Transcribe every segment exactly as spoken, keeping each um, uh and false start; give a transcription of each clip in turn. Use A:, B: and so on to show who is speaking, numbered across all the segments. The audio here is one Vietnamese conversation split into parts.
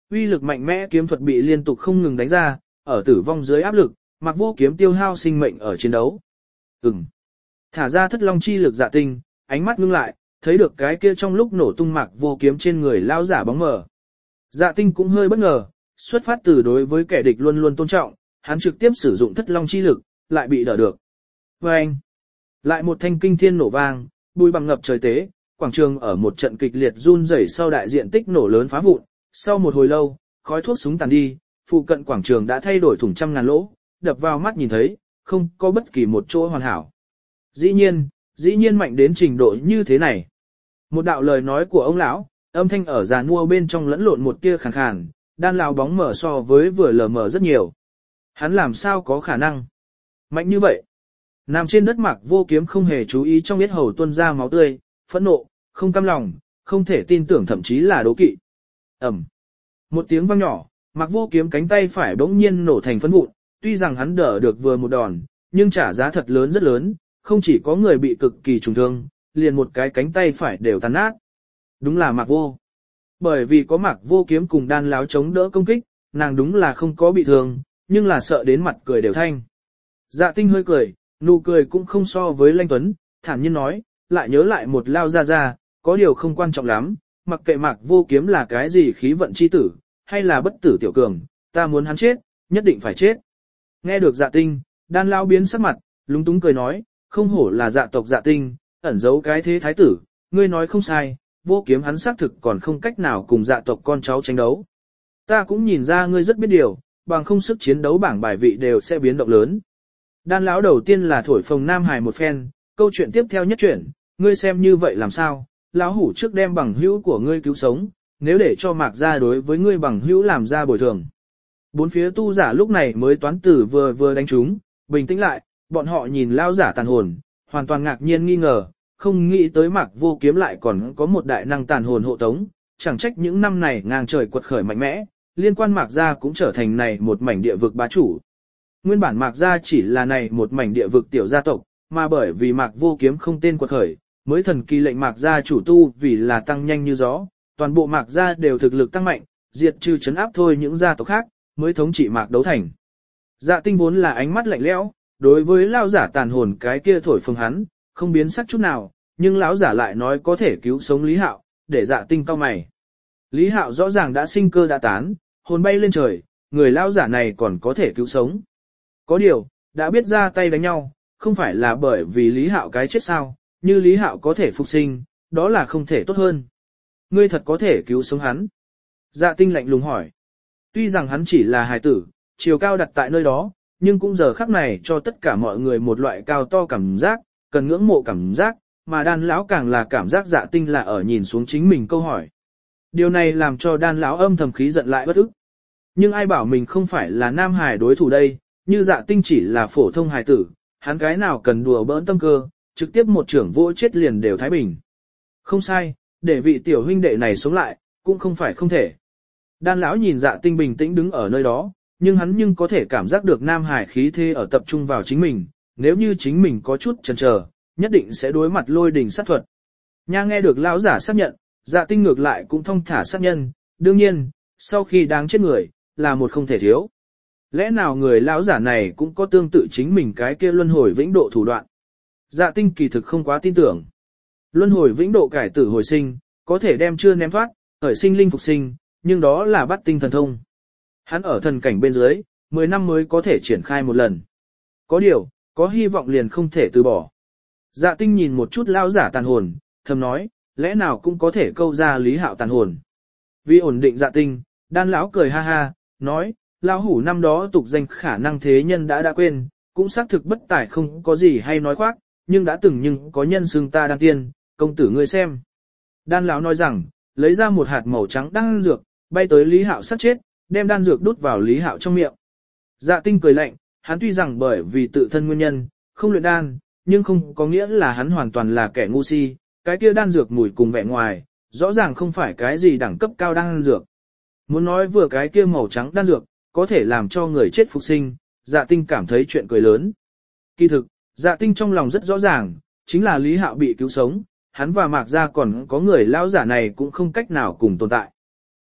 A: Uy lực mạnh mẽ kiếm thuật bị liên tục không ngừng đánh ra, ở tử vong dưới áp lực, Mạc Vô Kiếm tiêu hao sinh mệnh ở chiến đấu. Ừm. Thả ra thất long chi lực Dạ Tinh, ánh mắt ngưng lại, thấy được cái kia trong lúc nổ tung Mạc Vô Kiếm trên người lao giả bóng mờ. Dạ Tinh cũng hơi bất ngờ, xuất phát từ đối với kẻ địch luôn luôn tôn trọng, hắn trực tiếp sử dụng thất long chi lực, lại bị đỡ được. Và anh, lại một thanh kinh thiên nổ vang, bùi bằng ngập trời tế, quảng trường ở một trận kịch liệt run rẩy sau đại diện tích nổ lớn phá vụn, sau một hồi lâu, khói thuốc súng tàn đi, phụ cận quảng trường đã thay đổi thủng trăm ngàn lỗ, đập vào mắt nhìn thấy, không có bất kỳ một chỗ hoàn hảo. Dĩ nhiên, dĩ nhiên mạnh đến trình độ như thế này. Một đạo lời nói của ông lão, âm thanh ở giàn mua bên trong lẫn lộn một tia khàn khàn, đan lão bóng mở so với vừa lờ mờ rất nhiều. Hắn làm sao có khả năng mạnh như vậy? Nằm trên đất Mạc Vô Kiếm không hề chú ý trong yết hầu tuôn ra máu tươi, phẫn nộ, không cam lòng, không thể tin tưởng thậm chí là đố kỵ. Ầm. Một tiếng vang nhỏ, Mạc Vô Kiếm cánh tay phải bỗng nhiên nổ thành phấn vụn, tuy rằng hắn đỡ được vừa một đòn, nhưng trả giá thật lớn rất lớn, không chỉ có người bị cực kỳ trùng thương, liền một cái cánh tay phải đều tan nát. Đúng là Mạc Vô. Bởi vì có Mạc Vô Kiếm cùng đan láo chống đỡ công kích, nàng đúng là không có bị thương, nhưng là sợ đến mặt cười đều thanh. Dạ Tinh hơi cười, nụ cười cũng không so với Lanh Tuấn, thản nhiên nói, lại nhớ lại một lao ra ra, có điều không quan trọng lắm, mặc kệ Mạc Vô Kiếm là cái gì khí vận chi tử, hay là bất tử tiểu cường, ta muốn hắn chết, nhất định phải chết. Nghe được Dạ Tinh, đan lao biến sắc mặt, lúng túng cười nói, không hổ là dạ tộc Dạ Tinh, ẩn giấu cái thế thái tử, ngươi nói không sai, Vô Kiếm hắn xác thực còn không cách nào cùng dạ tộc con cháu tranh đấu. Ta cũng nhìn ra ngươi rất biết điều, bằng không sức chiến đấu bảng bài vị đều sẽ biến động lớn. Đan lão đầu tiên là thổi phồng Nam Hải một phen, câu chuyện tiếp theo nhất chuyển, ngươi xem như vậy làm sao, lão hủ trước đem bằng hữu của ngươi cứu sống, nếu để cho Mạc gia đối với ngươi bằng hữu làm ra bồi thường. Bốn phía tu giả lúc này mới toán tử vừa vừa đánh chúng, bình tĩnh lại, bọn họ nhìn lão giả tàn hồn, hoàn toàn ngạc nhiên nghi ngờ, không nghĩ tới Mạc Vô Kiếm lại còn có một đại năng tàn hồn hộ tống, chẳng trách những năm này ngang trời quật khởi mạnh mẽ, liên quan Mạc gia cũng trở thành này một mảnh địa vực bá chủ. Nguyên bản Mạc gia chỉ là này một mảnh địa vực tiểu gia tộc, mà bởi vì Mạc Vô Kiếm không tên quật khởi, mới thần kỳ lệnh Mạc gia chủ tu vì là tăng nhanh như gió, toàn bộ Mạc gia đều thực lực tăng mạnh, diệt trừ chấn áp thôi những gia tộc khác, mới thống trị Mạc đấu thành. Dạ Tinh vốn là ánh mắt lạnh lẽo, đối với lão giả tàn hồn cái kia thổi phồng hắn, không biến sắc chút nào, nhưng lão giả lại nói có thể cứu sống Lý Hạo, để Dạ Tinh cau mày. Lý Hạo rõ ràng đã sinh cơ đã tán, hồn bay lên trời, người lão giả này còn có thể cứu sống. Có điều, đã biết ra tay đánh nhau, không phải là bởi vì Lý Hạo cái chết sao, như Lý Hạo có thể phục sinh, đó là không thể tốt hơn. Ngươi thật có thể cứu sống hắn. Dạ Tinh lạnh lùng hỏi. Tuy rằng hắn chỉ là hài tử, chiều cao đặt tại nơi đó, nhưng cũng giờ khắc này cho tất cả mọi người một loại cao to cảm giác, cần ngưỡng mộ cảm giác, mà đan lão càng là cảm giác Dạ Tinh là ở nhìn xuống chính mình câu hỏi. Điều này làm cho đan lão âm thầm khí giận lại bất ức. Nhưng ai bảo mình không phải là nam hài đối thủ đây, như Dạ Tinh chỉ là phổ thông hài tử, hắn cái nào cần đùa bỡn tâm cơ, trực tiếp một trưởng vỗ chết liền đều thái bình. Không sai, để vị tiểu huynh đệ này sống lại, cũng không phải không thể. Đan lão nhìn Dạ Tinh bình tĩnh đứng ở nơi đó, nhưng hắn nhưng có thể cảm giác được nam hải khí thế ở tập trung vào chính mình, nếu như chính mình có chút chần chờ, nhất định sẽ đối mặt lôi đình sát thuật. Nha nghe được lão giả xác nhận, Dạ Tinh ngược lại cũng thông thả sát nhân, đương nhiên, sau khi đáng chết người, là một không thể thiếu. Lẽ nào người lão giả này cũng có tương tự chính mình cái kia luân hồi vĩnh độ thủ đoạn? Dạ Tinh kỳ thực không quá tin tưởng. Luân hồi vĩnh độ cải tử hồi sinh, có thể đem chưa ném thoát, khởi sinh linh phục sinh, nhưng đó là bắt tinh thần thông. Hắn ở thần cảnh bên dưới, mười năm mới có thể triển khai một lần. Có điều, có hy vọng liền không thể từ bỏ. Dạ Tinh nhìn một chút lão giả tàn hồn, thầm nói, lẽ nào cũng có thể câu ra Lý Hạo tàn hồn. Vì ổn định Dạ Tinh, đan lão cười ha ha, nói, lão hủ năm đó tục danh khả năng thế nhân đã đã quên, cũng xác thực bất tài không có gì hay nói khoác, nhưng đã từng nhưng có nhân xưng ta đan tiên, công tử ngươi xem. Đan lão nói rằng, lấy ra một hạt màu trắng đan dược, bay tới Lý Hạo sát chết, đem đan dược đút vào Lý Hạo trong miệng. Dạ Tinh cười lạnh, hắn tuy rằng bởi vì tự thân nguyên nhân, không luyện đan, nhưng không có nghĩa là hắn hoàn toàn là kẻ ngu si, cái kia đan dược mùi cùng vẻ ngoài, rõ ràng không phải cái gì đẳng cấp cao đan dược. Muốn nói vừa cái kia màu trắng đan dược, có thể làm cho người chết phục sinh, Dạ Tinh cảm thấy chuyện cười lớn. Kỳ thực, Dạ Tinh trong lòng rất rõ ràng, chính là Lý Hạo bị cứu sống, hắn và Mạc gia còn có người lão giả này cũng không cách nào cùng tồn tại.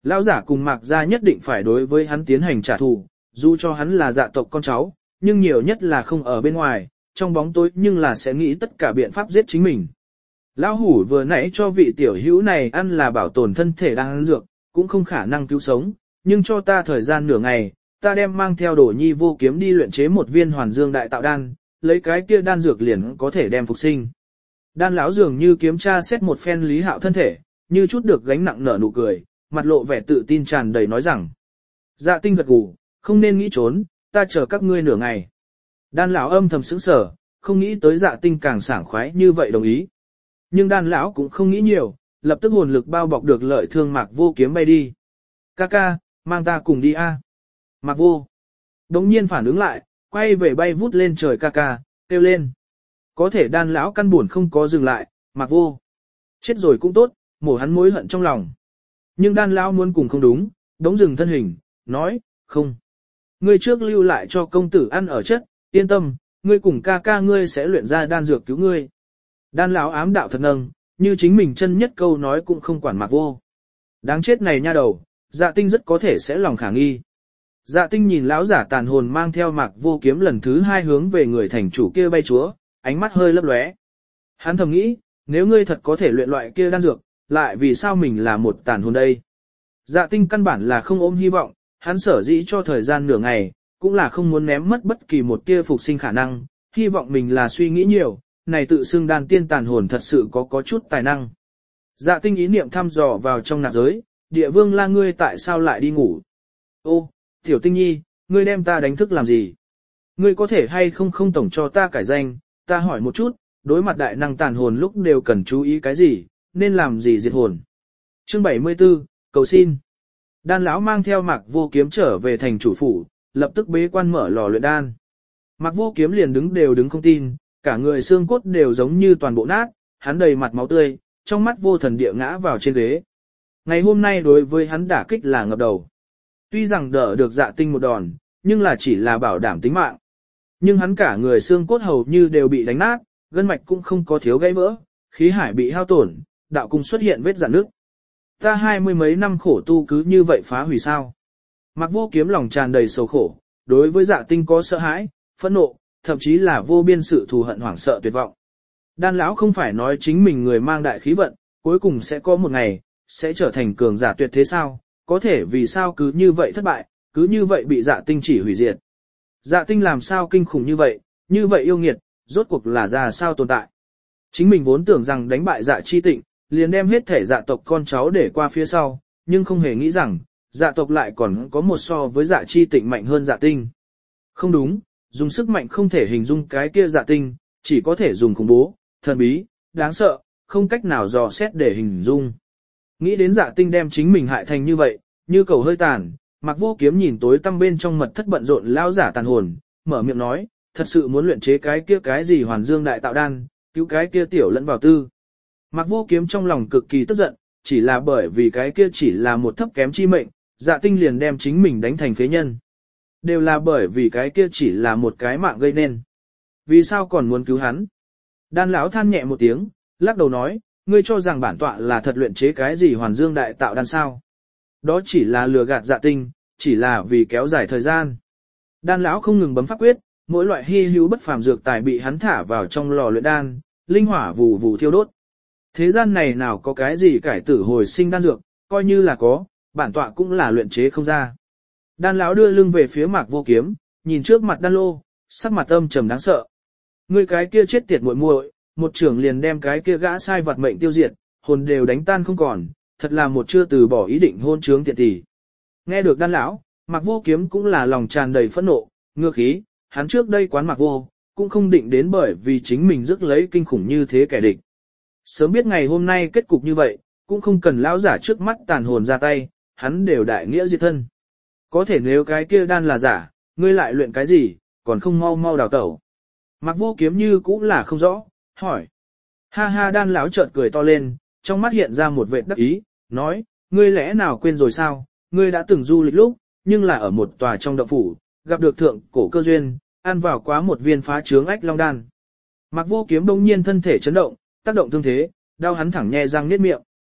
A: Lão giả cùng Mạc gia nhất định phải đối với hắn tiến hành trả thù, dù cho hắn là dạ tộc con cháu, nhưng nhiều nhất là không ở bên ngoài, trong bóng tối nhưng là sẽ nghĩ tất cả biện pháp giết chính mình. Lão hủ vừa nãy cho vị tiểu hữu này ăn là bảo tồn thân thể đang ăn dược, cũng không khả năng cứu sống, nhưng cho ta thời gian nửa ngày, ta đem mang theo đồ nhi vô kiếm đi luyện chế một viên hoàn dương đại tạo đan, lấy cái kia đan dược liền có thể đem phục sinh. Đan lão dường như kiếm tra xét một phen Lý Hạo thân thể, như chút được gánh nặng nở nụ cười, mặt lộ vẻ tự tin tràn đầy nói rằng. Dạ Tinh gật gù, không nên nghĩ trốn, ta chờ các ngươi nửa ngày. Đan lão âm thầm sững sờ, không nghĩ tới Dạ Tinh càng sảng khoái như vậy đồng ý. Nhưng đan lão cũng không nghĩ nhiều, lập tức hồn lực bao bọc được lợi thương Mạc Vô Kiếm bay đi. Ca ca, mang ta cùng đi a. Mạc Vô. Đống nhiên phản ứng lại, quay về bay vút lên trời ca ca, kêu lên. Có thể đan lão căn buồn không có dừng lại, Mạc Vô. Chết rồi cũng tốt, mổ hắn mối hận trong lòng. Nhưng đan lão muốn cùng không đúng, đống dừng thân hình, nói, không. Ngươi trước lưu lại cho công tử ăn ở chất, yên tâm, ngươi cùng ca ca ngươi sẽ luyện ra đan dược cứu ngươi. Đan lão ám đạo thật nâng, như chính mình chân nhất câu nói cũng không quản Mạc Vô. Đáng chết này nha đầu, Dạ Tinh rất có thể sẽ lòng khả nghi. Dạ Tinh nhìn lão giả tàn hồn mang theo Mạc Vô Kiếm lần thứ hai hướng về người thành chủ kia bay chúa, ánh mắt hơi lấp lóe. Hắn thầm nghĩ, nếu ngươi thật có thể luyện loại kia đan dược, lại vì sao mình là một tàn hồn đây? Dạ Tinh căn bản là không ôm hy vọng, hắn sở dĩ cho thời gian nửa ngày, cũng là không muốn ném mất bất kỳ một tia phục sinh khả năng, hy vọng mình là suy nghĩ nhiều, này tự xưng đan tiên tàn hồn thật sự có có chút tài năng. Dạ Tinh ý niệm thăm dò vào trong nạp giới, địa vương la ngươi tại sao lại đi ngủ? Ô, tiểu Tinh nhi, ngươi đem ta đánh thức làm gì? Ngươi có thể hay không không tổng cho ta cải danh, ta hỏi một chút, đối mặt đại năng tàn hồn lúc đều cần chú ý cái gì, nên làm gì diệt hồn. Chương bảy mươi tư, cầu xin. Đan lão mang theo Mạc Vô Kiếm trở về thành chủ phủ, lập tức bế quan mở lò luyện đan. Mạc Vô Kiếm liền đứng đều đứng không tin, cả người xương cốt đều giống như toàn bộ nát, hắn đầy mặt máu tươi, trong mắt vô thần địa ngã vào trên ghế. Ngày hôm nay đối với hắn đả kích là ngập đầu. Tuy rằng đỡ được Dạ Tinh một đòn, nhưng là chỉ là bảo đảm tính mạng. Nhưng hắn cả người xương cốt hầu như đều bị đánh nát, gân mạch cũng không có thiếu gãy vỡ, khí hải bị hao tổn, đạo cung xuất hiện vết rạn nước. Ta hai mươi mấy năm khổ tu cứ như vậy phá hủy sao? Mạc Vô Kiếm lòng tràn đầy sầu khổ, đối với Dạ Tinh có sợ hãi, phẫn nộ, thậm chí là vô biên sự thù hận hoảng sợ tuyệt vọng. Đan lão không phải nói chính mình người mang đại khí vận, cuối cùng sẽ có một ngày, sẽ trở thành cường giả tuyệt thế sao? Có thể vì sao cứ như vậy thất bại, cứ như vậy bị Dạ Tinh chỉ hủy diệt. Dạ Tinh làm sao kinh khủng như vậy, như vậy yêu nghiệt, rốt cuộc là ra sao tồn tại. Chính mình vốn tưởng rằng đánh bại Dạ Chi Tịnh, liền đem hết thể dạ tộc con cháu để qua phía sau, nhưng không hề nghĩ rằng, dạ tộc lại còn có một so với Dạ Chi Tịnh mạnh hơn Dạ Tinh. Không đúng, dùng sức mạnh không thể hình dung cái kia Dạ Tinh, chỉ có thể dùng khủng bố, thần bí, đáng sợ, không cách nào dò xét để hình dung. Nghĩ đến Dạ Tinh đem chính mình hại thành như vậy, như cầu hơi tàn, Mạc Vô Kiếm nhìn tối tăm bên trong mật thất bận rộn lao giả tàn hồn, mở miệng nói, thật sự muốn luyện chế cái kia cái gì hoàn dương đại tạo đan, cứu cái kia tiểu lẫn vào tư. Mạc Vô Kiếm trong lòng cực kỳ tức giận, chỉ là bởi vì cái kia chỉ là một thấp kém chi mệnh, Dạ Tinh liền đem chính mình đánh thành phế nhân. Đều là bởi vì cái kia chỉ là một cái mạng gây nên. Vì sao còn muốn cứu hắn? Đan lão than nhẹ một tiếng, lắc đầu nói, ngươi cho rằng bản tọa là thật luyện chế cái gì hoàn dương đại tạo đan sao? Đó chỉ là lừa gạt Dạ Tinh, chỉ là vì kéo dài thời gian. Đan lão không ngừng bấm pháp quyết, mỗi loại hy hữu bất phàm dược tài bị hắn thả vào trong lò luyện đan, linh hỏa vù vù thiêu đốt. Thế gian này nào có cái gì cải tử hồi sinh đan dược, coi như là có, bản tọa cũng là luyện chế không ra. Đan lão đưa lưng về phía Mạc Vô Kiếm, nhìn trước mặt đan lô, sắc mặt âm trầm đáng sợ. Ngươi cái kia chết tiệt muội muội, một trưởng liền đem cái kia gã sai vật mệnh tiêu diệt, hồn đều đánh tan không còn, thật là một chưa từ bỏ ý định hôn trướng tiện tỷ. Nghe được đan lão, Mạc Vô Kiếm cũng là lòng tràn đầy phẫn nộ, ngược khí, hắn trước đây quán Mạc Vô, cũng không định đến bởi vì chính mình rước lấy kinh khủng như thế kẻ địch. Sớm biết ngày hôm nay kết cục như vậy, cũng không cần lão giả trước mắt tàn hồn ra tay, hắn đều đại nghĩa diệt thân. Có thể nếu cái kia đan là giả, ngươi lại luyện cái gì, còn không mau mau đào tẩu. Mạc Vô Kiếm như cũng là không rõ, hỏi. Ha ha, đan lão chợt cười to lên, trong mắt hiện ra một vệt đắc ý, nói, ngươi lẽ nào quên rồi sao, ngươi đã từng du lịch lúc, nhưng là ở một tòa trong động phủ, gặp được thượng cổ cơ duyên, ăn vào quá một viên phá trướng ách long đan. Mạc Vô Kiếm đông nhiên thân thể chấn động, tác động tương thế, đau hắn thẳng nhe răng niết miệng.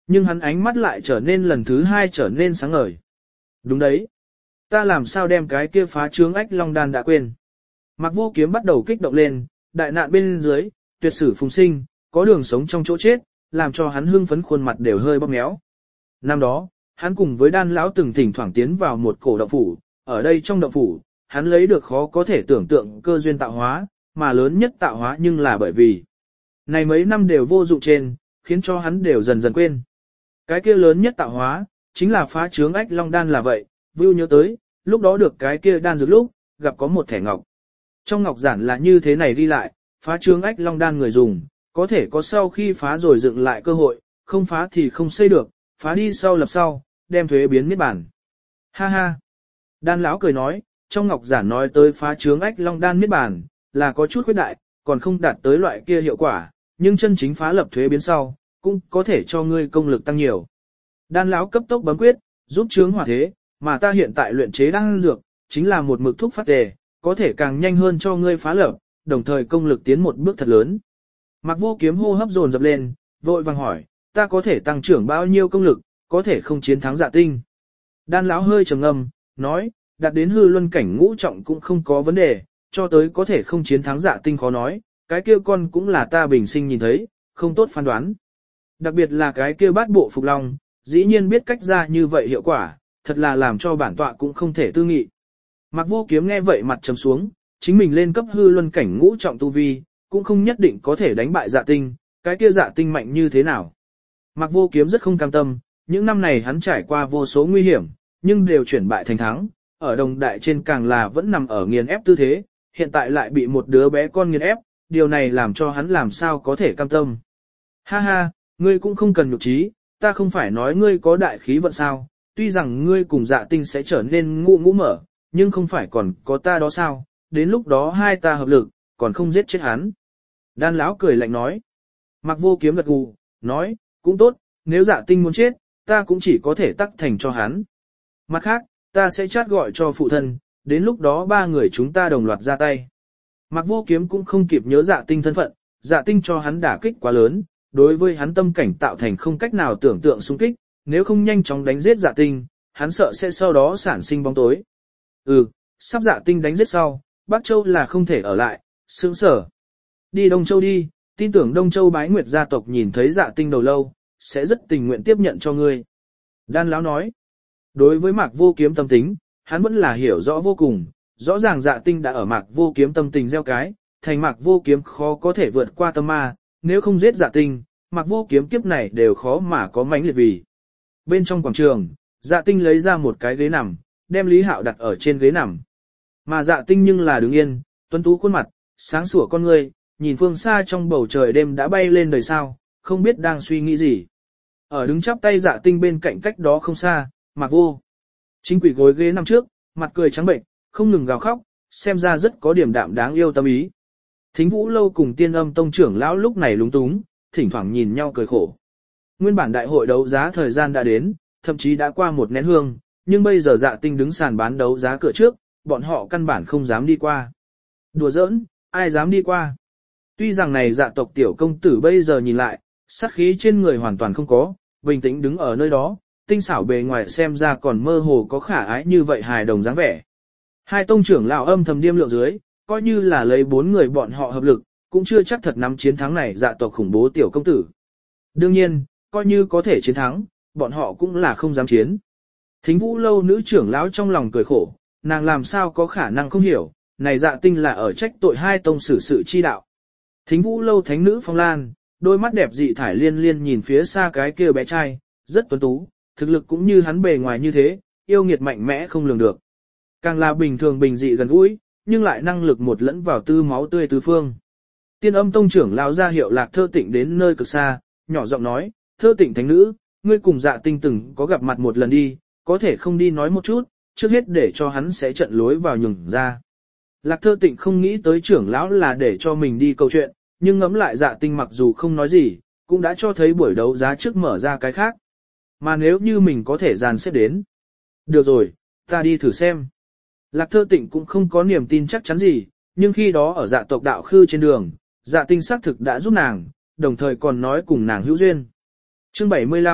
A: Nhưng hắn ánh mắt lại trở nên lần thứ hai trở nên sáng ngời. Đúng đấy. Ta làm sao đem cái kia phá trướng ách long đan đã quên. Mạc Vô Kiếm bắt đầu kích động lên, đại nạn bên dưới, tuyệt sử phùng sinh, có đường sống trong chỗ chết, làm cho hắn hưng phấn khuôn mặt đều hơi bóp méo. Năm đó, hắn cùng với đan lão từng thỉnh thoảng tiến vào một cổ động phủ, ở đây trong động phủ, hắn lấy được khó có thể tưởng tượng cơ duyên tạo hóa, mà lớn nhất tạo hóa nhưng là bởi vì này mấy năm đều vô dụng trên, khiến cho hắn đều dần dần quên. Cái kia lớn nhất tạo hóa, chính là phá trướng ách long đan là vậy, Vưu nhớ tới, lúc đó được cái kia đan dược lúc, gặp có một thẻ ngọc. Trong ngọc giản là như thế này đi lại, phá trướng ách long đan người dùng, có thể có sau khi phá rồi dựng lại cơ hội, không phá thì không xây được, phá đi sau lập sau, đem thuế biến miết bản. Ha ha! Đan lão cười nói, trong ngọc giản nói tới phá trướng ách long đan miết bản, là có chút khuyết đại, còn không đạt tới loại kia hiệu quả, nhưng chân chính phá lập thuế biến sau, cũng có thể cho ngươi công lực tăng nhiều. Đan lão cấp tốc bấm quyết, giúp trướng hỏa thế, mà ta hiện tại luyện chế đan dược, chính là một mực thuốc phát đề, có thể càng nhanh hơn cho ngươi phá lập, đồng thời công lực tiến một bước thật lớn. Mạc Vô Kiếm hô hấp dồn dập lên, vội vàng hỏi, ta có thể tăng trưởng bao nhiêu công lực, có thể không chiến thắng Dạ Tinh. Đan lão hơi trầm ngâm, nói, đạt đến hư luân cảnh ngũ trọng cũng không có vấn đề, cho tới có thể không chiến thắng Dạ Tinh khó nói, cái kia con cũng là ta bình sinh nhìn thấy, không tốt phán đoán. Đặc biệt là cái kia bát bộ phục long, dĩ nhiên biết cách ra như vậy hiệu quả, thật là làm cho bản tọa cũng không thể tư nghị. Mạc Vô Kiếm nghe vậy mặt trầm xuống, chính mình lên cấp hư luân cảnh ngũ trọng tu vi, cũng không nhất định có thể đánh bại Dạ Tinh, cái kia Dạ Tinh mạnh như thế nào. Mạc Vô Kiếm rất không cam tâm, những năm này hắn trải qua vô số nguy hiểm, nhưng đều chuyển bại thành thắng, ở đồng đại trên càng là vẫn nằm ở nghiền ép tư thế, hiện tại lại bị một đứa bé con nghiền ép, điều này làm cho hắn làm sao có thể cam tâm. Ha ha, ngươi cũng không cần nhục trí, ta không phải nói ngươi có đại khí vận sao, tuy rằng ngươi cùng Dạ Tinh sẽ trở nên ngũ ngũ mở, nhưng không phải còn có ta đó sao, đến lúc đó hai ta hợp lực, còn không giết chết hắn. Đan lão cười lạnh nói. Mạc Vô Kiếm gật gù, nói, cũng tốt, nếu Dạ Tinh muốn chết, ta cũng chỉ có thể tắc thành cho hắn. Mặt khác, ta sẽ chát gọi cho phụ thân, đến lúc đó ba người chúng ta đồng loạt ra tay. Mạc Vô Kiếm cũng không kịp nhớ Dạ Tinh thân phận, Dạ Tinh cho hắn đả kích quá lớn, đối với hắn tâm cảnh tạo thành không cách nào tưởng tượng xung kích, nếu không nhanh chóng đánh giết Dạ Tinh, hắn sợ sẽ sau đó sản sinh bóng tối. Ừ, sắp Dạ Tinh đánh giết sau, Bắc Châu là không thể ở lại, sướng sở. Đi Đông Châu đi, tin tưởng Đông Châu Bái Nguyệt gia tộc nhìn thấy Dạ Tinh đầu lâu, sẽ rất tình nguyện tiếp nhận cho ngươi. Đan lão nói, đối với Mạc Vô Kiếm tâm tính, hắn vẫn là hiểu rõ vô cùng, rõ ràng Dạ Tinh đã ở Mạc Vô Kiếm tâm tình gieo cái, thành Mạc Vô Kiếm khó có thể vượt qua tâm ma, nếu không giết Dạ Tinh, Mạc Vô Kiếm kiếp này đều khó mà có mãnh liệt vì. Bên trong quảng trường, Dạ Tinh lấy ra một cái ghế nằm, đem Lý Hạo đặt ở trên ghế nằm. Mà Dạ Tinh nhưng là đứng yên, tuấn tú khuôn mặt, sáng sủa con ngươi, nhìn phương xa trong bầu trời đêm đã bay lên đời sao, không biết đang suy nghĩ gì. Ở đứng chắp tay Dạ Tinh bên cạnh cách đó không xa, Mạc Vô chính quỷ gối ghế nằm trước, mặt cười trắng bệnh, không ngừng gào khóc, xem ra rất có điểm đạm đáng yêu tâm ý. Thính Vũ Lâu cùng Tiên Âm Tông trưởng lão lúc này lúng túng, thỉnh thoảng nhìn nhau cười khổ. Nguyên bản đại hội đấu giá thời gian đã đến, thậm chí đã qua một nén hương, nhưng bây giờ Dạ Tinh đứng sàn bán đấu giá cửa trước, bọn họ căn bản không dám đi qua. Đùa giỡn, ai dám đi qua? Tuy rằng này Dạ tộc tiểu công tử bây giờ nhìn lại, sát khí trên người hoàn toàn không có, bình tĩnh đứng ở nơi đó, tinh xảo bề ngoài xem ra còn mơ hồ có khả ái như vậy hài đồng dáng vẻ. Hai tông trưởng lão âm thầm điêm lượng dưới, coi như là lấy bốn người bọn họ hợp lực, cũng chưa chắc thật nắm chiến thắng này Dạ tộc khủng bố tiểu công tử. Đương nhiên, coi như có thể chiến thắng, bọn họ cũng là không dám chiến. Thính Vũ Lâu nữ trưởng lão trong lòng cười khổ, nàng làm sao có khả năng không hiểu, này Dạ Tinh là ở trách tội hai tông xử sự chi đạo. Thính Vũ Lâu thánh nữ Phong Lan, đôi mắt đẹp dị thải liên liên nhìn phía xa cái kia bé trai, rất tuấn tú, thực lực cũng như hắn bề ngoài như thế, yêu nghiệt mạnh mẽ không lường được. Càng là bình thường bình dị gần gũi, nhưng lại năng lực một lẫn vào tư máu tươi tứ phương. Tiên Âm tông trưởng lão ra hiệu Lạc Thơ Tịnh đến nơi cực xa, nhỏ giọng nói, Thơ Tịnh thánh nữ, ngươi cùng Dạ Tinh từng có gặp mặt một lần đi, có thể không đi nói một chút, trước hết để cho hắn sẽ trận lối vào nhường ra. Lạc Thơ Tịnh không nghĩ tới trưởng lão là để cho mình đi câu chuyện, nhưng ngẫm lại Dạ Tinh mặc dù không nói gì, cũng đã cho thấy buổi đấu giá trước mở ra cái khác. Mà nếu như mình có thể dàn xếp đến. Được rồi, ta đi thử xem. Lạc Thơ Tịnh cũng không có niềm tin chắc chắn gì, nhưng khi đó ở Dạ tộc đạo khư trên đường, Dạ Tinh xác thực đã giúp nàng, đồng thời còn nói cùng nàng hữu duyên. Chương bảy mươi lăm,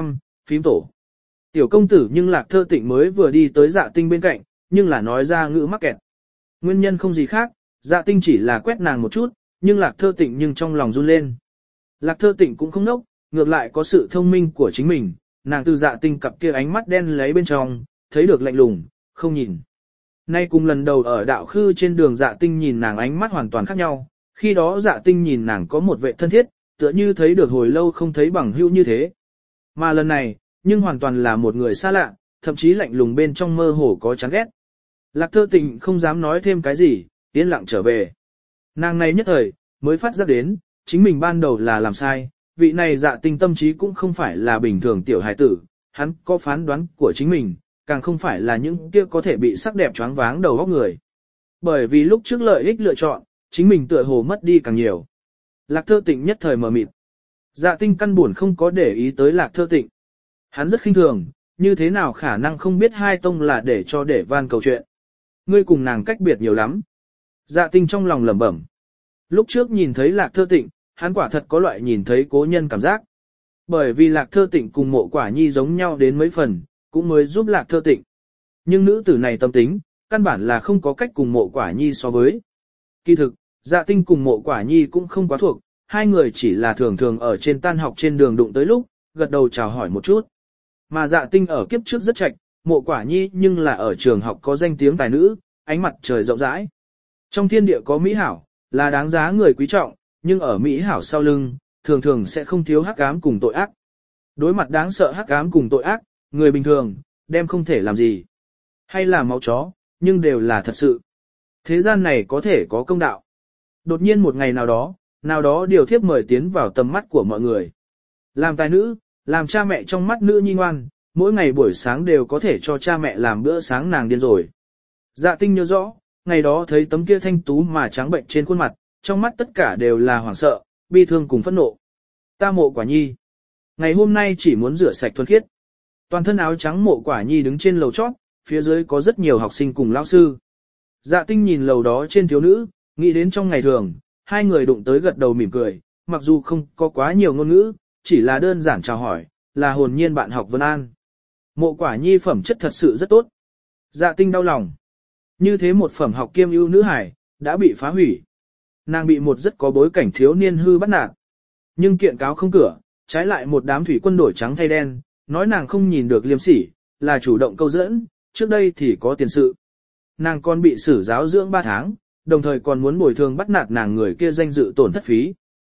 A: phím tổ. Tiểu công tử nhưng Lạc Thơ Tịnh mới vừa đi tới Dạ Tinh bên cạnh, nhưng là nói ra ngữ mắc kẹt. Nguyên nhân không gì khác, Dạ Tinh chỉ là quét nàng một chút, nhưng Lạc Thơ Tịnh nhưng trong lòng run lên. Lạc Thơ Tịnh cũng không nốc, ngược lại có sự thông minh của chính mình, nàng từ Dạ Tinh cặp kia ánh mắt đen lấy bên trong, thấy được lạnh lùng, không nhìn. Nay cùng lần đầu ở đạo khư trên đường Dạ Tinh nhìn nàng ánh mắt hoàn toàn khác nhau, khi đó Dạ Tinh nhìn nàng có một vệ thân thiết, tựa như thấy được hồi lâu không thấy bằng hữu như thế. Mà lần này, nhưng hoàn toàn là một người xa lạ, thậm chí lạnh lùng bên trong mơ hồ có chán ghét. Lạc Thơ Tịnh không dám nói thêm cái gì, yên lặng trở về. Nàng này nhất thời, mới phát giác đến, chính mình ban đầu là làm sai, vị này Dạ Tinh tâm trí cũng không phải là bình thường tiểu hài tử, hắn có phán đoán của chính mình, càng không phải là những kia có thể bị sắc đẹp choáng váng đầu óc người. Bởi vì lúc trước lợi ích lựa chọn, chính mình tựa hồ mất đi càng nhiều. Lạc Thơ Tịnh nhất thời mờ mịt. Dạ Tinh căn buồn không có để ý tới Lạc Thơ Tịnh. Hắn rất khinh thường, như thế nào khả năng không biết hai tông là để cho để van cầu chuyện. Ngươi cùng nàng cách biệt nhiều lắm. Dạ Tinh trong lòng lẩm bẩm. Lúc trước nhìn thấy Lạc Thơ Tịnh, hắn quả thật có loại nhìn thấy cố nhân cảm giác. Bởi vì Lạc Thơ Tịnh cùng Mộ Quả Nhi giống nhau đến mấy phần, cũng mới giúp Lạc Thơ Tịnh. Nhưng nữ tử này tâm tính, căn bản là không có cách cùng Mộ Quả Nhi so với. Kỳ thực, Dạ Tinh cùng Mộ Quả Nhi cũng không quá thuộc, hai người chỉ là thường thường ở trên tan học trên đường đụng tới lúc, gật đầu chào hỏi một chút. Mà Dạ Tinh ở kiếp trước rất trạch, Mộ Quả Nhi nhưng là ở trường học có danh tiếng tài nữ, ánh mặt trời rộng rãi. Trong thiên địa có mỹ hảo, là đáng giá người quý trọng, nhưng ở mỹ hảo sau lưng, thường thường sẽ không thiếu hắc ám cùng tội ác. Đối mặt đáng sợ hắc ám cùng tội ác, người bình thường, đem không thể làm gì. Hay là máu chó, nhưng đều là thật sự. Thế gian này có thể có công đạo. Đột nhiên một ngày nào đó, nào đó điều thiếp mời tiến vào tầm mắt của mọi người. Làm tài nữ, làm cha mẹ trong mắt nữ nhi ngoan, mỗi ngày buổi sáng đều có thể cho cha mẹ làm bữa sáng nàng điên rồi. Dạ Tinh nhớ rõ, ngày đó thấy tấm kia thanh tú mà trắng bệnh trên khuôn mặt, trong mắt tất cả đều là hoảng sợ, bi thương cùng phẫn nộ. Ta Mộ Quả Nhi, ngày hôm nay chỉ muốn rửa sạch thuần khiết. Toàn thân áo trắng Mộ Quả Nhi đứng trên lầu chót, phía dưới có rất nhiều học sinh cùng lão sư. Dạ Tinh nhìn lầu đó trên thiếu nữ, nghĩ đến trong ngày thường, hai người đụng tới gật đầu mỉm cười, mặc dù không có quá nhiều ngôn ngữ, chỉ là đơn giản chào hỏi, là hồn nhiên bạn học Vân An. Mộ Quả Nhi phẩm chất thật sự rất tốt. Dạ Tinh đau lòng. Như thế một phẩm học kiêm ưu nữ hải, đã bị phá hủy. Nàng bị một rất có bối cảnh thiếu niên hư bắt nạt. Nhưng kiện cáo không cửa, trái lại một đám thủy quân đổi trắng thay đen, nói nàng không nhìn được liêm sỉ, là chủ động câu dẫn, trước đây thì có tiền sự. Nàng còn bị xử giáo dưỡng ba tháng, đồng thời còn muốn bồi thường bắt nạt nàng người kia danh dự tổn thất phí.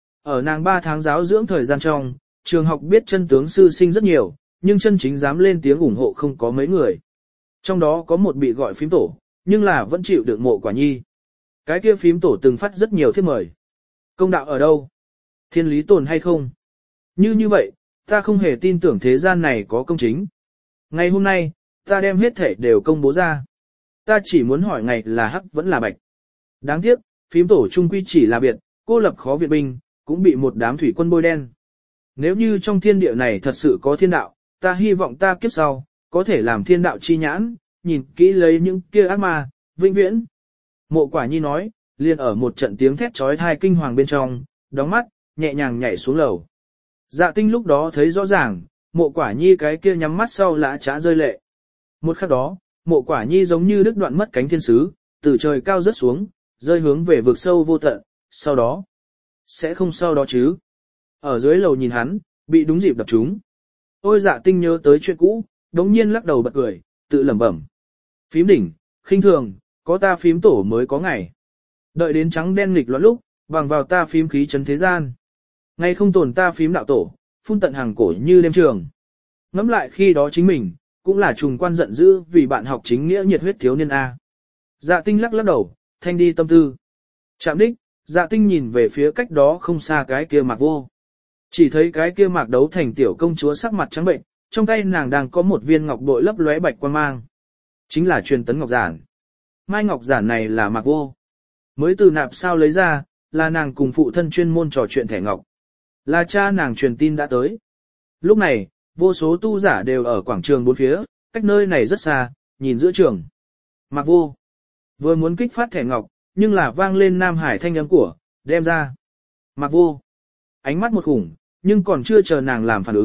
A: Ở nàng ba tháng giáo dưỡng thời gian trong, trường học biết chân tướng sư sinh rất nhiều, nhưng chân chính dám lên tiếng ủng hộ không có mấy người. Trong đó có một bị gọi phím tổ, nhưng là vẫn chịu được Mộ Quả Nhi. Cái kia phím tổ từng phát rất nhiều thiếp mời. Công đạo ở đâu? Thiên lý tồn hay không? Như như vậy, ta không hề tin tưởng thế gian này có công chính. Ngày hôm nay, ta đem hết thể đều công bố ra. Ta chỉ muốn hỏi ngày là hắc vẫn là bạch. Đáng tiếc, phím tổ trung quy chỉ là biệt, cô lập khó viện binh, cũng bị một đám thủy quân bôi đen. Nếu như trong thiên địa này thật sự có thiên đạo, ta hy vọng ta kiếp sau, có thể làm thiên đạo chi nhãn, nhìn kỹ lấy những kia ác ma, vĩnh viễn. Mộ Quả Nhi nói, liền ở một trận tiếng thét trói thai kinh hoàng bên trong, đóng mắt, nhẹ nhàng nhảy xuống lầu. Dạ Tinh lúc đó thấy rõ ràng, Mộ Quả Nhi cái kia nhắm mắt sau lã trá rơi lệ. Một khắc đó, Mộ Quả Nhi giống như đứt đoạn mất cánh thiên sứ, từ trời cao rớt xuống, rơi hướng về vực sâu vô tận, sau đó, sẽ không sau đó chứ. Ở dưới lầu nhìn hắn, bị đúng dịp đập trúng. Ôi Dạ Tinh nhớ tới chuyện cũ, đống nhiên lắc đầu bật cười, tự lẩm bẩm. Phím đỉnh, khinh thường, có ta phím tổ mới có ngày. Đợi đến trắng đen nghịch loạn lúc, bằng vào ta phím khí chấn thế gian. Ngay không tồn ta phím đạo tổ, phun tận hàng cổ như đêm trường. Ngẫm lại khi đó chính mình, cũng là trùng quan giận dữ vì bạn học chính nghĩa nhiệt huyết thiếu niên A. Dạ Tinh lắc lắc đầu, thanh đi tâm tư. Chạm đích, Dạ Tinh nhìn về phía cách đó không xa cái kia Mạc Vô. Chỉ thấy cái kia Mạc đấu thành tiểu công chúa sắc mặt trắng bệnh, trong tay nàng đang có một viên ngọc bội lấp lóe bạch quang mang. Chính là truyền tấn ngọc giản. Mai ngọc giản này là Mạc Vô. Mới từ nạp sao lấy ra, là nàng cùng phụ thân chuyên môn trò chuyện thẻ ngọc. Là cha nàng truyền tin đã tới. Lúc này, vô số tu giả đều ở quảng trường bốn phía, cách nơi này rất xa, nhìn giữa trường. Mạc Vô vừa muốn kích phát thẻ ngọc, nhưng là vang lên Nam Hải thanh âm của, đem ra. Mạc Vô ánh mắt một khủng, nhưng còn chưa chờ nàng làm phản ứng,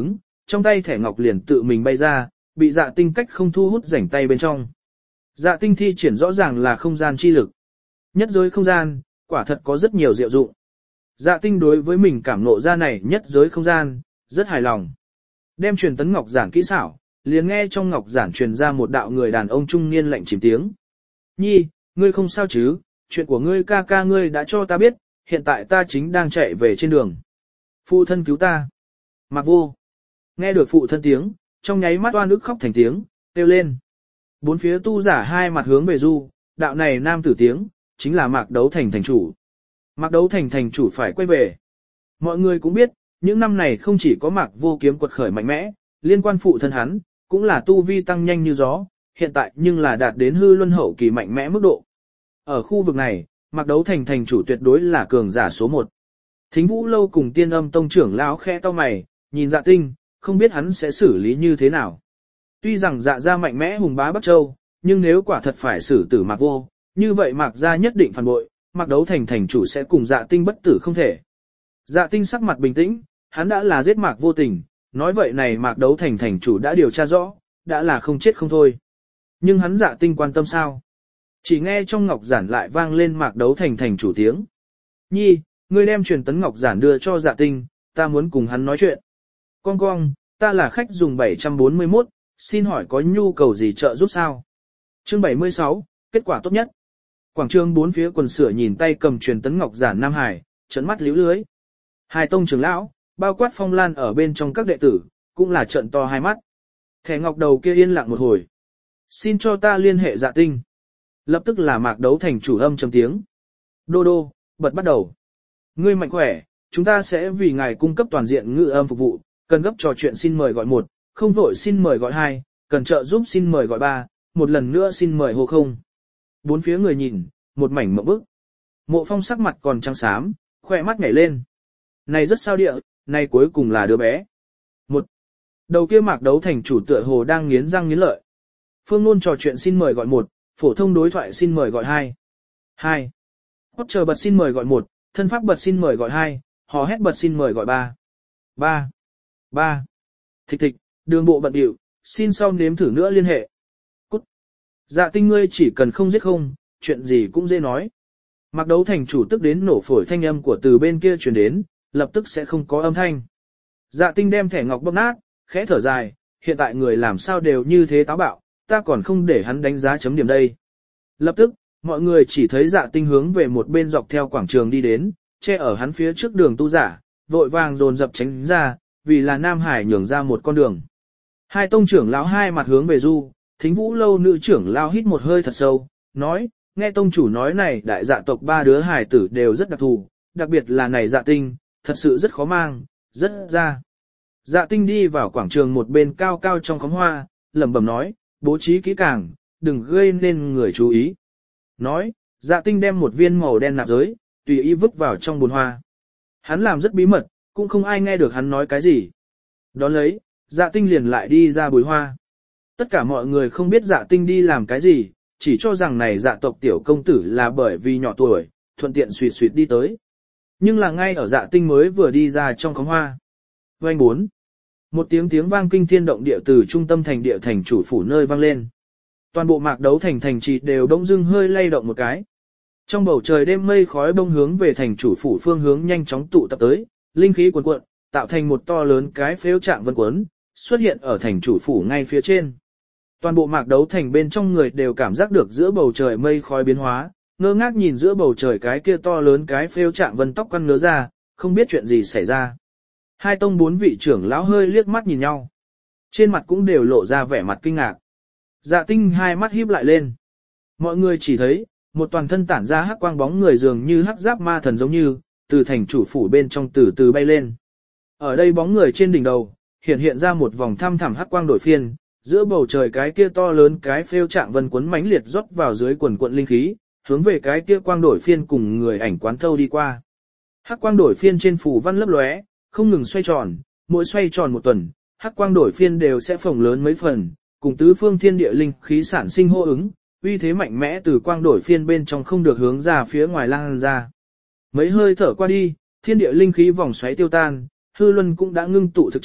A: trong tay thẻ ngọc liền tự mình bay ra, bị dạ tinh cách không thu hút rảnh tay bên trong. Dạ tinh thi triển rõ ràng là không gian chi lực. Nhất giới không gian, quả thật có rất nhiều diệu dụng. Dạ tinh đối với mình cảm ngộ ra này nhất giới không gian, rất hài lòng. Đem truyền tấn ngọc giản kỹ xảo, liền nghe trong ngọc giản truyền ra một đạo người đàn ông trung niên lạnh chìm tiếng. Nhi, ngươi không sao chứ, chuyện của ngươi ca ca ngươi đã cho ta biết, hiện tại ta chính đang chạy về trên đường. Phụ thân cứu ta. Mạc Vô. Nghe được phụ thân tiếng, trong nháy mắt oan ức khóc thành tiếng, kêu lên. Bốn phía tu giả hai mặt hướng về du, đạo này nam tử tiếng, chính là Mạc Đấu Thành thành chủ. Mạc Đấu Thành thành chủ phải quay về. Mọi người cũng biết, những năm này không chỉ có Mạc Vô kiếm quật khởi mạnh mẽ, liên quan phụ thân hắn, cũng là tu vi tăng nhanh như gió, hiện tại nhưng là đạt đến hư luân hậu kỳ mạnh mẽ mức độ. Ở khu vực này, Mạc Đấu Thành thành chủ tuyệt đối là cường giả số một. Thính Vũ Lâu cùng Tiên Âm Tông trưởng lão khẽ to mày, nhìn Dạ Tinh, không biết hắn sẽ xử lý như thế nào. Tuy rằng Dạ gia mạnh mẽ hùng bá Bắc Châu, nhưng nếu quả thật phải xử tử Mạc Vô, như vậy Mạc gia nhất định phản bội, Mạc Đấu Thành thành chủ sẽ cùng Dạ Tinh bất tử không thể. Dạ Tinh sắc mặt bình tĩnh, hắn đã là giết Mạc Vô tình, nói vậy này Mạc Đấu Thành thành chủ đã điều tra rõ, đã là không chết không thôi. Nhưng hắn Dạ Tinh quan tâm sao? Chỉ nghe trong ngọc giản lại vang lên Mạc Đấu Thành thành chủ tiếng. Nhi, ngươi đem truyền tấn ngọc giản đưa cho Dạ Tinh, ta muốn cùng hắn nói chuyện. Con cong, ta là khách dùng bảy trăm bốn mươi mốt, xin hỏi có nhu cầu gì trợ giúp sao? Chương bảy mươi sáu, kết quả tốt nhất. Quảng trường bốn phía quần sửa nhìn tay cầm truyền tấn ngọc giản Nam Hải, trợn mắt liễu lưới. Hai tông trưởng lão, bao quát Phong Lan ở bên trong các đệ tử, cũng là trợn to hai mắt. Thẻ ngọc đầu kia yên lặng một hồi. Xin cho ta liên hệ Dạ Tinh. Lập tức là Mạc Đấu Thành chủ âm trầm tiếng. Đô đô, bật bắt đầu. Ngươi mạnh khỏe, chúng ta sẽ vì ngài cung cấp toàn diện ngữ âm phục vụ, cần gấp trò chuyện xin mời gọi một, không vội xin mời gọi hai, cần trợ giúp xin mời gọi ba, một lần nữa xin mời hô không. Bốn phía người nhìn, một mảnh mộng bức. Mộ Phong sắc mặt còn trắng xám, khỏe mắt nhảy lên. Này rất sao địa, này cuối cùng là đứa bé. Một. Đầu kia Mạc Đấu Thành chủ tựa hồ đang nghiến răng nghiến lợi. Phương Nôn trò chuyện xin mời gọi một, phổ thông đối thoại xin mời gọi hai. Hai. Hót chờ bật xin mời gọi một, thân pháp bật xin mời gọi hai, hò hét bật xin mời gọi ba. Ba. Ba. Thịch thịch, đường bộ bận điệu, xin sau nếm thử nữa liên hệ. Cút. Dạ Tinh ngươi chỉ cần không giết không, chuyện gì cũng dễ nói. Mạc Đấu Thành chủ tức đến nổ phổi thanh âm của từ bên kia truyền đến, lập tức sẽ không có âm thanh. Dạ Tinh đem thẻ ngọc bóp nát, khẽ thở dài, hiện tại người làm sao đều như thế táo bạo, ta còn không để hắn đánh giá chấm điểm đây. Lập tức, mọi người chỉ thấy Dạ Tinh hướng về một bên dọc theo quảng trường đi đến, che ở hắn phía trước đường tu giả, vội vàng dồn dập tránh ra, vì là Nam Hải nhường ra một con đường. Hai tông trưởng lão hai mặt hướng về du, Thính Vũ Lâu nữ trưởng lão hít một hơi thật sâu, nói, nghe tông chủ nói này đại dạ tộc ba đứa hải tử đều rất đặc thù, đặc biệt là này Dạ Tinh, thật sự rất khó mang, rất ra. Dạ Tinh đi vào quảng trường một bên cao cao trong khóm hoa, lẩm bẩm nói, bố trí kỹ càng, đừng gây nên người chú ý. Nói, Dạ Tinh đem một viên màu đen nạp giới, tùy ý vứt vào trong bồn hoa. Hắn làm rất bí mật, cũng không ai nghe được hắn nói cái gì. Đón lấy, Dạ Tinh liền lại đi ra bùi hoa. Tất cả mọi người không biết Dạ Tinh đi làm cái gì, chỉ cho rằng này Dạ tộc tiểu công tử là bởi vì nhỏ tuổi, thuận tiện suýt suýt đi tới. Nhưng là ngay ở Dạ Tinh mới vừa đi ra trong khóm hoa. Vành bốn. Một tiếng tiếng vang kinh thiên động địa từ trung tâm thành địa thành chủ phủ nơi vang lên. Toàn bộ Mạc Đấu Thành thành trì đều đông dưng hơi lay động một cái. Trong bầu trời đêm mây khói bông hướng về thành chủ phủ phương hướng nhanh chóng tụ tập tới, linh khí cuồn cuộn, tạo thành một to lớn cái phếu trạng vân cuốn, xuất hiện ở thành chủ phủ ngay phía trên. Toàn bộ Mạc Đấu Thành bên trong người đều cảm giác được giữa bầu trời mây khói biến hóa, ngơ ngác nhìn giữa bầu trời cái kia to lớn cái phếu trạng vân tóc quăn ngứa ra, không biết chuyện gì xảy ra. Hai tông bốn vị trưởng lão hơi liếc mắt nhìn nhau. Trên mặt cũng đều lộ ra vẻ mặt kinh ngạc. Dạ Tinh hai mắt híp lại lên. Mọi người chỉ thấy, một toàn thân tản ra hắc quang bóng người dường như hắc giáp ma thần giống như, từ thành chủ phủ bên trong từ từ bay lên. Ở đây bóng người trên đỉnh đầu, hiện hiện ra một vòng thăm thẳm hắc quang đổi phiên, giữa bầu trời cái kia to lớn cái phêu trạng vân cuốn mãnh liệt rót vào dưới quần quận linh khí, hướng về cái kia quang đổi phiên cùng người ảnh quán thâu đi qua. Hắc quang đổi phiên trên phủ văn lấp lóe, không ngừng xoay tròn, mỗi xoay tròn một tuần, hắc quang đổi phiên đều sẽ phồng lớn mấy phần, cùng tứ phương thiên địa linh khí sản sinh hô ứng, uy thế mạnh mẽ từ quang đổi phiên bên trong không được hướng ra phía ngoài lan ra. Mấy hơi thở qua đi, thiên địa linh khí vòng xoáy tiêu tan, hư luân cũng đã ngưng tụ thực chất,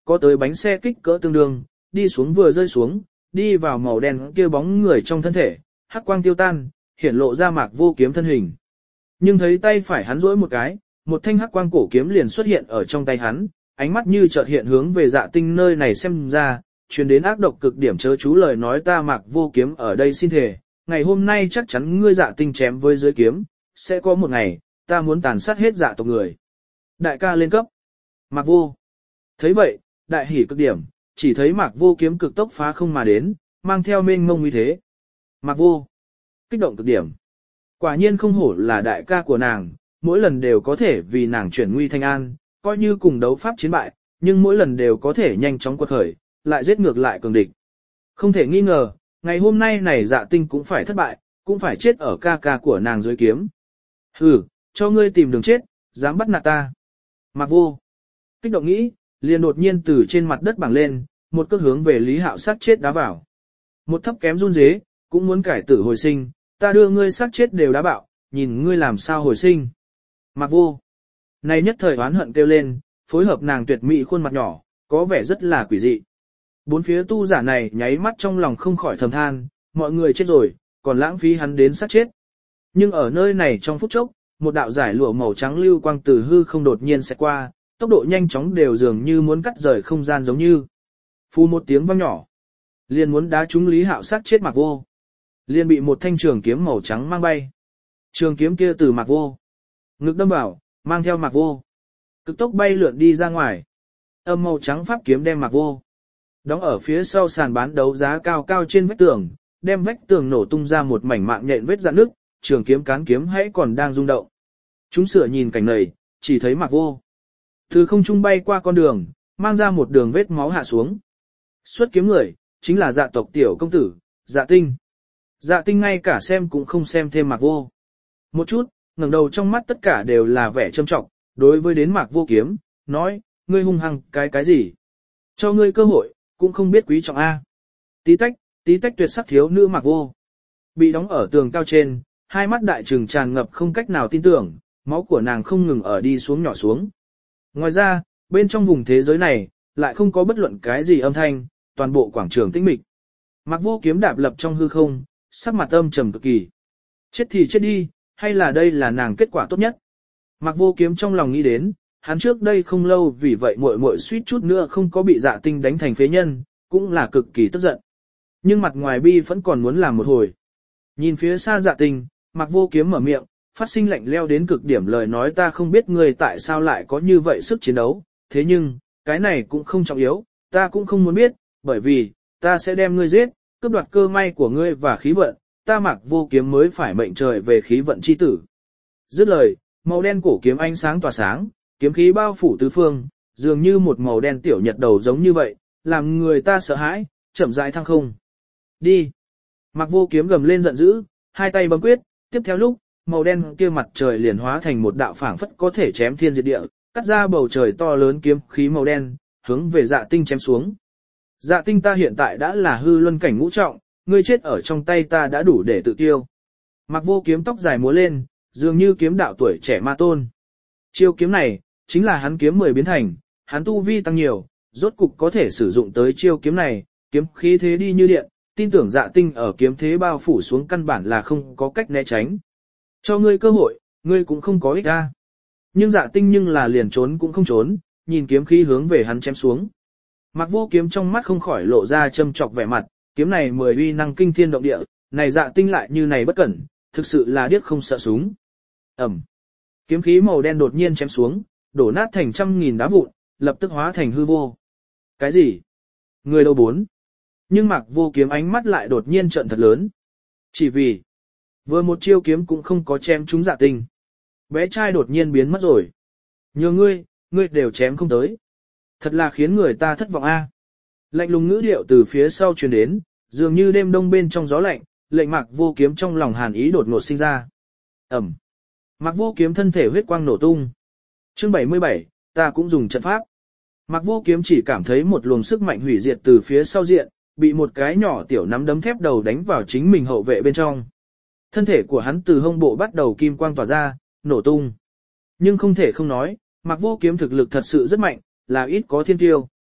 A: có tới bánh xe kích cỡ tương đương, đi xuống vừa rơi xuống, đi vào màu đen kia bóng người trong thân thể, hắc quang tiêu tan, hiển lộ ra Mạc Vô Kiếm thân hình. Nhưng thấy tay phải hắn duỗi một cái, một thanh hắc quang cổ kiếm liền xuất hiện ở trong tay hắn, ánh mắt như chợt hiện hướng về Dạ Tinh nơi này xem ra, truyền đến ác độc cực điểm chớ chú lời nói ta Mạc Vô Kiếm ở đây xin thề, ngày hôm nay chắc chắn ngươi Dạ Tinh chém với dưới kiếm, sẽ có một ngày, ta muốn tàn sát hết dạ tộc người. Đại ca lên cấp. Mạc Vô. Thấy vậy, đại hỉ cực điểm, chỉ thấy Mạc Vô Kiếm cực tốc phá không mà đến, mang theo mênh mông uy thế. Mạc Vô. Kích động cực điểm. Quả nhiên không hổ là đại ca của nàng, mỗi lần đều có thể vì nàng chuyển nguy thành an, coi như cùng đấu pháp chiến bại, nhưng mỗi lần đều có thể nhanh chóng quật khởi, lại giết ngược lại cường địch. Không thể nghi ngờ, ngày hôm nay này Dạ Tinh cũng phải thất bại, cũng phải chết ở ca ca của nàng dưới kiếm. Hừ, cho ngươi tìm đường chết, dám bắt nạt ta. Mạc Vô. Kích động nghĩ, liền đột nhiên từ trên mặt đất bảng lên, một cước hướng về Lý Hạo sát chết đá vào. Một thấp kém run rế, cũng muốn cải tử hồi sinh, ta đưa ngươi sát chết đều đá bạo, nhìn ngươi làm sao hồi sinh. Mạc Vô. Này nhất thời oán hận kêu lên, phối hợp nàng tuyệt mỹ khuôn mặt nhỏ, có vẻ rất là quỷ dị. Bốn phía tu giả này nháy mắt trong lòng không khỏi thầm than, mọi người chết rồi, còn lãng phí hắn đến sát chết. Nhưng ở nơi này trong phút chốc, một đạo giải lụa màu trắng lưu quang từ hư không đột nhiên sẽ qua, tốc độ nhanh chóng đều dường như muốn cắt rời không gian giống như. Phu một tiếng vang nhỏ, liền muốn đá trúng Lý Hạo sát chết Mạc Vô. Liền bị một thanh trường kiếm màu trắng mang bay. Trường kiếm kia từ Mạc Vô ngực đâm vào, mang theo Mạc Vô cực tốc bay lượn đi ra ngoài. Âm màu trắng pháp kiếm đem Mạc Vô đóng ở phía sau sàn bán đấu giá cao cao trên vách tường, đem vách tường nổ tung ra một mảnh mạng nhện vết rạn nước, trường kiếm cán kiếm hãy còn đang rung động. Chúng sửa nhìn cảnh này, chỉ thấy Mạc Vô từ không trung bay qua con đường, mang ra một đường vết máu hạ xuống. Xuất kiếm người, chính là Dạ tộc tiểu công tử, Dạ Tinh. Dạ Tinh ngay cả xem cũng không xem thêm Mạc Vô. Một chút, ngẩng đầu trong mắt tất cả đều là vẻ châm trọng, đối với đến Mạc Vô Kiếm, nói, ngươi hung hăng cái cái gì? Cho ngươi cơ hội, cũng không biết quý trọng A. Tí tách, tí tách tuyệt sắc thiếu nữ Mạc Vô. Bị đóng ở tường cao trên, hai mắt đại trừng tràn ngập không cách nào tin tưởng, máu của nàng không ngừng ở đi xuống nhỏ xuống. Ngoài ra, bên trong vùng thế giới này, lại không có bất luận cái gì âm thanh, toàn bộ quảng trường tĩnh mịch. Mạc Vô Kiếm đạp lập trong hư không, sắc mặt âm trầm cực kỳ. Chết thì chết đi, hay là đây là nàng kết quả tốt nhất? Mạc Vô Kiếm trong lòng nghĩ đến, hắn trước đây không lâu vì vậy muội muội suýt chút nữa không có bị Dạ Tinh đánh thành phế nhân, cũng là cực kỳ tức giận. Nhưng mặt ngoài bi vẫn còn muốn làm một hồi. Nhìn phía xa Dạ Tinh, Mạc Vô Kiếm mở miệng, phát sinh lạnh leo đến cực điểm lời nói ta không biết người tại sao lại có như vậy sức chiến đấu, thế nhưng, cái này cũng không trọng yếu, ta cũng không muốn biết, bởi vì, ta sẽ đem ngươi giết, cướp đoạt cơ may của ngươi và khí vận, ta Mạc Vô Kiếm mới phải mệnh trời về khí vận chi tử. Dứt lời, màu đen cổ kiếm ánh sáng tỏa sáng, kiếm khí bao phủ tứ phương, dường như một màu đen tiểu nhật đầu giống như vậy, làm người ta sợ hãi, chậm rãi thăng không. Đi! Mạc Vô Kiếm gầm lên giận dữ, hai tay bấm quyết, tiếp theo lúc, màu đen kia mặt trời liền hóa thành một đạo phảng phất có thể chém thiên diệt địa, cắt ra bầu trời to lớn kiếm khí màu đen, hướng về Dạ Tinh chém xuống. Dạ Tinh ta hiện tại đã là hư luân cảnh ngũ trọng, ngươi chết ở trong tay ta đã đủ để tự tiêu. Mạc Vô Kiếm tóc dài múa lên, dường như kiếm đạo tuổi trẻ ma tôn. Chiêu kiếm này, chính là hắn kiếm mười biến thành, hắn tu vi tăng nhiều, rốt cục có thể sử dụng tới chiêu kiếm này, kiếm khí thế đi như điện, tin tưởng Dạ Tinh ở kiếm thế bao phủ xuống căn bản là không có cách né tránh. Cho ngươi cơ hội, ngươi cũng không có ích ra. Nhưng Dạ Tinh nhưng là liền trốn cũng không trốn, nhìn kiếm khí hướng về hắn chém xuống. Mạc Vô Kiếm trong mắt không khỏi lộ ra châm chọc vẻ mặt, kiếm này mười uy năng kinh thiên động địa, này Dạ Tinh lại như này bất cẩn, thực sự là điếc không sợ súng. Ẩm. Kiếm khí màu đen đột nhiên chém xuống, đổ nát thành trăm nghìn đá vụn, lập tức hóa thành hư vô. Cái gì? Người đâu bốn? Nhưng Mạc Vô Kiếm ánh mắt lại đột nhiên trợn thật lớn. Chỉ vì, vừa một chiêu kiếm cũng không có chém trúng Dạ Tinh. Bé trai đột nhiên biến mất rồi. Nhờ ngươi, ngươi đều chém không tới. Thật là khiến người ta thất vọng a. Lạnh lùng ngữ điệu từ phía sau truyền đến, dường như đêm đông bên trong gió lạnh, lệnh Mạc Vô Kiếm trong lòng hàn ý đột ngột sinh ra. Ẩm. Mạc Vô Kiếm thân thể huyết quang nổ tung. Chương bảy mươi bảy, ta cũng dùng trận pháp. Mạc Vô Kiếm chỉ cảm thấy một luồng sức mạnh hủy diệt từ phía sau diện, bị một cái nhỏ tiểu nắm đấm thép đầu đánh vào chính mình hậu vệ bên trong. Thân thể của hắn từ hông bộ bắt đầu kim quang tỏa ra, nổ tung. Nhưng không thể không nói, Mạc Vô Kiếm thực lực thật sự rất mạnh, là ít có thiên tiêu.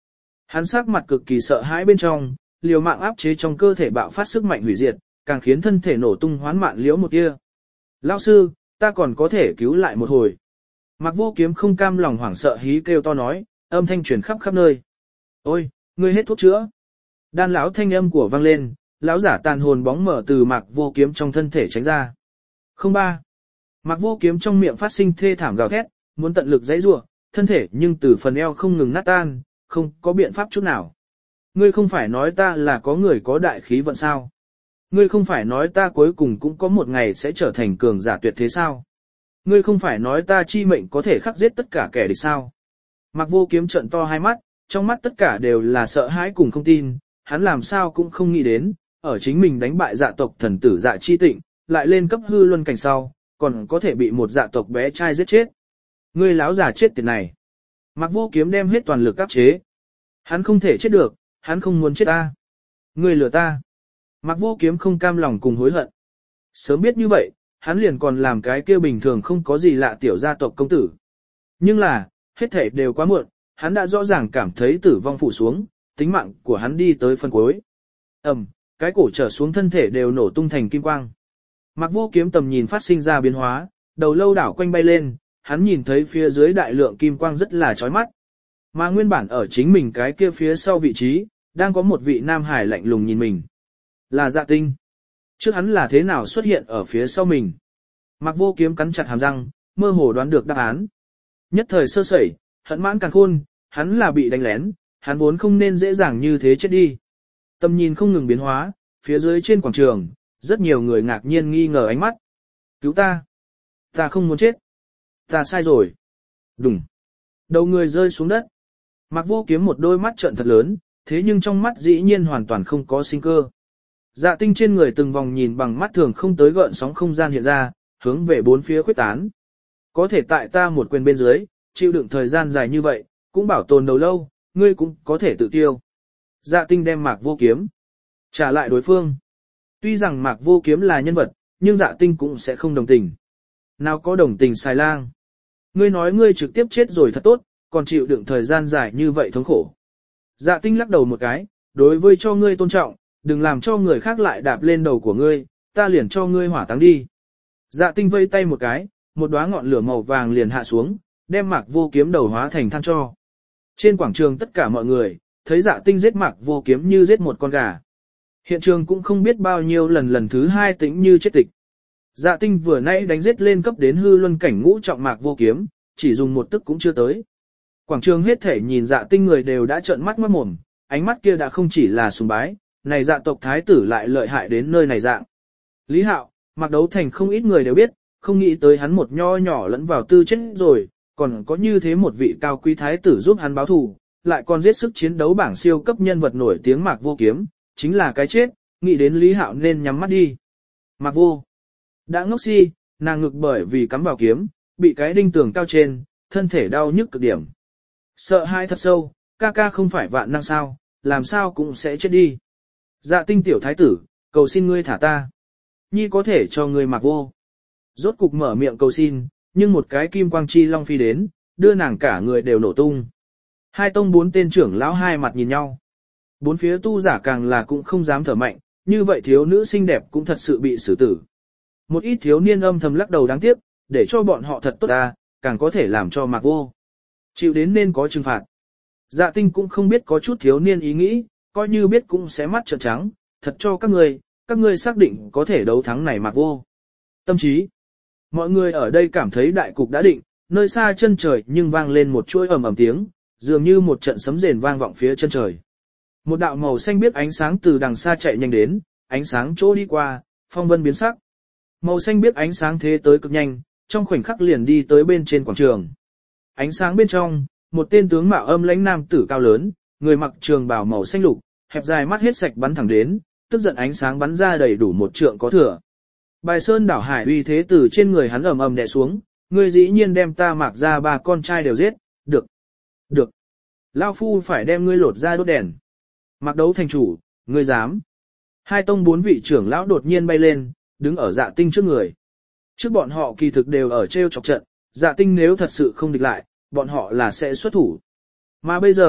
A: Hắn sắc mặt cực kỳ sợ hãi bên trong, liều mạng áp chế trong cơ thể bạo phát sức mạnh hủy diệt, càng khiến thân thể nổ tung hoán mạn liễu một tia. Lão sư, ta còn có thể cứu lại một hồi. Mạc Vô Kiếm không cam lòng hoảng sợ hí kêu to nói, âm thanh truyền khắp khắp nơi. Ôi, ngươi hết thuốc chữa. Đan lão thanh âm của vang lên, lão giả tàn hồn bóng mở từ Mạc Vô Kiếm trong thân thể tránh ra. Không ba. Mạc Vô Kiếm trong miệng phát sinh thê thảm gào thét, muốn tận lực giãy giụa, thân thể nhưng từ phần eo không ngừng nát tan, không có biện pháp chút nào. Ngươi không phải nói ta là có người có đại khí vận sao? Ngươi không phải nói ta cuối cùng cũng có một ngày sẽ trở thành cường giả tuyệt thế sao? Ngươi không phải nói ta chi mệnh có thể khắc giết tất cả kẻ địch sao? Mạc Vô Kiếm trợn to hai mắt, trong mắt tất cả đều là sợ hãi cùng không tin, hắn làm sao cũng không nghĩ đến, ở chính mình đánh bại dạ tộc thần tử Dạ Chi Tịnh, lại lên cấp hư luân cảnh sau, còn có thể bị một dạ tộc bé trai giết chết. Ngươi láo giả chết tiệt này. Mạc Vô Kiếm đem hết toàn lực áp chế. Hắn không thể chết được, hắn không muốn chết ta. Ngươi lừa ta. Mạc Vô Kiếm không cam lòng cùng hối hận. Sớm biết như vậy, hắn liền còn làm cái kia bình thường không có gì lạ tiểu gia tộc công tử. Nhưng là, hết thảy đều quá muộn, hắn đã rõ ràng cảm thấy tử vong phủ xuống, tính mạng của hắn đi tới phần cuối. Ầm, cái cổ trở xuống thân thể đều nổ tung thành kim quang. Mạc Vô Kiếm tầm nhìn phát sinh ra biến hóa, đầu lâu đảo quanh bay lên, hắn nhìn thấy phía dưới đại lượng kim quang rất là chói mắt. Mà nguyên bản ở chính mình cái kia phía sau vị trí, đang có một vị nam hải lạnh lùng nhìn mình. Là Dạ Tinh. Trước hắn là thế nào xuất hiện ở phía sau mình? Mạc Vô Kiếm cắn chặt hàm răng, mơ hồ đoán được đáp án. Nhất thời sơ sẩy, hận mãn càng khôn, hắn là bị đánh lén, hắn vốn không nên dễ dàng như thế chết đi. Tầm nhìn không ngừng biến hóa, phía dưới trên quảng trường, rất nhiều người ngạc nhiên nghi ngờ ánh mắt. Cứu ta! Ta không muốn chết! Ta sai rồi! Đùng! Đầu người rơi xuống đất. Mạc Vô Kiếm một đôi mắt trợn thật lớn, thế nhưng trong mắt dĩ nhiên hoàn toàn không có sinh cơ. Dạ Tinh trên người từng vòng nhìn bằng mắt thường không tới gợn sóng không gian hiện ra, hướng về bốn phía khuếch tán. Có thể tại ta một quyền bên dưới, chịu đựng thời gian dài như vậy, cũng bảo tồn đầu lâu, ngươi cũng có thể tự tiêu. Dạ Tinh đem Mạc Vô Kiếm trả lại đối phương. Tuy rằng Mạc Vô Kiếm là nhân vật, nhưng Dạ Tinh cũng sẽ không đồng tình. Nào có đồng tình xài lang. Ngươi nói ngươi trực tiếp chết rồi thật tốt, còn chịu đựng thời gian dài như vậy thống khổ. Dạ Tinh lắc đầu một cái, đối với cho ngươi tôn trọng, đừng làm cho người khác lại đạp lên đầu của ngươi, ta liền cho ngươi hỏa táng đi. Dạ Tinh vây tay một cái, một đóa ngọn lửa màu vàng liền hạ xuống, đem Mạc Vô Kiếm đầu hóa thành than tro. Trên quảng trường tất cả mọi người, thấy Dạ Tinh giết Mạc Vô Kiếm như giết một con gà. Hiện trường cũng không biết bao nhiêu lần lần thứ hai tĩnh như chết tịch. Dạ Tinh vừa nãy đánh giết lên cấp đến hư luân cảnh ngũ trọng Mạc Vô Kiếm, chỉ dùng một tức cũng chưa tới. Quảng trường hết thể nhìn Dạ Tinh người đều đã trợn mắt ngoát mồm, ánh mắt kia đã không chỉ là sùng bái, này dạ tộc thái tử lại lợi hại đến nơi này dạng. Lý Hạo, Mạc Đấu Thành không ít người đều biết, không nghĩ tới hắn một nho nhỏ lẫn vào tư chết rồi, còn có như thế một vị cao quý thái tử giúp hắn báo thù, lại còn giết sức chiến đấu bảng siêu cấp nhân vật nổi tiếng Mạc Vô Kiếm, chính là cái chết, nghĩ đến Lý Hạo nên nhắm mắt đi. Mạc Vô đã ngốc si, nàng ngực bởi vì cắm vào kiếm, bị cái đinh tường cao trên, thân thể đau nhức cực điểm. Sợ hãi thật sâu, ca ca không phải vạn năng sao, làm sao cũng sẽ chết đi. Dạ Tinh tiểu thái tử, cầu xin ngươi thả ta. Nhi có thể cho ngươi Mạc Vô. Rốt cục mở miệng cầu xin, nhưng một cái kim quang chi long phi đến, đưa nàng cả người đều nổ tung. Hai tông bốn tên trưởng lão hai mặt nhìn nhau. Bốn phía tu giả càng là cũng không dám thở mạnh, như vậy thiếu nữ xinh đẹp cũng thật sự bị xử tử. Một ít thiếu niên âm thầm lắc đầu đáng tiếc, để cho bọn họ thật tốt ta, càng có thể làm cho Mạc Vô chịu đến nên có trừng phạt. Dạ Tinh cũng không biết có chút thiếu niên ý nghĩ, coi như biết cũng sẽ mắt trợn trắng, thật cho các ngươi, các ngươi xác định có thể đấu thắng này Mạc Vô. Tâm trí. Mọi người ở đây cảm thấy đại cục đã định, nơi xa chân trời nhưng vang lên một chuỗi ầm ầm tiếng, dường như một trận sấm rền vang vọng phía chân trời. Một đạo màu xanh biếc ánh sáng từ đằng xa chạy nhanh đến, ánh sáng chỗ đi qua, phong vân biến sắc. Màu xanh biếc ánh sáng thế tới cực nhanh, trong khoảnh khắc liền đi tới bên trên quảng trường. Ánh sáng bên trong, một tên tướng mạo âm lãnh nam tử cao lớn, người mặc trường bào màu xanh lục, hẹp dài mắt hết sạch bắn thẳng đến, tức giận ánh sáng bắn ra đầy đủ một trượng có thừa. Bài sơn đảo hải uy thế từ trên người hắn ầm ầm đè xuống, ngươi dĩ nhiên đem ta Mạc ra ba con trai đều giết, được, được. Lao phu phải đem ngươi lột ra đốt đèn. Mạc Đấu thành chủ, ngươi dám. Hai tông bốn vị trưởng lão đột nhiên bay lên, đứng ở Dạ Tinh trước người. Trước bọn họ kỳ thực đều ở treo chọc trận, Dạ Tinh nếu thật sự không địch lại, bọn họ là sẽ xuất thủ. Mà bây giờ,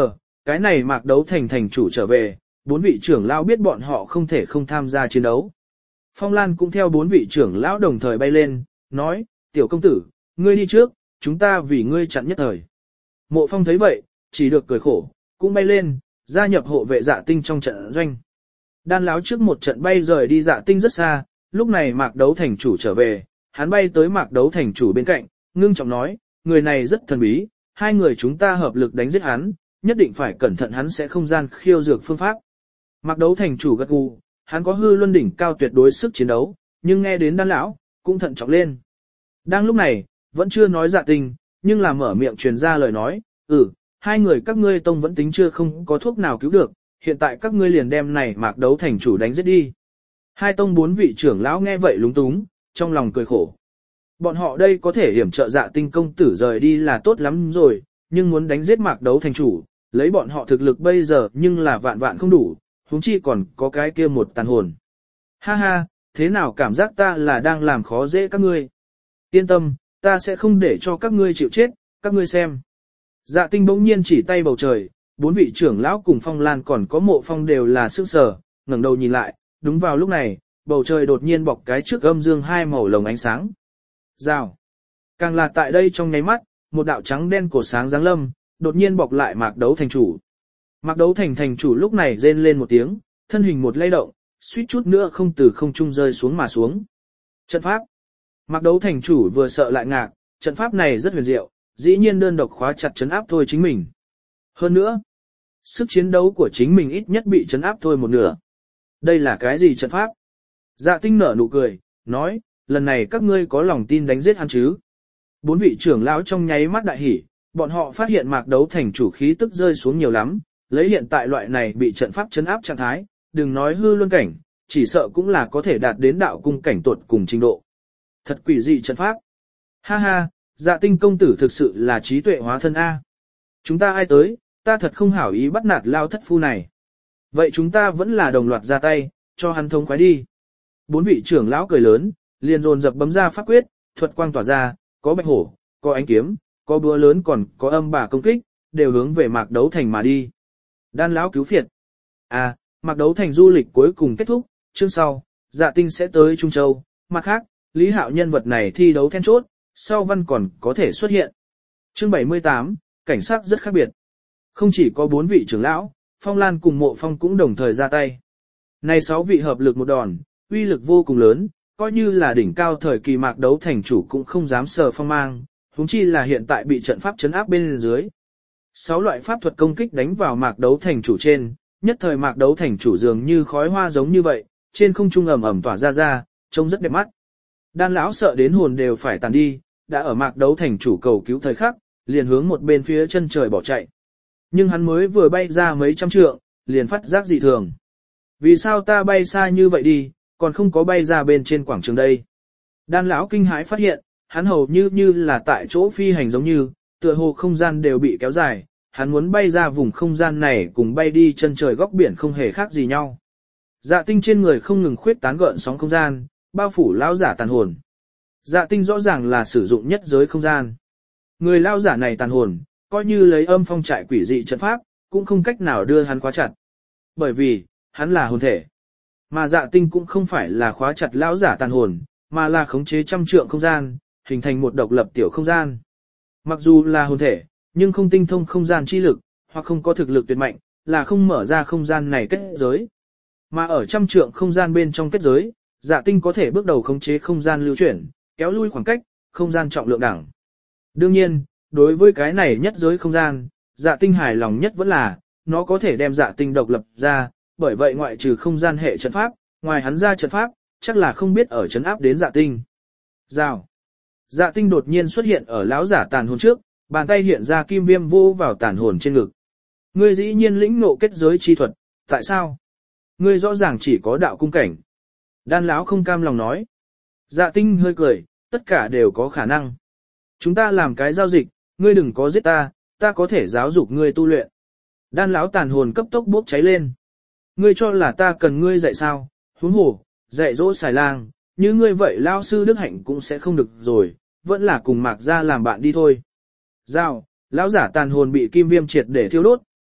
A: cái này mạc đấu thành thành chủ trở về, bốn vị trưởng lão biết bọn họ không thể không tham gia chiến đấu. Phong Lan cũng theo bốn vị trưởng lão đồng thời bay lên, nói, tiểu công tử, ngươi đi trước, chúng ta vì ngươi chặn nhất thời. Mộ Phong thấy vậy, chỉ được cười khổ, cũng bay lên, gia nhập hộ vệ Dạ Tinh trong trận doanh. Đan lão trước một trận bay rời đi Dạ Tinh rất xa, lúc này mạc đấu thành chủ trở về, hắn bay tới mạc đấu thành chủ bên cạnh, ngưng trọng nói, người này rất thần bí, hai người chúng ta hợp lực đánh giết hắn, nhất định phải cẩn thận hắn sẽ không gian khiêu dược phương pháp. Mạc đấu thành chủ gật gù, hắn có hư luân đỉnh cao tuyệt đối sức chiến đấu, nhưng nghe đến Đan lão, cũng thận trọng lên. Đang lúc này, vẫn chưa nói Dạ Tinh, nhưng là mở miệng truyền ra lời nói, ừ, hai người các ngươi tông vẫn tính chưa không có thuốc nào cứu được, hiện tại các ngươi liền đem này mạc đấu thành chủ đánh giết đi. Hai tông bốn vị trưởng lão nghe vậy lúng túng, trong lòng cười khổ. Bọn họ đây có thể hiểm trợ Dạ Tinh công tử rời đi là tốt lắm rồi, nhưng muốn đánh giết mạc đấu thành chủ, lấy bọn họ thực lực bây giờ nhưng là vạn vạn không đủ, huống chi còn có cái kia một tàn hồn. Ha ha, thế nào cảm giác ta là đang làm khó dễ các ngươi? Yên tâm, ta sẽ không để cho các ngươi chịu chết, các ngươi xem. Dạ Tinh bỗng nhiên chỉ tay bầu trời, bốn vị trưởng lão cùng Phong Lan còn có Mộ Phong đều là sức sở, ngẩng đầu nhìn lại, đúng vào lúc này, bầu trời đột nhiên bọc cái trước âm dương hai màu lồng ánh sáng. Rào. Càng là tại đây trong nháy mắt, một đạo trắng đen cổ sáng giáng lâm, đột nhiên bọc lại mạc đấu thành chủ. Mạc đấu thành thành chủ lúc này rên lên một tiếng, thân hình một lay động, suýt chút nữa không từ không trung rơi xuống mà xuống. Trận pháp. Mạc đấu thành chủ vừa sợ lại ngạc, trận pháp này rất huyền diệu, dĩ nhiên đơn độc khóa chặt trấn áp thôi chính mình. Hơn nữa, sức chiến đấu của chính mình ít nhất bị trấn áp thôi một nửa. Đây là cái gì trận pháp? Dạ Tinh nở nụ cười, nói, lần này các ngươi có lòng tin đánh giết hắn chứ? Bốn vị trưởng lão trong nháy mắt đại hỉ, bọn họ phát hiện mạc đấu thành chủ khí tức rơi xuống nhiều lắm, lấy hiện tại loại này bị trận pháp trấn áp trạng thái, đừng nói hư luân cảnh, chỉ sợ cũng là có thể đạt đến đạo cung cảnh tuột cùng trình độ. Thật quỷ dị trận pháp. Ha ha, Dạ Tinh công tử thực sự là trí tuệ hóa thân A. Chúng ta ai tới, ta thật không hảo ý bắt nạt lao thất phu này. Vậy chúng ta vẫn là đồng loạt ra tay, cho hắn thông khoái đi. Bốn vị trưởng lão cười lớn, liền dồn dập bấm ra pháp quyết, thuật quang tỏa ra, có bạch hổ, có ánh kiếm, có búa lớn còn có âm bà công kích, đều hướng về mạc đấu thành mà đi. Đan lão cứu phiệt. À, mạc đấu thành du lịch cuối cùng kết thúc, chương sau, Dạ Tinh sẽ tới Trung Châu, mặt khác, Lý Hạo nhân vật này thi đấu then chốt, sau văn còn có thể xuất hiện. Chương bảy mươi tám, cảnh sát rất khác biệt. Không chỉ có bốn vị trưởng lão, Phong Lan cùng Mộ Phong cũng đồng thời ra tay. Này sáu vị hợp lực một đòn, uy lực vô cùng lớn, coi như là đỉnh cao thời kỳ mạc đấu thành chủ cũng không dám sờ phong mang, huống chi là hiện tại bị trận pháp chấn áp bên dưới. Sáu loại pháp thuật công kích đánh vào mạc đấu thành chủ trên, nhất thời mạc đấu thành chủ dường như khói hoa giống như vậy, trên không trung ẩm ẩm tỏa ra ra, trông rất đẹp mắt. Đan lão sợ đến hồn đều phải tàn đi, đã ở mạc đấu thành chủ cầu cứu thời khắc, liền hướng một bên phía chân trời bỏ chạy. Nhưng hắn mới vừa bay ra mấy trăm trượng, liền phát giác dị thường. Vì sao ta bay xa như vậy đi, còn không có bay ra bên trên quảng trường đây? Đan lão kinh hãi phát hiện, hắn hầu như như là tại chỗ phi hành giống như, tựa hồ không gian đều bị kéo dài, hắn muốn bay ra vùng không gian này cùng bay đi chân trời góc biển không hề khác gì nhau. Dạ Tinh trên người không ngừng khuyết tán gợn sóng không gian, bao phủ lão giả tàn hồn. Dạ Tinh rõ ràng là sử dụng nhất giới không gian. Người lão giả này tàn hồn, coi như lấy âm phong trại quỷ dị trận pháp, cũng không cách nào đưa hắn khóa chặt. Bởi vì, hắn là hồn thể. Mà Dạ Tinh cũng không phải là khóa chặt lão giả tàn hồn, mà là khống chế trăm trượng không gian, hình thành một độc lập tiểu không gian. Mặc dù là hồn thể, nhưng không tinh thông không gian chi lực, hoặc không có thực lực tuyệt mạnh, là không mở ra không gian này kết giới. Mà ở trăm trượng không gian bên trong kết giới, Dạ Tinh có thể bước đầu khống chế không gian lưu chuyển, kéo lui khoảng cách, không gian trọng lượng đẳng. Đương nhiên, đối với cái này nhất giới không gian, Dạ Tinh hài lòng nhất vẫn là, nó có thể đem Dạ Tinh độc lập ra, bởi vậy ngoại trừ không gian hệ trận pháp, ngoài hắn ra trận pháp, chắc là không biết ở trấn áp đến Dạ Tinh. Rào. Dạ Tinh đột nhiên xuất hiện ở lão giả tàn hồn trước, bàn tay hiện ra kim viêm vô vào tàn hồn trên ngực. Ngươi dĩ nhiên lĩnh ngộ kết giới chi thuật, tại sao? Ngươi rõ ràng chỉ có đạo cung cảnh. Đan lão không cam lòng nói. Dạ Tinh hơi cười, tất cả đều có khả năng. Chúng ta làm cái giao dịch, ngươi đừng có giết ta, ta có thể giáo dục ngươi tu luyện. Đan lão tàn hồn cấp tốc bốc cháy lên. Ngươi cho là ta cần ngươi dạy sao? Huống hồ, dạy dỗ xài lang, như ngươi vậy lao sư đức hạnh cũng sẽ không được rồi, vẫn là cùng Mạc gia làm bạn đi thôi. Giao, lão giả tàn hồn bị kim viêm triệt để thiêu đốt,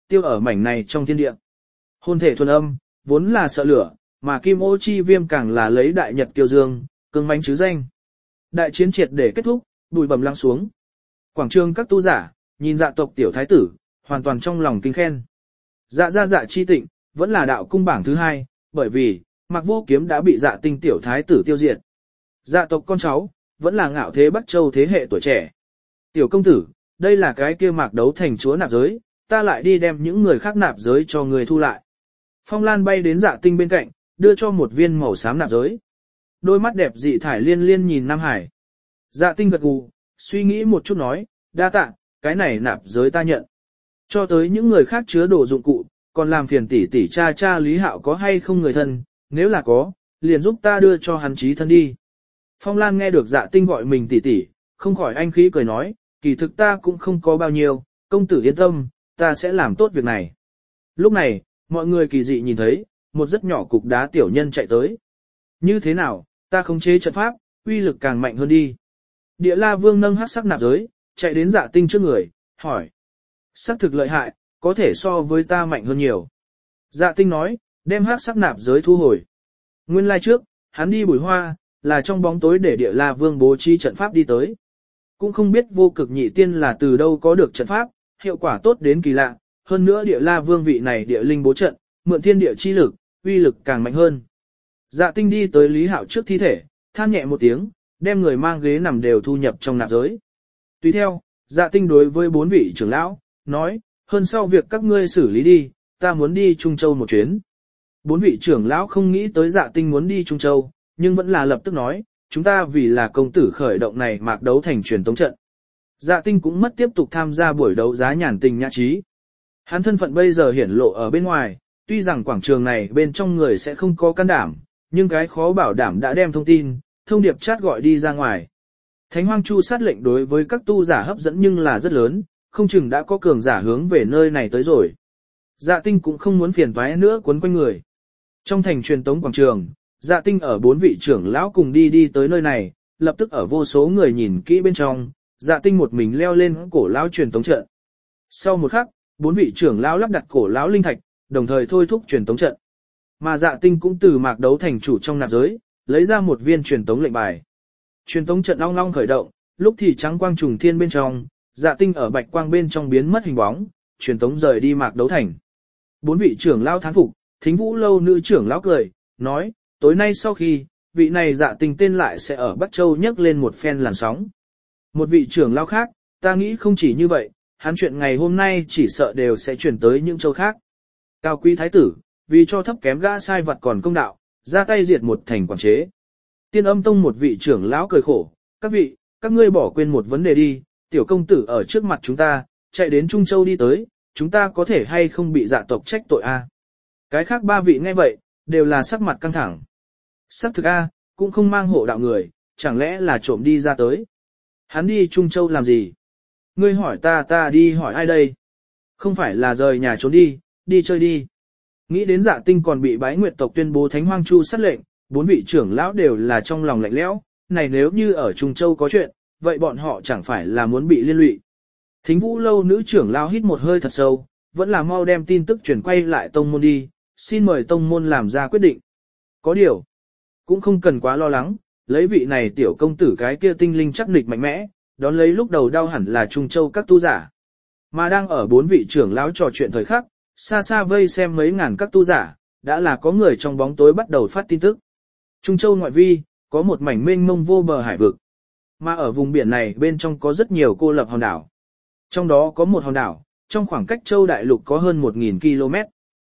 A: tiêu ở mảnh này trong thiên địa. Hồn thể thuần âm, vốn là sợ lửa, mà kim ô chi viêm càng là lấy đại nhật kiêu dương, cương mãnh chứ danh. Đại chiến triệt để kết thúc, bụi bầm lắng xuống. Quảng trường các tu giả, nhìn dạ tộc tiểu thái tử, hoàn toàn trong lòng kinh khen. Dạ gia dạ chi tịnh, vẫn là đạo cung bảng thứ hai, bởi vì, Mạc Vô Kiếm đã bị dạ tinh tiểu thái tử tiêu diệt. Dạ tộc con cháu, vẫn là ngạo thế Bắc Châu thế hệ tuổi trẻ. Tiểu công tử, đây là cái kia Mạc Đấu Thành chúa nạp giới, ta lại đi đem những người khác nạp giới cho người thu lại. Phong Lan bay đến dạ tinh bên cạnh, đưa cho một viên màu xám nạp giới. Đôi mắt đẹp dị thải liên liên nhìn Nam Hải. Dạ tinh gật gù, suy nghĩ một chút nói, đa tạ, cái này nạp giới ta nhận. Cho tới những người khác chứa đồ dụng cụ, còn làm phiền tỷ tỷ cha cha Lý Hạo có hay không người thân, nếu là có, liền giúp ta đưa cho hắn chí thân đi. Phong Lan nghe được dạ tinh gọi mình tỷ tỷ, không khỏi anh khí cười nói, kỳ thực ta cũng không có bao nhiêu, công tử yên tâm, ta sẽ làm tốt việc này. Lúc này, mọi người kỳ dị nhìn thấy, một rất nhỏ cục đá tiểu nhân chạy tới. Như thế nào, ta khống chế trận pháp, uy lực càng mạnh hơn đi. Địa La Vương nâng hắc sắc nạp giới, chạy đến dạ tinh trước người, hỏi. Sắc thực lợi hại, có thể so với ta mạnh hơn nhiều. Dạ tinh nói, đem hắc sắc nạp giới thu hồi. Nguyên lai trước, hắn đi bùi hoa, là trong bóng tối để Địa La Vương bố trí trận pháp đi tới. Cũng không biết vô cực nhị tiên là từ đâu có được trận pháp, hiệu quả tốt đến kỳ lạ, hơn nữa Địa La Vương vị này địa linh bố trận, mượn thiên địa chi lực, uy lực càng mạnh hơn. Dạ tinh đi tới Lý Hạo trước thi thể, than nhẹ một tiếng, đem người mang ghế nằm đều thu nhập trong nạp giới. Tùy theo, dạ tinh đối với bốn vị trưởng lão, nói, hơn sau việc các ngươi xử lý đi, ta muốn đi Trung Châu một chuyến. Bốn vị trưởng lão không nghĩ tới dạ tinh muốn đi Trung Châu, nhưng vẫn là lập tức nói, chúng ta vì là công tử khởi động này Mạc Đấu Thành truyền tống trận. Dạ tinh cũng mất tiếp tục tham gia buổi đấu giá nhàn tình nhã trí. Hắn thân phận bây giờ hiển lộ ở bên ngoài, tuy rằng quảng trường này bên trong người sẽ không có can đảm, nhưng cái khó bảo đảm đã đem thông tin, thông điệp chat gọi đi ra ngoài. Thánh Hoang Chu sát lệnh đối với các tu giả hấp dẫn nhưng là rất lớn, không chừng đã có cường giả hướng về nơi này tới rồi. Dạ tinh cũng không muốn phiền toái nữa quấn quanh người. Trong thành truyền tống quảng trường, dạ tinh ở bốn vị trưởng lão cùng đi đi tới nơi này, lập tức ở vô số người nhìn kỹ bên trong, dạ tinh một mình leo lên cổ lão truyền tống trận. Sau một khắc, bốn vị trưởng lão lắp đặt cổ lão linh thạch, đồng thời thôi thúc truyền tống trận. Mà dạ tinh cũng từ Mạc Đấu Thành chủ trong nạp giới, lấy ra một viên truyền tống lệnh bài. Truyền tống trận long long khởi động, lúc thì trắng quang trùng thiên bên trong, dạ tinh ở bạch quang bên trong biến mất hình bóng, truyền tống rời đi Mạc Đấu Thành. Bốn vị trưởng lão thán phục, Thính Vũ lâu nữ trưởng lão cười, nói, tối nay sau khi, vị này dạ tinh tên lại sẽ ở Bắc Châu nhấc lên một phen làn sóng. Một vị trưởng lão khác, ta nghĩ không chỉ như vậy, hắn chuyện ngày hôm nay chỉ sợ đều sẽ chuyển tới những châu khác. Cao quý thái tử, vì cho thấp kém gã sai vặt còn công đạo, ra tay diệt một thành quản chế. Tiên Âm Tông một vị trưởng lão cười khổ, các vị, các ngươi bỏ quên một vấn đề đi, tiểu công tử ở trước mặt chúng ta, chạy đến Trung Châu đi tới, chúng ta có thể hay không bị dạ tộc trách tội a? Cái khác ba vị nghe vậy, đều là sắc mặt căng thẳng. Sắc thực a, cũng không mang hộ đạo người, chẳng lẽ là trộm đi ra tới. Hắn đi Trung Châu làm gì? Ngươi hỏi ta ta đi hỏi ai đây? Không phải là rời nhà trốn đi, đi chơi đi. Nghĩ đến dạ tinh còn bị bái nguyệt tộc tuyên bố Thánh Hoang Chu sát lệnh, bốn vị trưởng lão đều là trong lòng lạnh lẽo, này nếu như ở Trung Châu có chuyện, vậy bọn họ chẳng phải là muốn bị liên lụy. Thính Vũ lâu nữ trưởng lão hít một hơi thật sâu, vẫn là mau đem tin tức truyền quay lại tông môn đi, xin mời tông môn làm ra quyết định. Có điều, cũng không cần quá lo lắng, lấy vị này tiểu công tử cái kia tinh linh chắc nịch mạnh mẽ, đón lấy lúc đầu đau hẳn là Trung Châu các tu giả. Mà đang ở bốn vị trưởng lão trò chuyện thời khắc, xa xa vây xem mấy ngàn các tu giả, đã là có người trong bóng tối bắt đầu phát tin tức. Trung Châu ngoại vi, có một mảnh mênh mông vô bờ hải vực. Mà ở vùng biển này bên trong có rất nhiều cô lập hòn đảo. Trong đó có một hòn đảo, trong khoảng cách Châu Đại Lục có hơn một nghìn ki lô mét.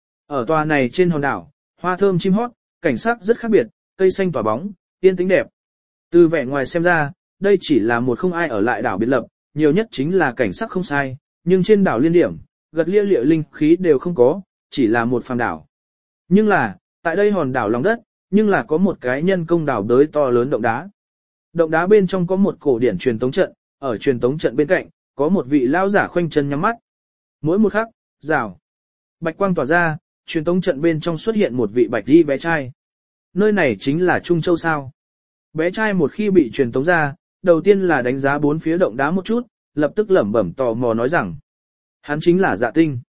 A: Ở tòa này trên hòn đảo, hoa thơm chim hót, cảnh sắc rất khác biệt, cây xanh tỏa bóng, yên tĩnh đẹp. Từ vẻ ngoài xem ra, đây chỉ là một không ai ở lại đảo biệt lập, nhiều nhất chính là cảnh sắc không sai, nhưng trên đảo liên điểm, gật lia lịa linh khí đều không có, chỉ là một phàm đảo. Nhưng là, tại đây hòn đảo lòng đất, nhưng là có một cái nhân công đảo đới to lớn động đá. Động đá bên trong có một cổ điển truyền tống trận, ở truyền tống trận bên cạnh, có một vị lão giả khoanh chân nhắm mắt. Mỗi một khắc, rào, bạch quang tỏa ra, truyền tống trận bên trong xuất hiện một vị bạch y bé trai. Nơi này chính là Trung Châu sao? Bé trai một khi bị truyền tống ra, đầu tiên là đánh giá bốn phía động đá một chút, lập tức lẩm bẩm tò mò nói rằng, hắn chính là Dạ Tinh.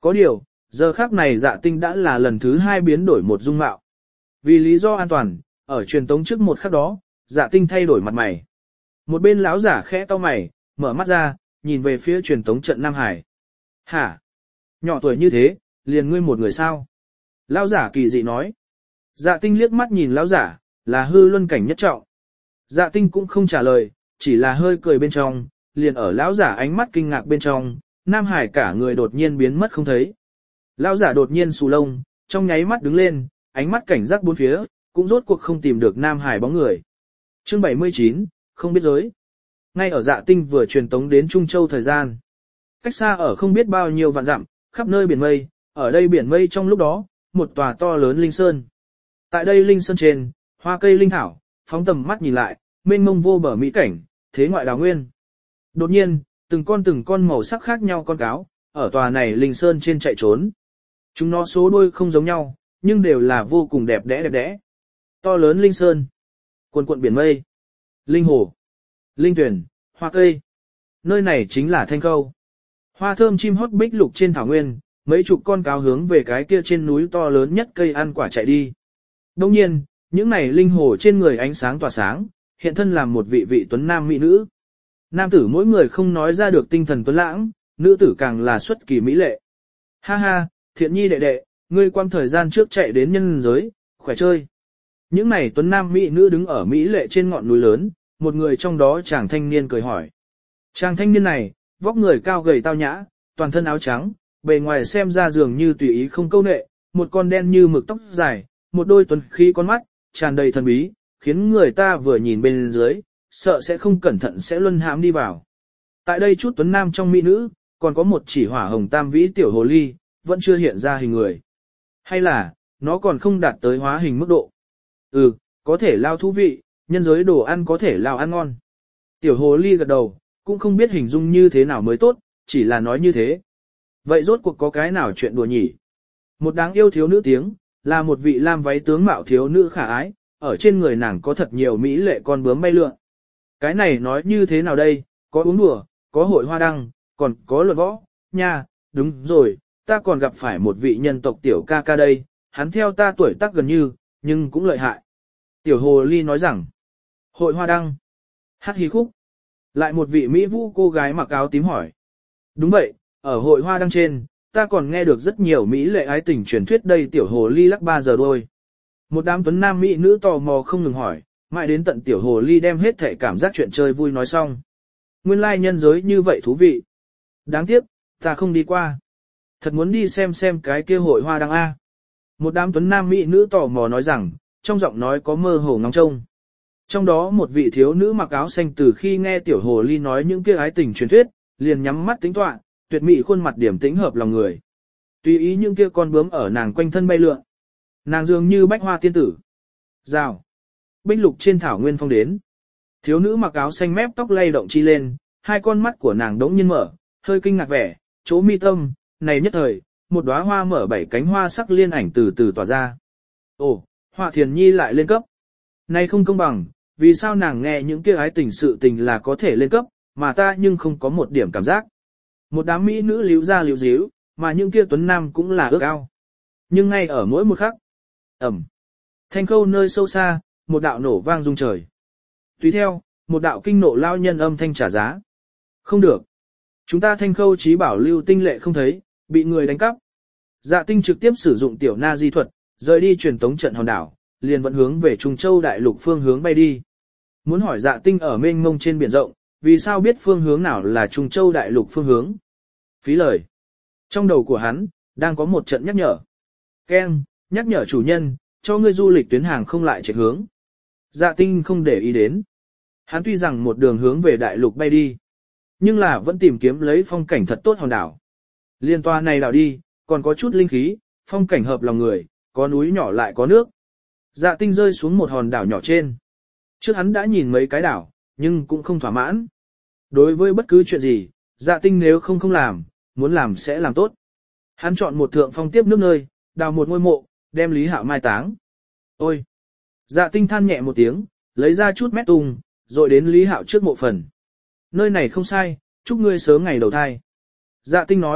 A: Có điều, giờ khác này Dạ Tinh đã là lần thứ hai biến đổi một dung mạo. Vì lý do an toàn, ở truyền tống trước một khắc đó, Dạ Tinh thay đổi mặt mày. Một bên lão giả khẽ cau mày, mở mắt ra, nhìn về phía truyền tống trận Nam Hải. Hả? Nhỏ tuổi như thế, liền ngươi một người sao? Lão giả kỳ dị nói. Dạ Tinh liếc mắt nhìn lão giả, là hư luân cảnh nhất trọng. Dạ Tinh cũng không trả lời, chỉ là hơi cười bên trong, liền ở lão giả ánh mắt kinh ngạc bên trong, Nam Hải cả người đột nhiên biến mất không thấy. Lão giả đột nhiên xù lông, trong nháy mắt đứng lên, ánh mắt cảnh giác bốn phía, cũng rốt cuộc không tìm được Nam Hải bóng người. Chương bảy mươi chín, không biết giới. Ngay ở Dạ Tinh vừa truyền tống đến Trung Châu thời gian. Cách xa ở không biết bao nhiêu vạn dặm, khắp nơi biển mây, ở đây biển mây trong lúc đó, một tòa to lớn linh sơn. Tại đây linh sơn trên, hoa cây linh thảo, phóng tầm mắt nhìn lại, mênh mông vô bờ mỹ cảnh, thế ngoại đào nguyên. Đột nhiên, từng con từng con màu sắc khác nhau con cáo, ở tòa này linh sơn trên chạy trốn. Chúng nó số đuôi không giống nhau, nhưng đều là vô cùng đẹp đẽ đẹp đẽ. To lớn linh sơn, cuồn cuộn biển mây, linh hồ, linh tuyển, hoa cây. Nơi này chính là Thanh Khâu. Hoa thơm chim hót bích lục trên thảo nguyên, mấy chục con cáo hướng về cái kia trên núi to lớn nhất cây ăn quả chạy đi. Đồng nhiên, những này linh hồ trên người ánh sáng tỏa sáng, hiện thân làm một vị vị tuấn nam mỹ nữ. Nam tử mỗi người không nói ra được tinh thần tuấn lãng, nữ tử càng là xuất kỳ mỹ lệ. Ha ha, Thiện Nhi đệ đệ, ngươi quang thời gian trước chạy đến nhân giới, khỏe chơi. Những này tuấn nam mỹ nữ đứng ở mỹ lệ trên ngọn núi lớn, một người trong đó chàng thanh niên cười hỏi. Chàng thanh niên này, vóc người cao gầy tao nhã, toàn thân áo trắng, bề ngoài xem ra dường như tùy ý không câu nệ, một con đen như mực tóc dài, một đôi tuấn khí con mắt, tràn đầy thần bí, khiến người ta vừa nhìn bên dưới, sợ sẽ không cẩn thận sẽ luân hãm đi vào. Tại đây chút tuấn nam trong mỹ nữ, còn có một chỉ hỏa hồng tam vĩ tiểu hồ ly, vẫn chưa hiện ra hình người. Hay là, nó còn không đạt tới hóa hình mức độ. Ừ, có thể lao thú vị, nhân giới đồ ăn có thể lao ăn ngon. Tiểu hồ ly gật đầu, cũng không biết hình dung như thế nào mới tốt, chỉ là nói như thế. Vậy rốt cuộc có cái nào chuyện đùa nhỉ? Một đáng yêu thiếu nữ tiếng, là một vị lam váy tướng mạo thiếu nữ khả ái, ở trên người nàng có thật nhiều mỹ lệ con bướm bay lượn. Cái này nói như thế nào đây, có uống đùa, có hội hoa đăng, còn có luật võ, nha, đúng rồi, ta còn gặp phải một vị nhân tộc tiểu ca ca đây, hắn theo ta tuổi tác gần như, nhưng cũng lợi hại. Tiểu hồ ly nói rằng, hội hoa đăng, hát hí khúc. Lại một vị mỹ vũ cô gái mặc áo tím hỏi. Đúng vậy, ở hội hoa đăng trên, ta còn nghe được rất nhiều mỹ lệ ái tình truyền thuyết đây. Tiểu hồ ly lắc ba giờ đôi. Một đám tuấn nam mỹ nữ tò mò không ngừng hỏi, mãi đến tận tiểu hồ ly đem hết thể cảm giác chuyện chơi vui nói xong. Nguyên lai nhân giới như vậy thú vị. Đáng tiếc, ta không đi qua. Thật muốn đi xem xem cái kia hội hoa đăng A. Một đám tuấn nam mỹ nữ tò mò nói rằng, trong giọng nói có mơ hồ ngóng trông. Trong đó một vị thiếu nữ mặc áo xanh từ khi nghe tiểu hồ ly nói những kia ái tình truyền thuyết, liền nhắm mắt tính toán, tuyệt mỹ khuôn mặt điểm tĩnh hợp lòng người. Tùy ý những kia con bướm ở nàng quanh thân bay lượn. Nàng dường như bách hoa tiên tử. Rào. Bích lục trên thảo nguyên phong đến. Thiếu nữ mặc áo xanh mép tóc lay động chi lên, hai con mắt của nàng đống nhiên mở, hơi kinh ngạc vẻ, chỗ mi tâm, này nhất thời, một đóa hoa mở bảy cánh hoa sắc liên ảnh từ từ tỏa ra. Ồ, Họa Thiền Nhi lại lên cấp. Này không công bằng, vì sao nàng nghe những kia ái tình sự tình là có thể lên cấp, mà ta nhưng không có một điểm cảm giác. Một đám mỹ nữ líu ra líu díu, mà những kia tuấn nam cũng là ước ao. Nhưng ngay ở mỗi một khắc, ẩm, Thanh Khâu nơi sâu xa, một đạo nổ vang rung trời. Tùy theo, một đạo kinh nộ lao nhân âm thanh trả giá. Không được. Chúng ta Thanh Khâu trí bảo lưu tinh lệ không thấy, bị người đánh cắp. Dạ Tinh trực tiếp sử dụng tiểu na di thuật, rời đi truyền tống trận hòn đảo, liền vẫn hướng về Trung Châu đại lục phương hướng bay đi. Muốn hỏi Dạ Tinh ở mênh mông trên biển rộng, vì sao biết phương hướng nào là Trung Châu đại lục phương hướng? Phí lời. Trong đầu của hắn, đang có một trận nhắc nhở. Ken, nhắc nhở chủ nhân, cho ngươi du lịch tuyến hàng không lại chạy hướng. Dạ Tinh không để ý đến. Hắn tuy rằng một đường hướng về đại lục bay đi, nhưng là vẫn tìm kiếm lấy phong cảnh thật tốt hòn đảo. Liên toa này đảo đi, còn có chút linh khí, phong cảnh hợp lòng người, có núi nhỏ lại có nước. Dạ Tinh rơi xuống một hòn đảo nhỏ trên. Trước hắn đã nhìn mấy cái đảo, nhưng cũng không thỏa mãn. Đối với bất cứ chuyện gì, Dạ Tinh nếu không không làm, muốn làm sẽ làm tốt. Hắn chọn một thượng phong tiếp nước nơi, đào một ngôi mộ, đem Lý Hạo mai táng. Ôi! Dạ Tinh than nhẹ một tiếng, lấy ra chút mét tung, rồi đến Lý Hạo trước mộ phần. Nơi này không sai, chúc ngươi sớm ngày đầu thai. Dạ Tinh nói,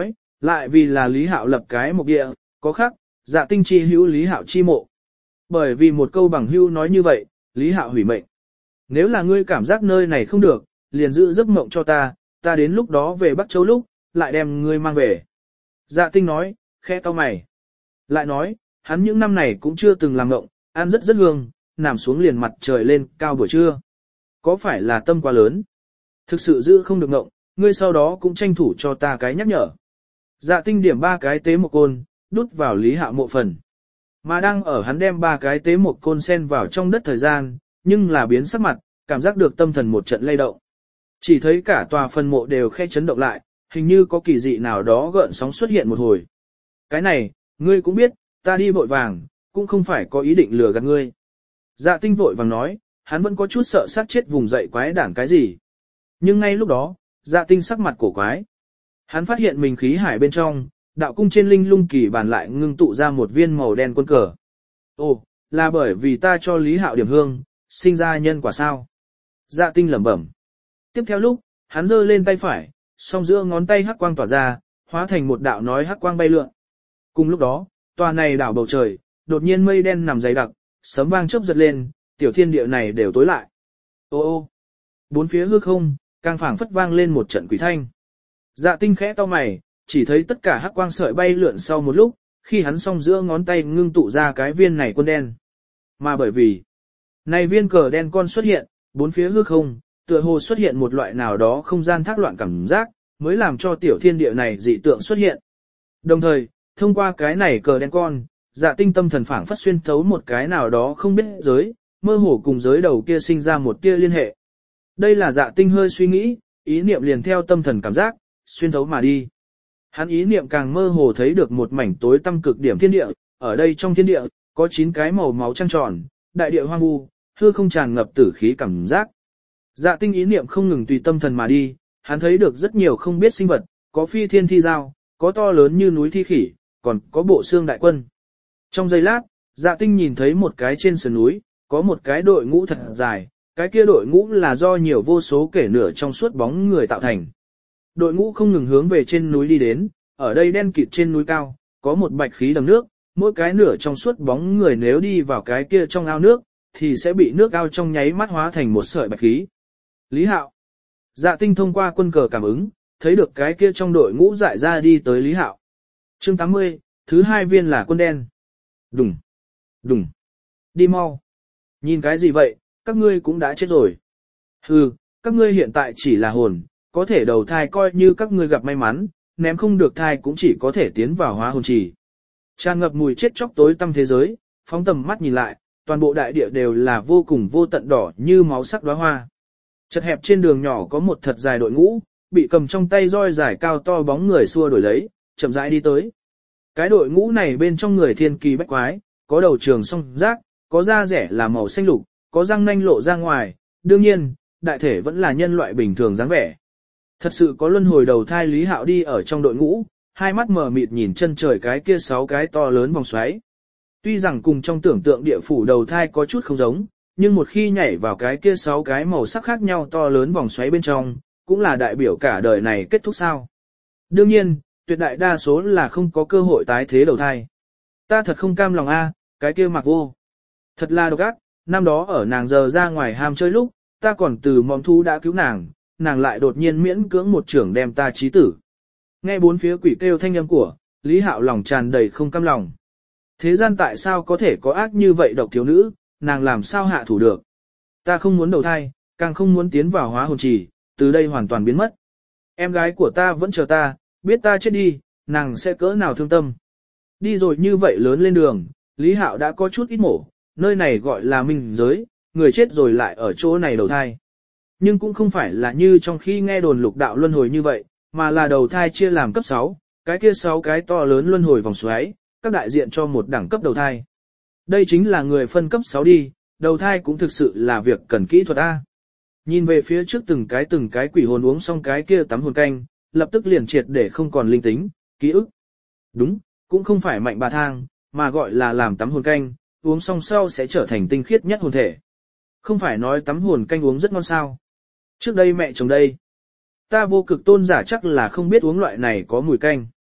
A: Lại vì là Lý Hạo lập cái mục địa, có khắc, dạ tinh chi hữu Lý Hạo chi mộ. Bởi vì một câu bằng hữu nói như vậy, Lý Hạo hủy mệnh. Nếu là ngươi cảm giác nơi này không được, liền giữ giấc mộng cho ta, ta đến lúc đó về Bắc Châu lúc, lại đem ngươi mang về. Dạ tinh nói, khẽ cau mày. Lại nói, hắn những năm này cũng chưa từng làm mộng, ăn rất rất hương, nằm xuống liền mặt trời lên cao buổi trưa. Có phải là tâm quá lớn? Thực sự giữ không được mộng, ngươi sau đó cũng tranh thủ cho ta cái nhắc nhở. Dạ tinh điểm ba cái tế một côn, đút vào Lý Hạo mộ phần. Mà đang ở hắn đem ba cái tế một côn sen vào trong đất thời gian, nhưng là biến sắc mặt, cảm giác được tâm thần một trận lay động. Chỉ thấy cả tòa phần mộ đều khe chấn động lại, hình như có kỳ dị nào đó gợn sóng xuất hiện một hồi. Cái này, ngươi cũng biết, ta đi vội vàng, cũng không phải có ý định lừa gạt ngươi. Dạ tinh vội vàng nói, hắn vẫn có chút sợ sát chết vùng dậy quái đản cái gì. Nhưng ngay lúc đó, dạ tinh sắc mặt cổ quái. Hắn phát hiện mình khí hải bên trong, đạo cung trên linh lung kỳ bàn lại ngưng tụ ra một viên màu đen quân cờ. Ồ, là bởi vì ta cho Lý Hạo điểm hương, sinh ra nhân quả sao? Dạ tinh lẩm bẩm. Tiếp theo lúc, hắn giơ lên tay phải, song giữa ngón tay hắc quang tỏa ra, hóa thành một đạo nói hắc quang bay lượn. Cùng lúc đó, tòa này đảo bầu trời, đột nhiên mây đen nằm dày đặc, sấm vang chớp giật lên, tiểu thiên địa này đều tối lại. Ô ô, bốn phía hư không, càng phảng phất vang lên một trận quỷ thanh. Dạ tinh khẽ to mày, chỉ thấy tất cả hắc quang sợi bay lượn sau một lúc, khi hắn song giữa ngón tay ngưng tụ ra cái viên này quân đen. Mà bởi vì, này viên cờ đen con xuất hiện, bốn phía hư không, tựa hồ xuất hiện một loại nào đó không gian thác loạn cảm giác, mới làm cho tiểu thiên địa này dị tượng xuất hiện. Đồng thời, thông qua cái này cờ đen con, dạ tinh tâm thần phảng phất xuyên thấu một cái nào đó không biết giới, mơ hồ cùng giới đầu kia sinh ra một tia liên hệ. Đây là dạ tinh hơi suy nghĩ, ý niệm liền theo tâm thần cảm giác, xuyên thấu mà đi. Hắn ý niệm càng mơ hồ thấy được một mảnh tối tăm cực điểm thiên địa, ở đây trong thiên địa, có chín cái màu máu trăng tròn, đại địa hoang vu, hư không tràn ngập tử khí cảm giác. Dạ tinh ý niệm không ngừng tùy tâm thần mà đi, hắn thấy được rất nhiều không biết sinh vật, có phi thiên thi dao, có to lớn như núi thi khỉ, còn có bộ xương đại quân. Trong giây lát, dạ tinh nhìn thấy một cái trên sườn núi, có một cái đội ngũ thật dài, cái kia đội ngũ là do nhiều vô số kể nửa trong suốt bóng người tạo thành. Đội ngũ không ngừng hướng về trên núi đi đến, ở đây đen kịt trên núi cao, có một bạch khí đầm nước, mỗi cái nửa trong suốt bóng người nếu đi vào cái kia trong ao nước, thì sẽ bị nước ao trong nháy mắt hóa thành một sợi bạch khí. Lý Hạo. Dạ tinh thông qua quân cờ cảm ứng, thấy được cái kia trong đội ngũ dại ra đi tới Lý Hạo. Chương tám mươi, thứ hai viên là quân đen. Đùng, đùng, đi mau. Nhìn cái gì vậy, các ngươi cũng đã chết rồi. Hừ, các ngươi hiện tại chỉ là hồn, có thể đầu thai coi như các ngươi gặp may mắn, ném không được thai cũng chỉ có thể tiến vào hóa hồn trì. Tràn ngập mùi chết chóc tối tăm thế giới, phóng tầm mắt nhìn lại, toàn bộ đại địa đều là vô cùng vô tận đỏ như máu sắc đóa hoa. Chật hẹp trên đường nhỏ có một thật dài đội ngũ, bị cầm trong tay roi dài cao to bóng người xua đuổi lấy, chậm rãi đi tới. Cái đội ngũ này bên trong người thiên kỳ bách quái, có đầu trường song giác, có da rẻ là màu xanh lục, có răng nanh lộ ra ngoài, đương nhiên, đại thể vẫn là nhân loại bình thường dáng vẻ. Thật sự có luân hồi đầu thai Lý Hạo đi ở trong đội ngũ, hai mắt mờ mịt nhìn chân trời cái kia sáu cái to lớn vòng xoáy. Tuy rằng cùng trong tưởng tượng địa phủ đầu thai có chút không giống, nhưng một khi nhảy vào cái kia sáu cái màu sắc khác nhau to lớn vòng xoáy bên trong, cũng là đại biểu cả đời này kết thúc sao. Đương nhiên, tuyệt đại đa số là không có cơ hội tái thế đầu thai. Ta thật không cam lòng a, cái kia Mặc Vô. Thật là độc ác, năm đó ở nàng giờ ra ngoài ham chơi lúc, ta còn từ mong thu đã cứu nàng, nàng lại đột nhiên miễn cưỡng một trưởng đem ta chí tử. Nghe bốn phía quỷ kêu thanh âm của, Lý Hạo lòng tràn đầy không cam lòng. Thế gian tại sao có thể có ác như vậy độc thiếu nữ, nàng làm sao hạ thủ được. Ta không muốn đầu thai, càng không muốn tiến vào hóa hồn trì, từ đây hoàn toàn biến mất. Em gái của ta vẫn chờ ta, biết ta chết đi, nàng sẽ cỡ nào thương tâm. Đi rồi như vậy lớn lên đường, Lý Hạo đã có chút ít mổ, nơi này gọi là minh giới, người chết rồi lại ở chỗ này đầu thai. Nhưng cũng không phải là như trong khi nghe đồn lục đạo luân hồi như vậy, mà là đầu thai chia làm cấp sáu, cái kia sáu cái to lớn luân hồi vòng xoáy, các đại diện cho một đẳng cấp đầu thai. Đây chính là người phân cấp sáu đi, đầu thai cũng thực sự là việc cần kỹ thuật A. Nhìn về phía trước từng cái từng cái quỷ hồn uống xong cái kia tắm hồn canh, lập tức liền triệt để không còn linh tính, ký ức. Đúng, cũng không phải mạnh bà thang, mà gọi là làm tắm hồn canh, uống xong sau sẽ trở thành tinh khiết nhất hồn thể. Không phải nói tắm hồn canh uống rất ngon sao. Trước đây mẹ chồng đây. Ta vô cực tôn giả chắc là không biết uống loại này có mùi canh.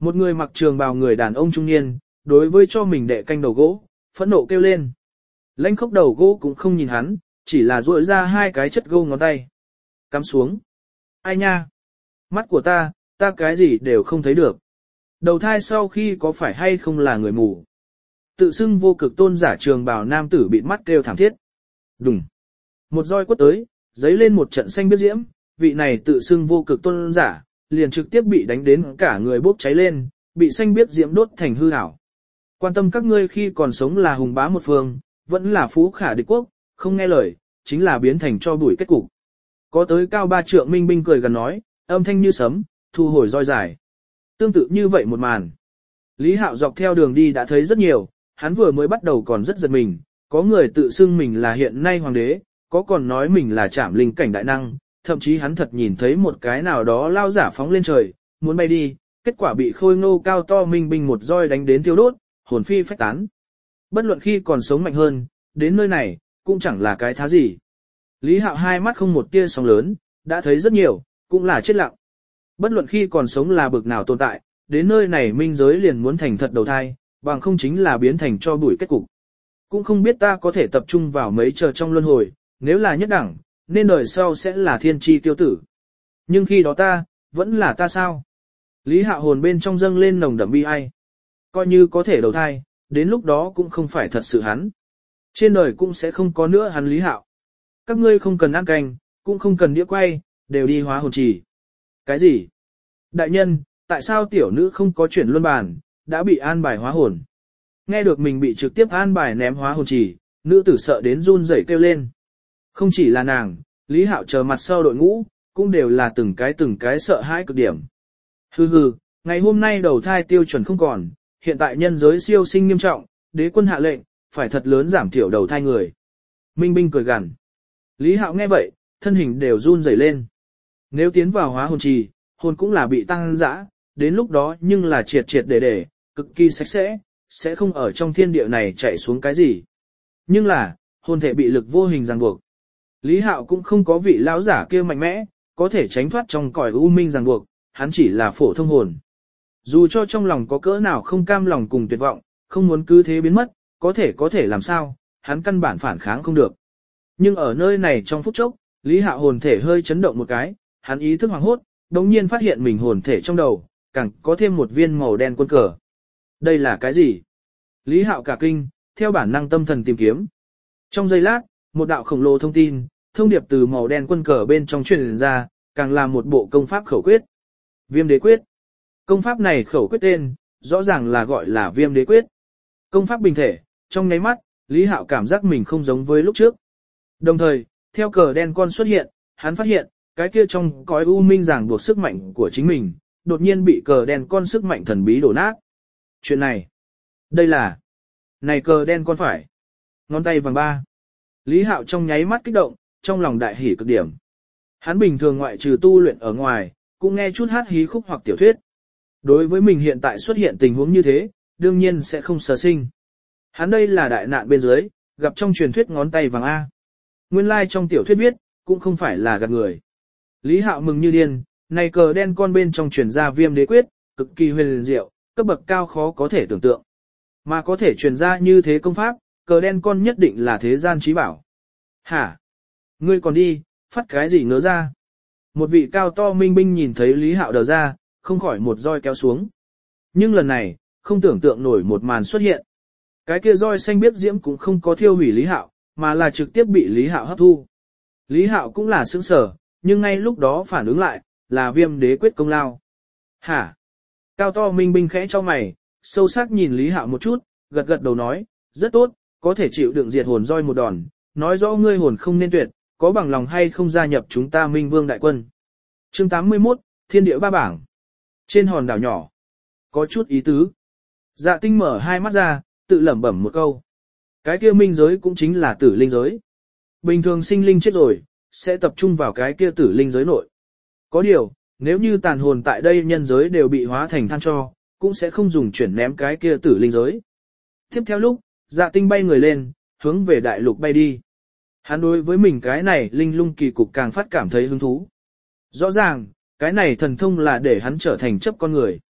A: Một người mặc trường bào người đàn ông trung niên, đối với cho mình đệ canh đầu gỗ, phẫn nộ kêu lên. Lãnh khốc đầu gỗ cũng không nhìn hắn, chỉ là duỗi ra hai cái chất gâu ngón tay. Cắm xuống. Ai nha? Mắt của ta, ta cái gì đều không thấy được. Đầu thai sau khi có phải hay không là người mù? Tự xưng vô cực tôn giả trường bào nam tử bị mắt kêu thảm thiết. Đùng. Một roi quất tới, giấy lên một trận xanh biết diễm, vị này tự xưng vô cực tôn giả, liền trực tiếp bị đánh đến cả người bốc cháy lên, bị xanh biết diễm đốt thành hư ảo. Quan tâm các ngươi khi còn sống là hùng bá một phương, vẫn là phú khả địch quốc, không nghe lời, chính là biến thành cho bụi kết cục. Có tới cao ba trượng minh binh cười gần nói, âm thanh như sấm, thu hồi roi dài. Tương tự như vậy một màn. Lý Hạo dọc theo đường đi đã thấy rất nhiều, hắn vừa mới bắt đầu còn rất giật mình, có người tự xưng mình là hiện nay hoàng đế, có còn nói mình là trảm linh cảnh đại năng, thậm chí hắn thật nhìn thấy một cái nào đó lao giả phóng lên trời, muốn bay đi, kết quả bị khôi ngô cao to minh binh một roi đánh đến tiêu đốt, hồn phi phách tán. Bất luận khi còn sống mạnh hơn, đến nơi này, cũng chẳng là cái thá gì. Lý Hạo hai mắt không một tia sóng lớn, đã thấy rất nhiều, cũng là chết lặng. Bất luận khi còn sống là bực nào tồn tại, đến nơi này minh giới liền muốn thành thật đầu thai, bằng không chính là biến thành cho bụi kết cục. Cũng không biết ta có thể tập trung vào mấy chờ trong luân hồi, nếu là nhất đẳng, nên đời sau sẽ là thiên tri tiêu tử. Nhưng khi đó ta, vẫn là ta sao? Lý Hạo hồn bên trong dâng lên nồng đậm bi ai. Coi như có thể đầu thai, đến lúc đó cũng không phải thật sự hắn. Trên đời cũng sẽ không có nữa hắn Lý Hạo. Các ngươi không cần ăn canh, cũng không cần đĩa quay, đều đi hóa hồn trì. Cái gì? Đại nhân, tại sao tiểu nữ không có chuyển luân bàn, đã bị an bài hóa hồn? Nghe được mình bị trực tiếp an bài ném hóa hồn trì, nữ tử sợ đến run rẩy kêu lên. Không chỉ là nàng, Lý Hạo chờ mặt sau đội ngũ, cũng đều là từng cái từng cái sợ hãi cực điểm. Hừ hừ, ngày hôm nay đầu thai tiêu chuẩn không còn, hiện tại nhân giới siêu sinh nghiêm trọng, đế quân hạ lệnh, phải thật lớn giảm thiểu đầu thai người. Minh binh cười gằn. Lý Hạo nghe vậy, thân hình đều run rẩy lên. Nếu tiến vào hóa hồn trì, hồn cũng là bị tăng dã, đến lúc đó nhưng là triệt triệt để để, cực kỳ sạch sẽ, sẽ không ở trong thiên địa này chạy xuống cái gì. Nhưng là, hồn thể bị lực vô hình ràng buộc. Lý Hạo cũng không có vị lão giả kia mạnh mẽ, có thể tránh thoát trong cõi u minh ràng buộc, hắn chỉ là phổ thông hồn. Dù cho trong lòng có cỡ nào không cam lòng cùng tuyệt vọng, không muốn cứ thế biến mất, có thể có thể làm sao, hắn căn bản phản kháng không được. Nhưng ở nơi này trong phút chốc, Lý Hạo hồn thể hơi chấn động một cái, hắn ý thức hoảng hốt, đồng nhiên phát hiện mình hồn thể trong đầu, càng có thêm một viên màu đen quân cờ. Đây là cái gì? Lý Hạo cả kinh, theo bản năng tâm thần tìm kiếm. Trong giây lát, một đạo khổng lồ thông tin, thông điệp từ màu đen quân cờ bên trong truyền ra, càng là một bộ công pháp khẩu quyết. Viêm đế quyết. Công pháp này khẩu quyết tên, rõ ràng là gọi là viêm đế quyết. Công pháp bình thể, trong nháy mắt, Lý Hạo cảm giác mình không giống với lúc trước. Đồng thời, theo cờ đen con xuất hiện, hắn phát hiện, cái kia trong cõi u minh ràng buộc sức mạnh của chính mình, đột nhiên bị cờ đen con sức mạnh thần bí đổ nát. Chuyện này, đây là, này cờ đen con phải, ngón tay vàng ba. Lý Hạo trong nháy mắt kích động, trong lòng đại hỉ cực điểm. Hắn bình thường ngoại trừ tu luyện ở ngoài, cũng nghe chút hát hí khúc hoặc tiểu thuyết. Đối với mình hiện tại xuất hiện tình huống như thế, đương nhiên sẽ không sở sinh. Hắn đây là đại nạn bên dưới, gặp trong truyền thuyết ngón tay vàng A. Nguyên lai like trong tiểu thuyết viết, cũng không phải là gạt người. Lý Hạo mừng như điên, này cờ đen con bên trong truyền ra viêm đế quyết, cực kỳ huyền diệu, cấp bậc cao khó có thể tưởng tượng. Mà có thể truyền ra như thế công pháp, cờ đen con nhất định là thế gian trí bảo. Hả? Ngươi còn đi, phát cái gì ngớ ra? Một vị cao to minh binh nhìn thấy Lý Hạo đờ ra, không khỏi một roi kéo xuống. Nhưng lần này, không tưởng tượng nổi một màn xuất hiện. Cái kia roi xanh biết diễm cũng không có thiêu hủy Lý Hạo, mà là trực tiếp bị Lý Hạo hấp thu. Lý Hạo cũng là sững sờ, nhưng ngay lúc đó phản ứng lại, là viêm đế quyết công lao. Hả? Cao to minh binh khẽ cho mày, sâu sắc nhìn Lý Hạo một chút, gật gật đầu nói, rất tốt, có thể chịu đựng diệt hồn roi một đòn, nói rõ ngươi hồn không nên tuyệt, có bằng lòng hay không gia nhập chúng ta Minh Vương đại quân. Chương tám mươi mốt, Thiên địa ba bảng. Trên hòn đảo nhỏ, có chút ý tứ. Dạ Tinh mở hai mắt ra, tự lẩm bẩm một câu. Cái kia minh giới cũng chính là tử linh giới. Bình thường sinh linh chết rồi, sẽ tập trung vào cái kia tử linh giới nội. Có điều, nếu như tàn hồn tại đây nhân giới đều bị hóa thành than tro, cũng sẽ không dùng chuyển ném cái kia tử linh giới. Tiếp theo lúc, Dạ Tinh bay người lên, hướng về đại lục bay đi. Hắn đối với mình cái này linh lung kỳ cục càng phát cảm thấy hứng thú. Rõ ràng, cái này thần thông là để hắn trở thành chấp con người.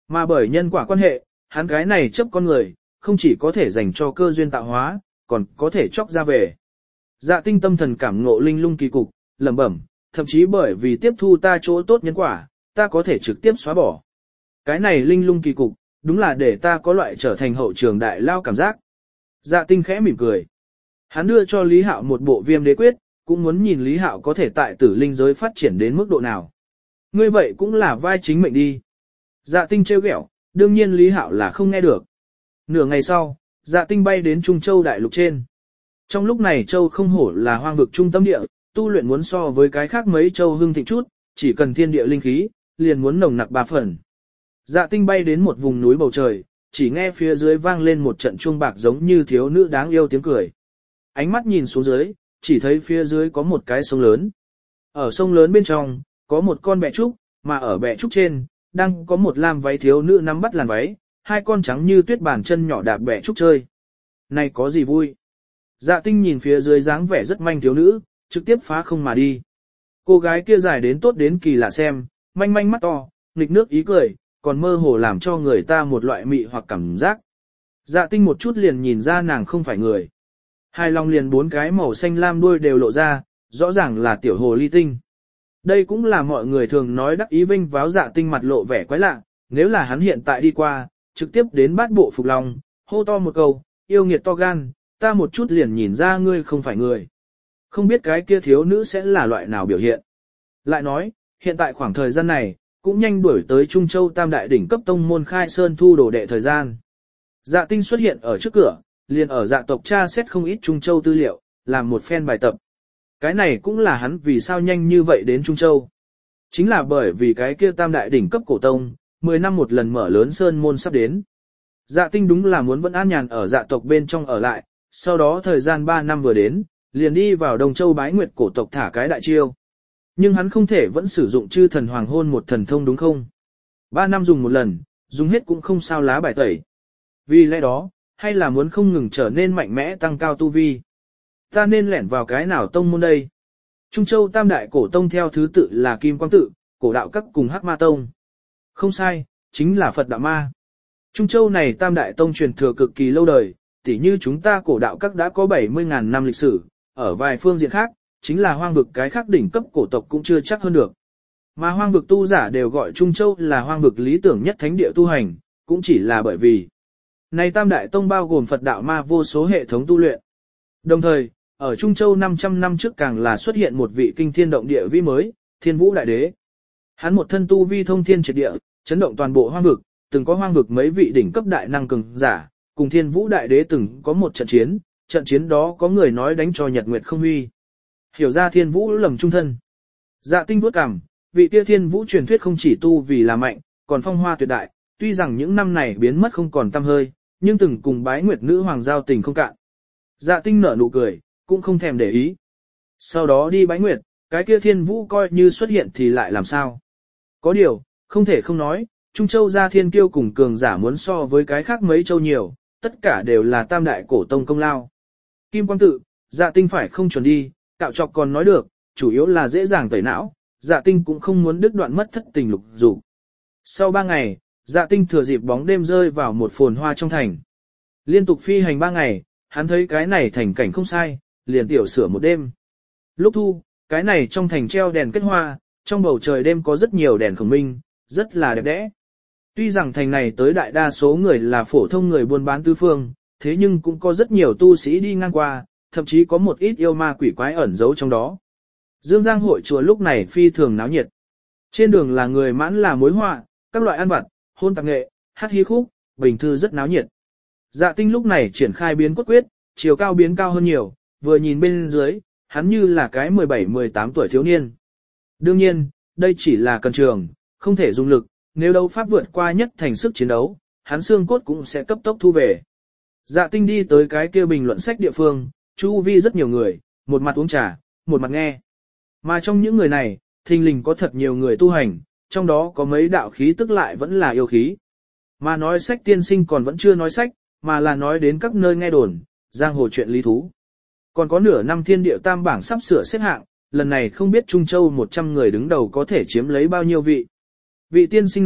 A: Mà bởi nhân quả quan hệ, hắn cái này chấp con người, không chỉ có thể dành cho cơ duyên tạo hóa, còn có thể chóc ra về. Dạ tinh tâm thần cảm ngộ linh lung kỳ cục, lẩm bẩm, thậm chí bởi vì tiếp thu ta chỗ tốt nhân quả, ta có thể trực tiếp xóa bỏ. Cái này linh lung kỳ cục, đúng là để ta có loại trở thành hậu trường đại lao cảm giác. Dạ tinh khẽ mỉm cười. Hắn đưa cho Lý Hạo một bộ viêm đế quyết, cũng muốn nhìn Lý Hạo có thể tại tử linh giới phát triển đến mức độ nào. Ngươi vậy cũng là vai chính mệnh đi. Dạ tinh trêu ghẹo, đương nhiên Lý Hạo là không nghe được. Nửa ngày sau, dạ tinh bay đến Trung Châu đại lục trên. Trong lúc này Châu không hổ là hoang vực trung tâm địa, tu luyện muốn so với cái khác mấy châu hưng thịnh chút, chỉ cần thiên địa linh khí, liền muốn nồng nặc ba phần. Dạ tinh bay đến một vùng núi bầu trời, chỉ nghe phía dưới vang lên một trận chuông bạc giống như thiếu nữ đáng yêu tiếng cười. Ánh mắt nhìn xuống dưới, chỉ thấy phía dưới có một cái sông lớn. Ở sông lớn bên trong, có một con bẹ trúc, mà ở bẹ trúc trên, đang có một lam váy thiếu nữ nắm bắt làn váy, hai con trắng như tuyết bàn chân nhỏ đạp bẹ trúc chơi. Này có gì vui? Dạ tinh nhìn phía dưới dáng vẻ rất manh thiếu nữ, trực tiếp phá không mà đi. Cô gái kia dài đến tốt đến kỳ lạ xem, manh manh mắt to, nghịch nước ý cười, còn mơ hồ làm cho người ta một loại mị hoặc cảm giác. Dạ tinh một chút liền nhìn ra nàng không phải người. Hai lòng liền bốn cái màu xanh lam đuôi đều lộ ra, rõ ràng là tiểu hồ ly tinh. Đây cũng là mọi người thường nói đắc ý vinh váo dạ tinh mặt lộ vẻ quái lạ, nếu là hắn hiện tại đi qua, trực tiếp đến bát bộ phục lòng, hô to một câu, yêu nghiệt to gan, ta một chút liền nhìn ra ngươi không phải người. Không biết cái kia thiếu nữ sẽ là loại nào biểu hiện. Lại nói, hiện tại khoảng thời gian này, cũng nhanh đuổi tới Trung Châu Tam Đại đỉnh cấp tông môn khai sơn thu đồ đệ thời gian. Dạ tinh xuất hiện ở trước cửa, liền ở dạ tộc tra xét không ít Trung Châu tư liệu, làm một phen bài tập. Cái này cũng là hắn vì sao nhanh như vậy đến Trung Châu. Chính là bởi vì cái kia Tam Đại đỉnh cấp cổ tông, mười năm một lần mở lớn sơn môn sắp đến. Dạ tinh đúng là muốn vẫn an nhàn ở dạ tộc bên trong ở lại, sau đó thời gian ba năm vừa đến, liền đi vào Đông Châu bái nguyệt cổ tộc thả cái đại chiêu. Nhưng hắn không thể vẫn sử dụng chư thần hoàng hôn một thần thông đúng không? Ba năm dùng một lần, dùng hết cũng không sao lá bài tẩy. Vì lẽ đó, hay là muốn không ngừng trở nên mạnh mẽ tăng cao tu vi. Ta nên lẻn vào cái nào tông môn đây? Trung Châu Tam Đại cổ tông theo thứ tự là Kim Quang Tự, Cổ Đạo Các cùng Hắc Ma Tông. Không sai, chính là Phật Đạo Ma. Trung Châu này Tam Đại tông truyền thừa cực kỳ lâu đời, tỉ như chúng ta Cổ Đạo Các đã có bảy mươi ngàn năm lịch sử, ở vài phương diện khác, chính là hoang vực cái khác đỉnh cấp cổ tộc cũng chưa chắc hơn được. Mà hoang vực tu giả đều gọi Trung Châu là hoang vực lý tưởng nhất thánh địa tu hành, cũng chỉ là bởi vì này Tam Đại tông bao gồm Phật Đạo Ma vô số hệ thống tu luyện. Đồng thời, ở Trung Châu năm trăm năm trước càng là xuất hiện một vị kinh thiên động địa vĩ mới, Thiên Vũ Đại Đế. Hắn một thân tu vi thông thiên triệt địa, chấn động toàn bộ hoang vực, từng có hoang vực mấy vị đỉnh cấp đại năng cường giả, cùng Thiên Vũ Đại Đế từng có một trận chiến, trận chiến đó có người nói đánh cho Nhật Nguyệt không huy. Hiểu ra Thiên Vũ lầm trung thân. Dạ tinh vuốt cằm, vị kia Thiên Vũ truyền thuyết không chỉ tu vì là mạnh, còn phong hoa tuyệt đại, tuy rằng những năm này biến mất không còn tăm hơi, nhưng từng cùng bái Nguyệt nữ hoàng giao tình không cạn. Dạ tinh nở nụ cười, cũng không thèm để ý. Sau đó đi bái Nguyệt, cái kia Thiên Vũ coi như xuất hiện thì lại làm sao? Có điều, không thể không nói, Trung Châu gia thiên kiêu cùng cường giả muốn so với cái khác mấy châu nhiều, tất cả đều là Tam Đại cổ tông công lao. Kim Quang Tự, Dạ tinh phải không chuẩn đi, cạo chọc còn nói được, chủ yếu là dễ dàng tẩy não, Dạ tinh cũng không muốn đứt đoạn mất thất tình lục dục. Sau ba ngày, Dạ tinh thừa dịp bóng đêm rơi vào một phồn hoa trong thành. Liên tục phi hành ba ngày, hắn thấy cái này thành cảnh không sai, liền tiểu sửa một đêm. Lúc thu, cái này trong thành treo đèn kết hoa, trong bầu trời đêm có rất nhiều đèn khổng minh, rất là đẹp đẽ. Tuy rằng thành này tới đại đa số người là phổ thông người buôn bán tứ phương, thế nhưng cũng có rất nhiều tu sĩ đi ngang qua, thậm chí có một ít yêu ma quỷ quái ẩn giấu trong đó. Dương Giang hội chùa lúc này phi thường náo nhiệt. Trên đường là người mãn là mối họa, các loại ăn vặt, hôn tạp nghệ, hát hí khúc, bình thư rất náo nhiệt. Dạ tinh lúc này triển khai biến cốt quyết, chiều cao biến cao hơn nhiều, vừa nhìn bên dưới, hắn như là cái mười bảy mười tám tuổi thiếu niên. Đương nhiên, đây chỉ là cần trường, không thể dùng lực, nếu đấu pháp vượt qua nhất thành sức chiến đấu, hắn xương cốt cũng sẽ cấp tốc thu về. Dạ tinh đi tới cái kia bình luận sách địa phương, chu vi rất nhiều người, một mặt uống trà, một mặt nghe. Mà trong những người này, thình lình có thật nhiều người tu hành, trong đó có mấy đạo khí tức lại vẫn là yêu khí. Mà nói sách tiên sinh còn vẫn chưa nói sách, mà là nói đến các nơi nghe đồn, giang hồ chuyện lý thú. Còn có nửa năm thiên địa tam bảng sắp sửa xếp hạng, lần này không biết Trung Châu một trăm người đứng đầu có thể chiếm lấy bao nhiêu vị. Vị tiên sinh này,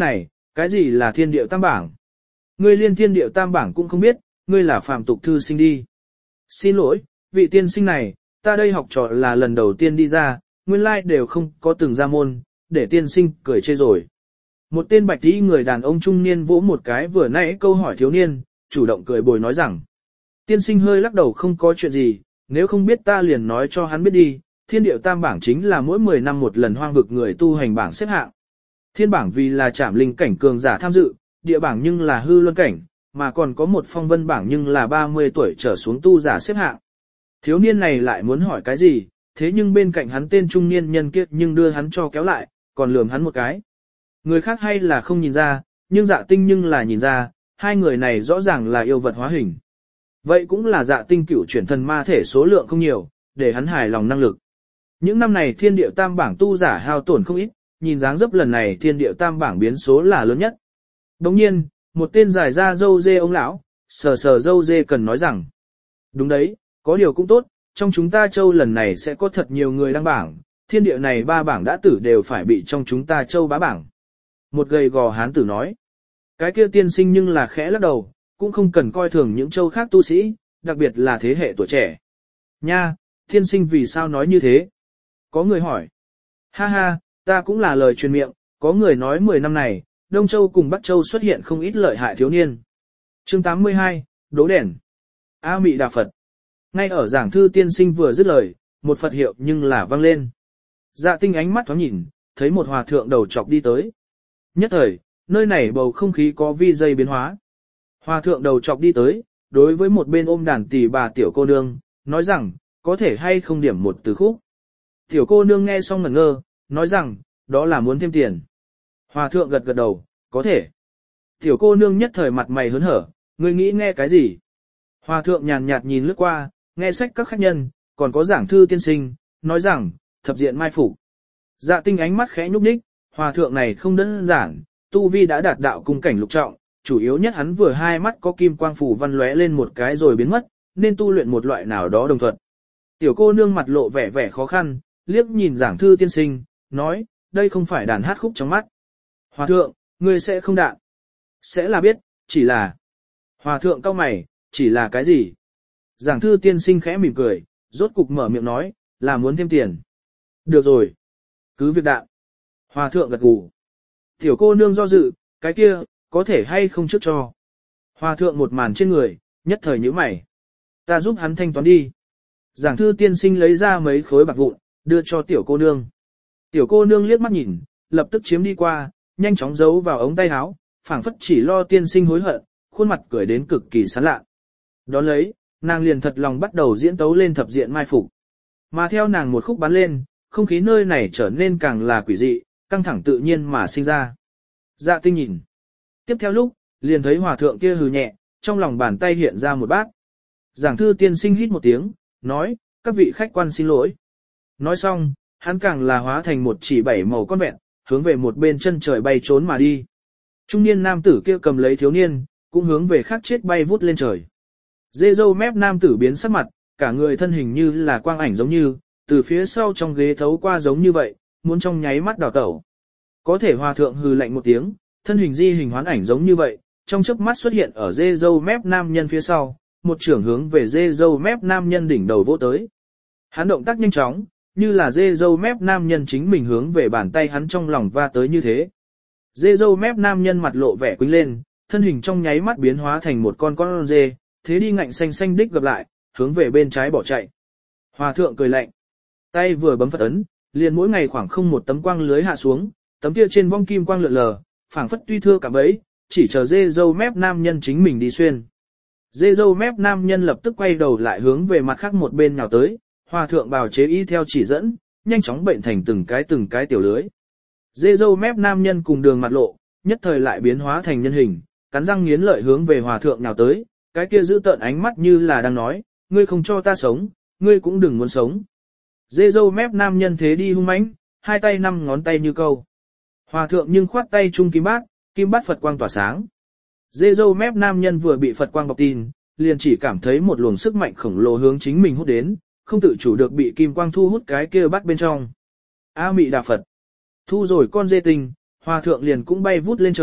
A: Cái gì là thiên điệu tam bảng? Ngươi liên thiên điệu tam bảng cũng không biết, ngươi là phàm tục thư sinh đi. Xin lỗi, vị tiên sinh này, ta đây học trò là lần đầu tiên đi ra, nguyên lai like đều không có từng ra môn, để tiên sinh cười chê rồi. Một tên bạch tí người đàn ông trung niên vỗ một cái vừa nãy câu hỏi thiếu niên, chủ động cười bồi nói rằng. Tiên sinh hơi lắc đầu không có chuyện gì, nếu không biết ta liền nói cho hắn biết đi, thiên điệu tam bảng chính là mỗi mười năm một lần hoang vực người tu hành bảng xếp hạng. Thiên bảng vì là trảm linh cảnh cường giả tham dự, địa bảng nhưng là hư luân cảnh, mà còn có một phong vân bảng nhưng là ba mươi tuổi trở xuống tu giả xếp hạng. Thiếu niên này lại muốn hỏi cái gì, thế nhưng bên cạnh hắn tên trung niên nhân kia nhưng đưa hắn cho kéo lại, còn lườm hắn một cái. Người khác hay là không nhìn ra, nhưng dạ tinh nhưng là nhìn ra, hai người này rõ ràng là yêu vật hóa hình. Vậy cũng là dạ tinh cửu chuyển thần ma thể số lượng không nhiều, để hắn hài lòng năng lực. Những năm này thiên điệu tam bảng tu giả hao tổn không ít, nhìn dáng dấp lần này thiên điệu tam bảng biến số là lớn nhất. Đồng nhiên, một tên dài ra dâu dê ông lão, sờ sờ dâu dê cần nói rằng. Đúng đấy, có điều cũng tốt, trong chúng ta châu lần này sẽ có thật nhiều người đăng bảng, thiên địa này ba bảng đã tử đều phải bị trong chúng ta châu bá bảng. Một gầy gò hán tử nói. Cái kia tiên sinh nhưng là khẽ lắc đầu, cũng không cần coi thường những châu khác tu sĩ, đặc biệt là thế hệ tuổi trẻ. Nha, tiên sinh vì sao nói như thế? Có người hỏi. Ha ha, ta cũng là lời truyền miệng, có người nói mười năm này, Đông Châu cùng Bắc Châu xuất hiện không ít lợi hại thiếu niên. Chương tám mươi hai, Đố đèn. A Mị Đà Phật. Ngay ở giảng thư tiên sinh vừa dứt lời, một Phật hiệu nhưng là vang lên. Dạ tinh ánh mắt thoáng nhìn, thấy một hòa thượng đầu chọc đi tới. Nhất thời, nơi này bầu không khí có vi dây biến hóa. Hòa thượng đầu chọc đi tới, đối với một bên ôm đàn tỷ bà tiểu cô nương, nói rằng, có thể hay không điểm một từ khúc. Tiểu cô nương nghe xong ngẩn ngơ, nói rằng, đó là muốn thêm tiền. Hòa thượng gật gật đầu, có thể. Tiểu cô nương nhất thời mặt mày hớn hở, ngươi nghĩ nghe cái gì? Hòa thượng nhàn nhạt nhìn lướt qua, nghe sách các khách nhân, còn có giảng thư tiên sinh, nói rằng, thập diện mai phục. Dạ tinh ánh mắt khẽ nhúc nhích, hòa thượng này không đơn giản, tu vi đã đạt đạo cung cảnh lục trọng, chủ yếu nhất hắn vừa hai mắt có kim quang phủ văn lóe lên một cái rồi biến mất, nên tu luyện một loại nào đó đồng thuận. Tiểu cô nương mặt lộ vẻ vẻ khó khăn, liếc nhìn giảng thư tiên sinh, nói, đây không phải đàn hát khúc trong mắt. Hòa thượng, ngươi sẽ không đạn. Sẽ là biết, chỉ là. Hòa thượng cau mày, chỉ là cái gì? Giảng thư tiên sinh khẽ mỉm cười, rốt cục mở miệng nói, là muốn thêm tiền. Được rồi. Cứ việc đạn. Hòa thượng gật gù. Tiểu cô nương do dự, cái kia, có thể hay không trước cho. Hòa thượng một màn trên người, nhất thời nhíu mày. Ta giúp hắn thanh toán đi. Giảng thư tiên sinh lấy ra mấy khối bạc vụn, đưa cho tiểu cô nương. Tiểu cô nương liếc mắt nhìn, lập tức chiếm đi qua, nhanh chóng giấu vào ống tay áo, phảng phất chỉ lo tiên sinh hối hận, khuôn mặt cười đến cực kỳ sán lạ. Đón lấy, nàng liền thật lòng bắt đầu diễn tấu lên thập diện mai phục. Mà theo nàng một khúc bắn lên, không khí nơi này trở nên càng là quỷ dị, căng thẳng tự nhiên mà sinh ra. Dạ tinh nhìn. Tiếp theo lúc, liền thấy hòa thượng kia hừ nhẹ, trong lòng bàn tay hiện ra một bát. Giảng thư tiên sinh hít một tiếng, nói, các vị khách quan xin lỗi. Nói xong, hắn càng là hóa thành một chỉ bảy màu con vẹn, hướng về một bên chân trời bay trốn mà đi. Trung niên nam tử kia cầm lấy thiếu niên, cũng hướng về khác chết bay vút lên trời. Dê dâu mép nam tử biến sắc mặt, cả người thân hình như là quang ảnh giống như, từ phía sau trong ghế thấu qua giống như vậy, muốn trong nháy mắt đào tẩu. Có thể hòa thượng hừ lạnh một tiếng, thân hình di hình hoán ảnh giống như vậy, trong chớp mắt xuất hiện ở dê dâu mép nam nhân phía sau, một trưởng hướng về dê dâu mép nam nhân đỉnh đầu vỗ tới. Hắn động tác nhanh chóng, như là dê dâu mép nam nhân chính mình hướng về bàn tay hắn trong lòng va tới như thế. Dê dâu mép nam nhân mặt lộ vẻ quýnh lên, thân hình trong nháy mắt biến hóa thành một con con dê, thế đi ngạnh xanh xanh đích gặp lại, hướng về bên trái bỏ chạy. Hòa thượng cười lạnh, tay vừa bấm Phật ấn, liền mỗi ngày khoảng không một tấm quang lưới hạ xuống, tấm kia trên vong kim quang lượn lờ, phảng phất tuy thưa cả bấy, chỉ chờ dê dâu mép nam nhân chính mình đi xuyên. Dê dâu mép nam nhân lập tức quay đầu lại hướng về mặt khác một bên nhào tới, hòa thượng bào chế y theo chỉ dẫn, nhanh chóng bệnh thành từng cái từng cái tiểu lưới. Dê dâu mép nam nhân cùng đường mặt lộ, nhất thời lại biến hóa thành nhân hình, cắn răng nghiến lợi hướng về hòa thượng nhào tới, cái kia giữ tợn ánh mắt như là đang nói, ngươi không cho ta sống, ngươi cũng đừng muốn sống. Dê dâu mép nam nhân thế đi hung mãnh, hai tay năm ngón tay như câu. Hòa thượng nhưng khoát tay chung kim bát, kim bát Phật quang tỏa sáng. Dê dâu mép nam nhân vừa bị Phật quang bọc tin, liền chỉ cảm thấy một luồng sức mạnh khổng lồ hướng chính mình hút đến, không tự chủ được bị kim quang thu hút cái kia bắt bên trong. A Mị Đà Phật. Thu rồi con dê tinh, hòa thượng liền cũng bay vút lên trời,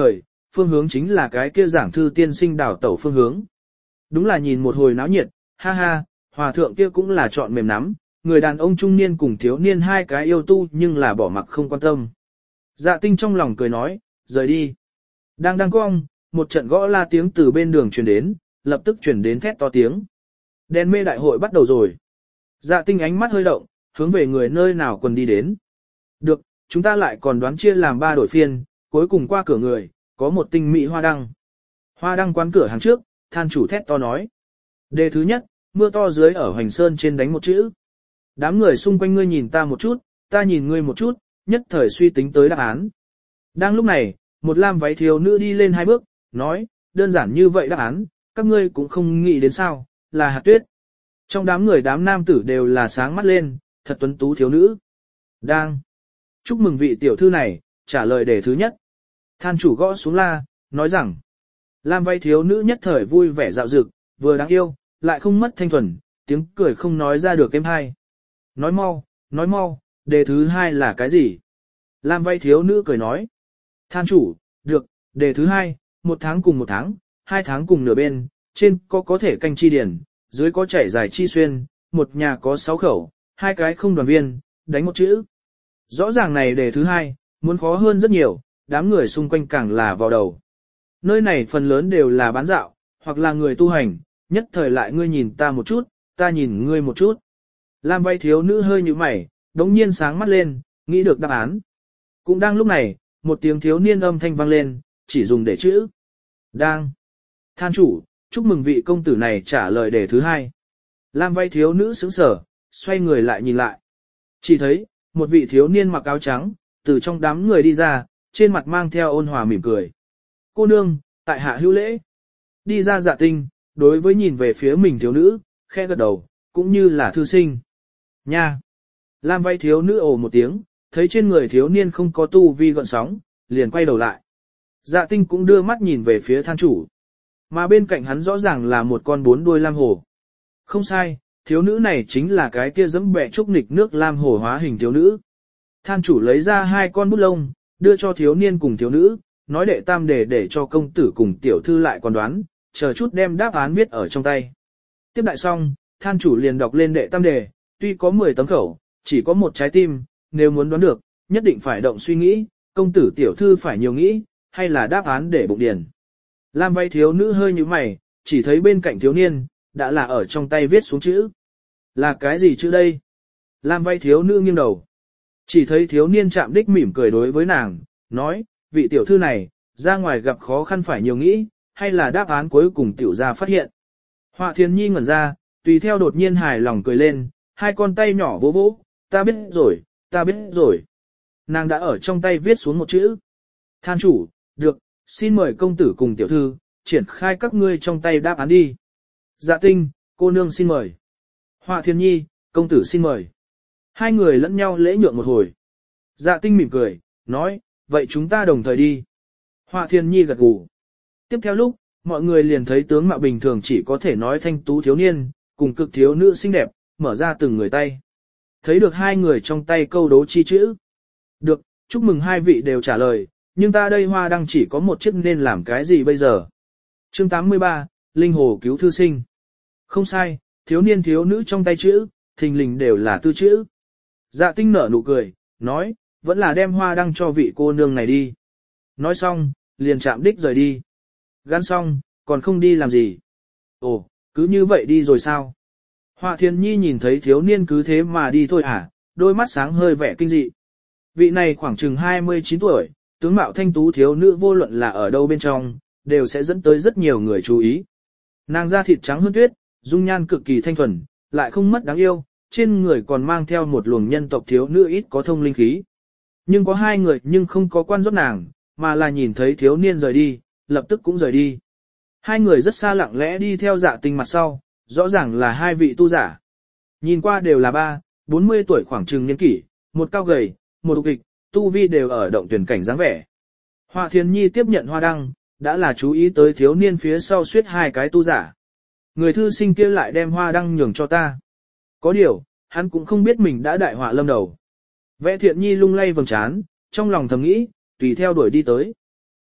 A: phương hướng chính là cái kia giảng thư tiên sinh đảo tẩu phương hướng. Đúng là nhìn một hồi náo nhiệt, ha ha, hòa thượng kia cũng là chọn mềm nắm, người đàn ông trung niên cùng thiếu niên hai cái yêu tu nhưng là bỏ mặc không quan tâm. Dạ tinh trong lòng cười nói, rời đi. Đang đang cong, một trận gõ la tiếng từ bên đường truyền đến, lập tức truyền đến thét to tiếng. Đèn mê đại hội bắt đầu rồi. Dạ tinh ánh mắt hơi động, hướng về người nơi nào quần đi đến. Được, chúng ta lại còn đoán chia làm ba đội phiên, cuối cùng qua cửa người, có một tinh mỹ hoa đăng. Hoa đăng quán cửa hàng trước, than chủ thét to nói. Đề thứ nhất, mưa to dưới ở Hoành Sơn trên đánh một chữ. Đám người xung quanh ngươi nhìn ta một chút, ta nhìn ngươi một chút, nhất thời suy tính tới đáp án. Đang lúc này, một lam váy thiếu nữ đi lên hai bước, nói, đơn giản như vậy đáp án, các ngươi cũng không nghĩ đến sao, là hạt tuyết. Trong đám người đám nam tử đều là sáng mắt lên, thật tuấn tú thiếu nữ. Đang. Chúc mừng vị tiểu thư này, trả lời đề thứ nhất. Than chủ gõ xuống la, nói rằng, lam váy thiếu nữ nhất thời vui vẻ dạo dực, vừa đáng yêu, lại không mất thanh thuần, tiếng cười không nói ra được êm hay. Nói mau, nói mau, đề thứ hai là cái gì? Lam váy thiếu nữ cười nói. Than chủ, được, đề thứ hai, một tháng cùng một tháng, hai tháng cùng nửa bên, trên có có thể canh chi điển, dưới có chảy dài chi xuyên, một nhà có sáu khẩu, hai cái không đoàn viên, đánh một chữ. Rõ ràng này đề thứ hai, muốn khó hơn rất nhiều, đám người xung quanh càng là vào đầu. Nơi này phần lớn đều là bán dạo, hoặc là người tu hành, nhất thời lại ngươi nhìn ta một chút, ta nhìn ngươi một chút. Lam váy thiếu nữ hơi như mày, đống nhiên sáng mắt lên, nghĩ được đáp án. Cũng đang lúc này, một tiếng thiếu niên âm thanh vang lên, chỉ dùng để chữ. Đang. Than chủ, chúc mừng vị công tử này trả lời đề thứ hai. Lam váy thiếu nữ sững sờ, xoay người lại nhìn lại. Chỉ thấy, một vị thiếu niên mặc áo trắng, từ trong đám người đi ra, trên mặt mang theo ôn hòa mỉm cười. Cô nương, tại hạ hữu lễ. Đi ra Dạ Tinh, đối với nhìn về phía mình thiếu nữ, khẽ gật đầu, cũng như là thư sinh. Nha! Lam váy thiếu nữ ồ một tiếng, thấy trên người thiếu niên không có tu vi gợn sóng, liền quay đầu lại. Dạ Tinh cũng đưa mắt nhìn về phía than chủ. Mà bên cạnh hắn rõ ràng là một con bốn đuôi lam hổ. Không sai, thiếu nữ này chính là cái kia dẫm bẹ trúc nịch nước lam hổ hóa hình thiếu nữ. Than chủ lấy ra hai con bút lông, đưa cho thiếu niên cùng thiếu nữ, nói đệ tam đề để cho công tử cùng tiểu thư lại còn đoán, chờ chút đem đáp án viết ở trong tay. Tiếp đại xong, than chủ liền đọc lên đệ tam đề, tuy có mười tấm khẩu, chỉ có một trái tim, nếu muốn đoán được, nhất định phải động suy nghĩ, công tử tiểu thư phải nhiều nghĩ, hay là đáp án để bụng điền. Lam váy thiếu nữ hơi như mày, chỉ thấy bên cạnh thiếu niên, đã là ở trong tay viết xuống chữ. Là cái gì chữ đây? Lam váy thiếu nữ nghiêng đầu. Chỉ thấy thiếu niên chạm đích mỉm cười đối với nàng, nói, vị tiểu thư này, ra ngoài gặp khó khăn phải nhiều nghĩ, hay là đáp án cuối cùng tiểu ra phát hiện. Họa Thiên Nhi ngẩn ra, tùy theo đột nhiên hài lòng cười lên, hai con tay nhỏ vỗ vỗ, ta biết rồi, ta biết rồi. Nàng đã ở trong tay viết xuống một chữ. Than chủ, được, xin mời công tử cùng tiểu thư, triển khai các ngươi trong tay đáp án đi. Dạ Tinh, cô nương xin mời. Họa Thiên Nhi, công tử xin mời. Hai người lẫn nhau lễ nhượng một hồi. Dạ Tinh mỉm cười, nói, vậy chúng ta đồng thời đi. Họa Thiên Nhi gật gù. Tiếp theo lúc, mọi người liền thấy tướng mạo bình thường chỉ có thể nói thanh tú thiếu niên, cùng cực thiếu nữ xinh đẹp, mở ra từng người tay. Thấy được hai người trong tay câu đố chi chữ. Được, chúc mừng hai vị đều trả lời, nhưng ta đây hoa đăng chỉ có một chiếc nên làm cái gì bây giờ? Chương tám mươi ba, Linh Hồ cứu thư sinh. Không sai, thiếu niên thiếu nữ trong tay chữ, thình lình đều là tư chữ. Dạ Tinh nở nụ cười, nói, vẫn là đem hoa đăng cho vị cô nương này đi. Nói xong, liền chạm đích rời đi. Gắn xong, còn không đi làm gì. Ồ, cứ như vậy đi rồi sao? Họa Thiên Nhi nhìn thấy thiếu niên cứ thế mà đi thôi hả, đôi mắt sáng hơi vẻ kinh dị. Vị này khoảng chừng hai mươi chín tuổi, tướng mạo thanh tú thiếu nữ vô luận là ở đâu bên trong, đều sẽ dẫn tới rất nhiều người chú ý. Nàng da thịt trắng hơn tuyết, dung nhan cực kỳ thanh thuần, lại không mất đáng yêu, trên người còn mang theo một luồng nhân tộc thiếu nữ ít có thông linh khí. Nhưng có hai người nhưng không có quan rốt nàng, mà là nhìn thấy thiếu niên rời đi, lập tức cũng rời đi. Hai người rất xa lặng lẽ đi theo Dạ Tinh mặt sau, rõ ràng là hai vị tu giả. Nhìn qua đều là ba, bốn mươi tuổi khoảng chừng niên kỷ, một cao gầy, một đục kịch, tu vi đều ở động tuyển cảnh dáng vẻ. Họa Thiên Nhi tiếp nhận hoa đăng, đã là chú ý tới thiếu niên phía sau suýt hai cái tu giả. Người thư sinh kia lại đem hoa đăng nhường cho ta. Có điều, hắn cũng không biết mình đã đại họa lâm đầu. Vẽ Thiện Nhi lung lay vầng trán, trong lòng thầm nghĩ, tùy theo đuổi đi tới.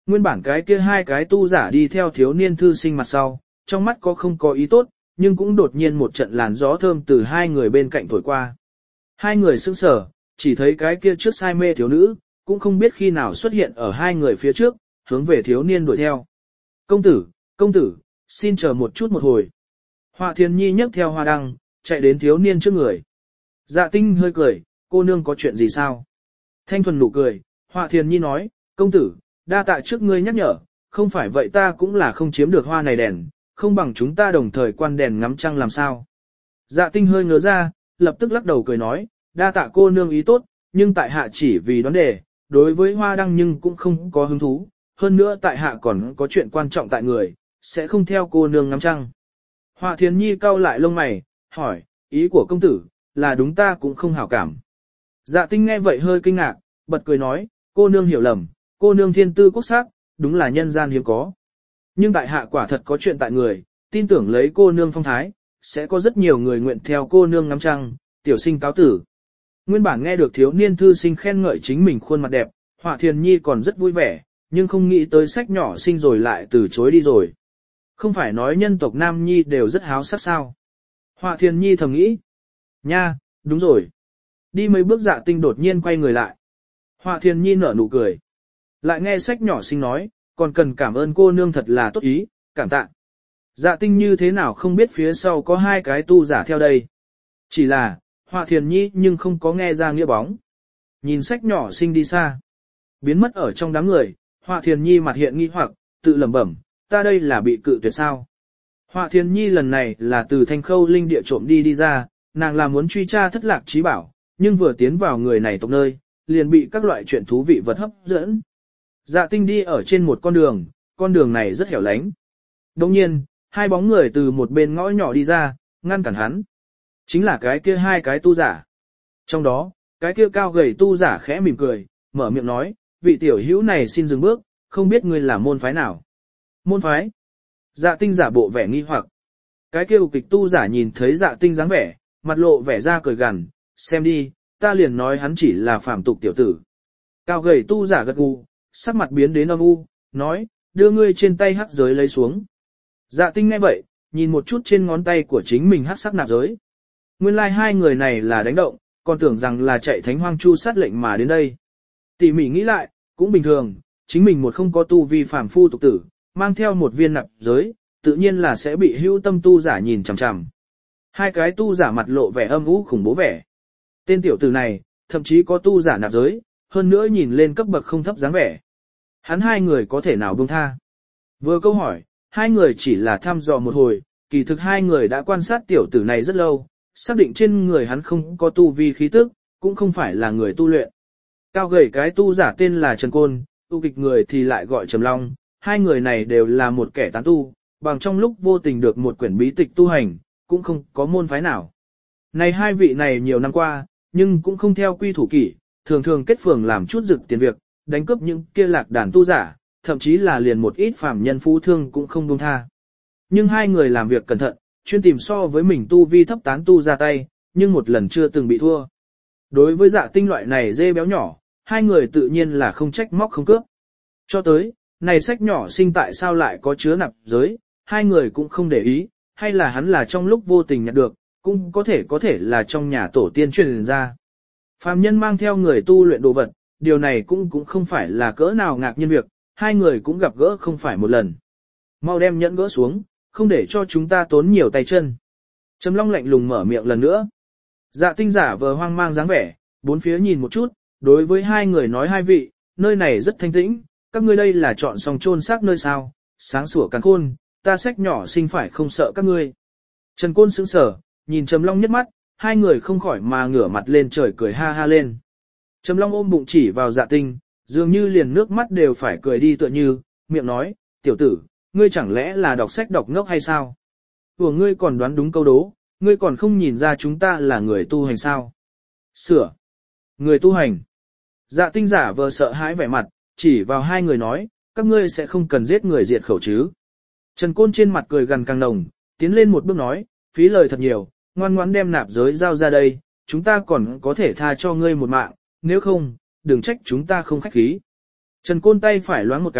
A: Nguyên bản cái kia hai cái tu giả đi theo thiếu niên thư sinh mặt sau, trong mắt có không có ý tốt, nhưng cũng đột nhiên một trận làn gió thơm từ hai người bên cạnh thổi qua. Hai người sững sờ, chỉ thấy cái kia trước say mê thiếu nữ, cũng không biết khi nào xuất hiện ở hai người phía trước, hướng về thiếu niên đuổi theo. Công tử, công tử, xin chờ một chút một hồi. Họa Thiền Nhi nhấc theo hoa đăng, chạy đến thiếu niên trước người. Dạ Tinh hơi cười, cô nương có chuyện gì sao? Thanh thuần nụ cười, Họa Thiền Nhi nói, công tử, đa tạ trước ngươi nhắc nhở, không phải vậy ta cũng là không chiếm được hoa này đèn, không bằng chúng ta đồng thời quan đèn ngắm trăng làm sao. Dạ Tinh hơi ngớ ra, lập tức lắc đầu cười nói, đa tạ cô nương ý tốt, nhưng tại hạ chỉ vì đoán đề, đối với hoa đăng nhưng cũng không có hứng thú, hơn nữa tại hạ còn có chuyện quan trọng tại người, sẽ không theo cô nương ngắm trăng. Họa Thiền Nhi cau lại lông mày, hỏi, ý của công tử, là đúng ta cũng không hảo cảm. Dạ Tinh nghe vậy hơi kinh ngạc, bật cười nói, cô nương hiểu lầm, cô nương thiên tư quốc sắc, đúng là nhân gian hiếm có. Nhưng tại hạ quả thật có chuyện tại người, tin tưởng lấy cô nương phong thái, sẽ có rất nhiều người nguyện theo cô nương ngắm trăng, tiểu sinh cáo tử. Nguyên bản nghe được thiếu niên thư sinh khen ngợi chính mình khuôn mặt đẹp, Họa Thiền Nhi còn rất vui vẻ, nhưng không nghĩ tới sách nhỏ sinh rồi lại từ chối đi rồi. Không phải nói nhân tộc Nam Nhi đều rất háo sắc sao. Họa Thiền Nhi thầm nghĩ. Nha, đúng rồi. Đi mấy bước Dạ Tinh đột nhiên quay người lại. Họa Thiền Nhi nở nụ cười. Lại nghe sách nhỏ sinh nói, còn cần cảm ơn cô nương thật là tốt ý, cảm tạ. Dạ Tinh như thế nào không biết phía sau có hai cái tu giả theo đây. Chỉ là, Họa Thiền Nhi nhưng không có nghe ra nghĩa bóng. Nhìn sách nhỏ sinh đi xa. Biến mất ở trong đám người, Họa Thiền Nhi mặt hiện nghi hoặc, tự lẩm bẩm, ta đây là bị cự tuyệt sao. Họa Thiền Nhi lần này là từ Thanh Khâu linh địa trộm đi đi ra, nàng là muốn truy tra thất lạc trí bảo, nhưng vừa tiến vào người này tộc nơi, liền bị các loại chuyện thú vị vật hấp dẫn. Dạ Tinh đi ở trên một con đường, con đường này rất hẻo lánh. Đồng nhiên, hai bóng người từ một bên ngõ nhỏ đi ra, ngăn cản hắn. Chính là cái kia hai cái tu giả. Trong đó, cái kia cao gầy tu giả khẽ mỉm cười, mở miệng nói, vị tiểu hữu này xin dừng bước, không biết ngươi là môn phái nào. Môn phái. Dạ Tinh giả bộ vẻ nghi hoặc. Cái kia kịch tu giả nhìn thấy Dạ Tinh dáng vẻ, mặt lộ vẻ ra cười gằn, xem đi, ta liền nói hắn chỉ là phàm tục tiểu tử. Cao gầy tu giả gật gù, sắc mặt biến đến âm u, nói, đưa ngươi trên tay hắc giới lấy xuống. Dạ Tinh nghe vậy, nhìn một chút trên ngón tay của chính mình hắc sắc nạp giới. Nguyên lai like hai người này là đánh động, còn tưởng rằng là chạy thánh hoang chu sát lệnh mà đến đây. Tỉ mỉ nghĩ lại, cũng bình thường, chính mình một không có tu vi phàm phu tục tử, mang theo một viên nạp giới, tự nhiên là sẽ bị hữu tâm tu giả nhìn chằm chằm. Hai cái tu giả mặt lộ vẻ âm u khủng bố vẻ. Tên tiểu tử này, thậm chí có tu giả nạp giới, hơn nữa nhìn lên cấp bậc không thấp dáng vẻ. Hắn hai người có thể nào buông tha? Vừa câu hỏi, hai người chỉ là thăm dò một hồi, kỳ thực hai người đã quan sát tiểu tử này rất lâu, xác định trên người hắn không có tu vi khí tức, cũng không phải là người tu luyện. Cao gầy cái tu giả tên là Trần Côn, tu kịch người thì lại gọi Trầm Long, hai người này đều là một kẻ tán tu, bằng trong lúc vô tình được một quyển bí tịch tu hành, cũng không có môn phái nào. Này hai vị này nhiều năm qua, nhưng cũng không theo quy thủ kỷ, thường thường kết phường làm chút rực tiền việc, đánh cướp những kia lạc đàn tu giả, thậm chí là liền một ít phàm nhân phú thương cũng không buông tha. Nhưng hai người làm việc cẩn thận, chuyên tìm so với mình tu vi thấp tán tu ra tay, nhưng một lần chưa từng bị thua. Đối với Dạ Tinh loại này dê béo nhỏ, hai người tự nhiên là không trách móc không cướp. Cho tới, này sách nhỏ sinh tại sao lại có chứa nạp giới, hai người cũng không để ý, hay là hắn là trong lúc vô tình nhặt được, cũng có thể có thể là trong nhà tổ tiên truyền ra. Phàm nhân mang theo người tu luyện đồ vật, điều này cũng cũng không phải là cỡ nào ngạc nhiên việc, hai người cũng gặp gỡ không phải một lần. Mau đem nhẫn gỡ xuống, không để cho chúng ta tốn nhiều tay chân. Trầm Long lạnh lùng mở miệng lần nữa. Dạ Tinh giả vờ hoang mang dáng vẻ, bốn phía nhìn một chút, đối với hai người nói hai vị, nơi này rất thanh tĩnh, các ngươi đây là chọn xong chôn xác nơi sao, sáng sủa càn khôn, ta sách nhỏ sinh phải không sợ các ngươi. Trần Côn sững sờ, nhìn Trầm Long nhất mắt, hai người không khỏi mà ngửa mặt lên trời cười ha ha lên. Trầm Long ôm bụng chỉ vào Dạ Tinh, dường như liền nước mắt đều phải cười đi tựa như, miệng nói, tiểu tử, ngươi chẳng lẽ là đọc sách đọc ngốc hay sao? Của ngươi còn đoán đúng câu đố, ngươi còn không nhìn ra chúng ta là người tu hành sao? Sửa. Người tu hành. Dạ Tinh giả vờ sợ hãi vẻ mặt, chỉ vào hai người nói, các ngươi sẽ không cần giết người diệt khẩu chứ. Trần Côn trên mặt cười gần càng nồng, tiến lên một bước nói, phí lời thật nhiều, ngoan ngoãn đem nạp giới giao ra đây, chúng ta còn có thể tha cho ngươi một mạng, nếu không, đừng trách chúng ta không khách khí. Trần Côn tay phải loáng một cái,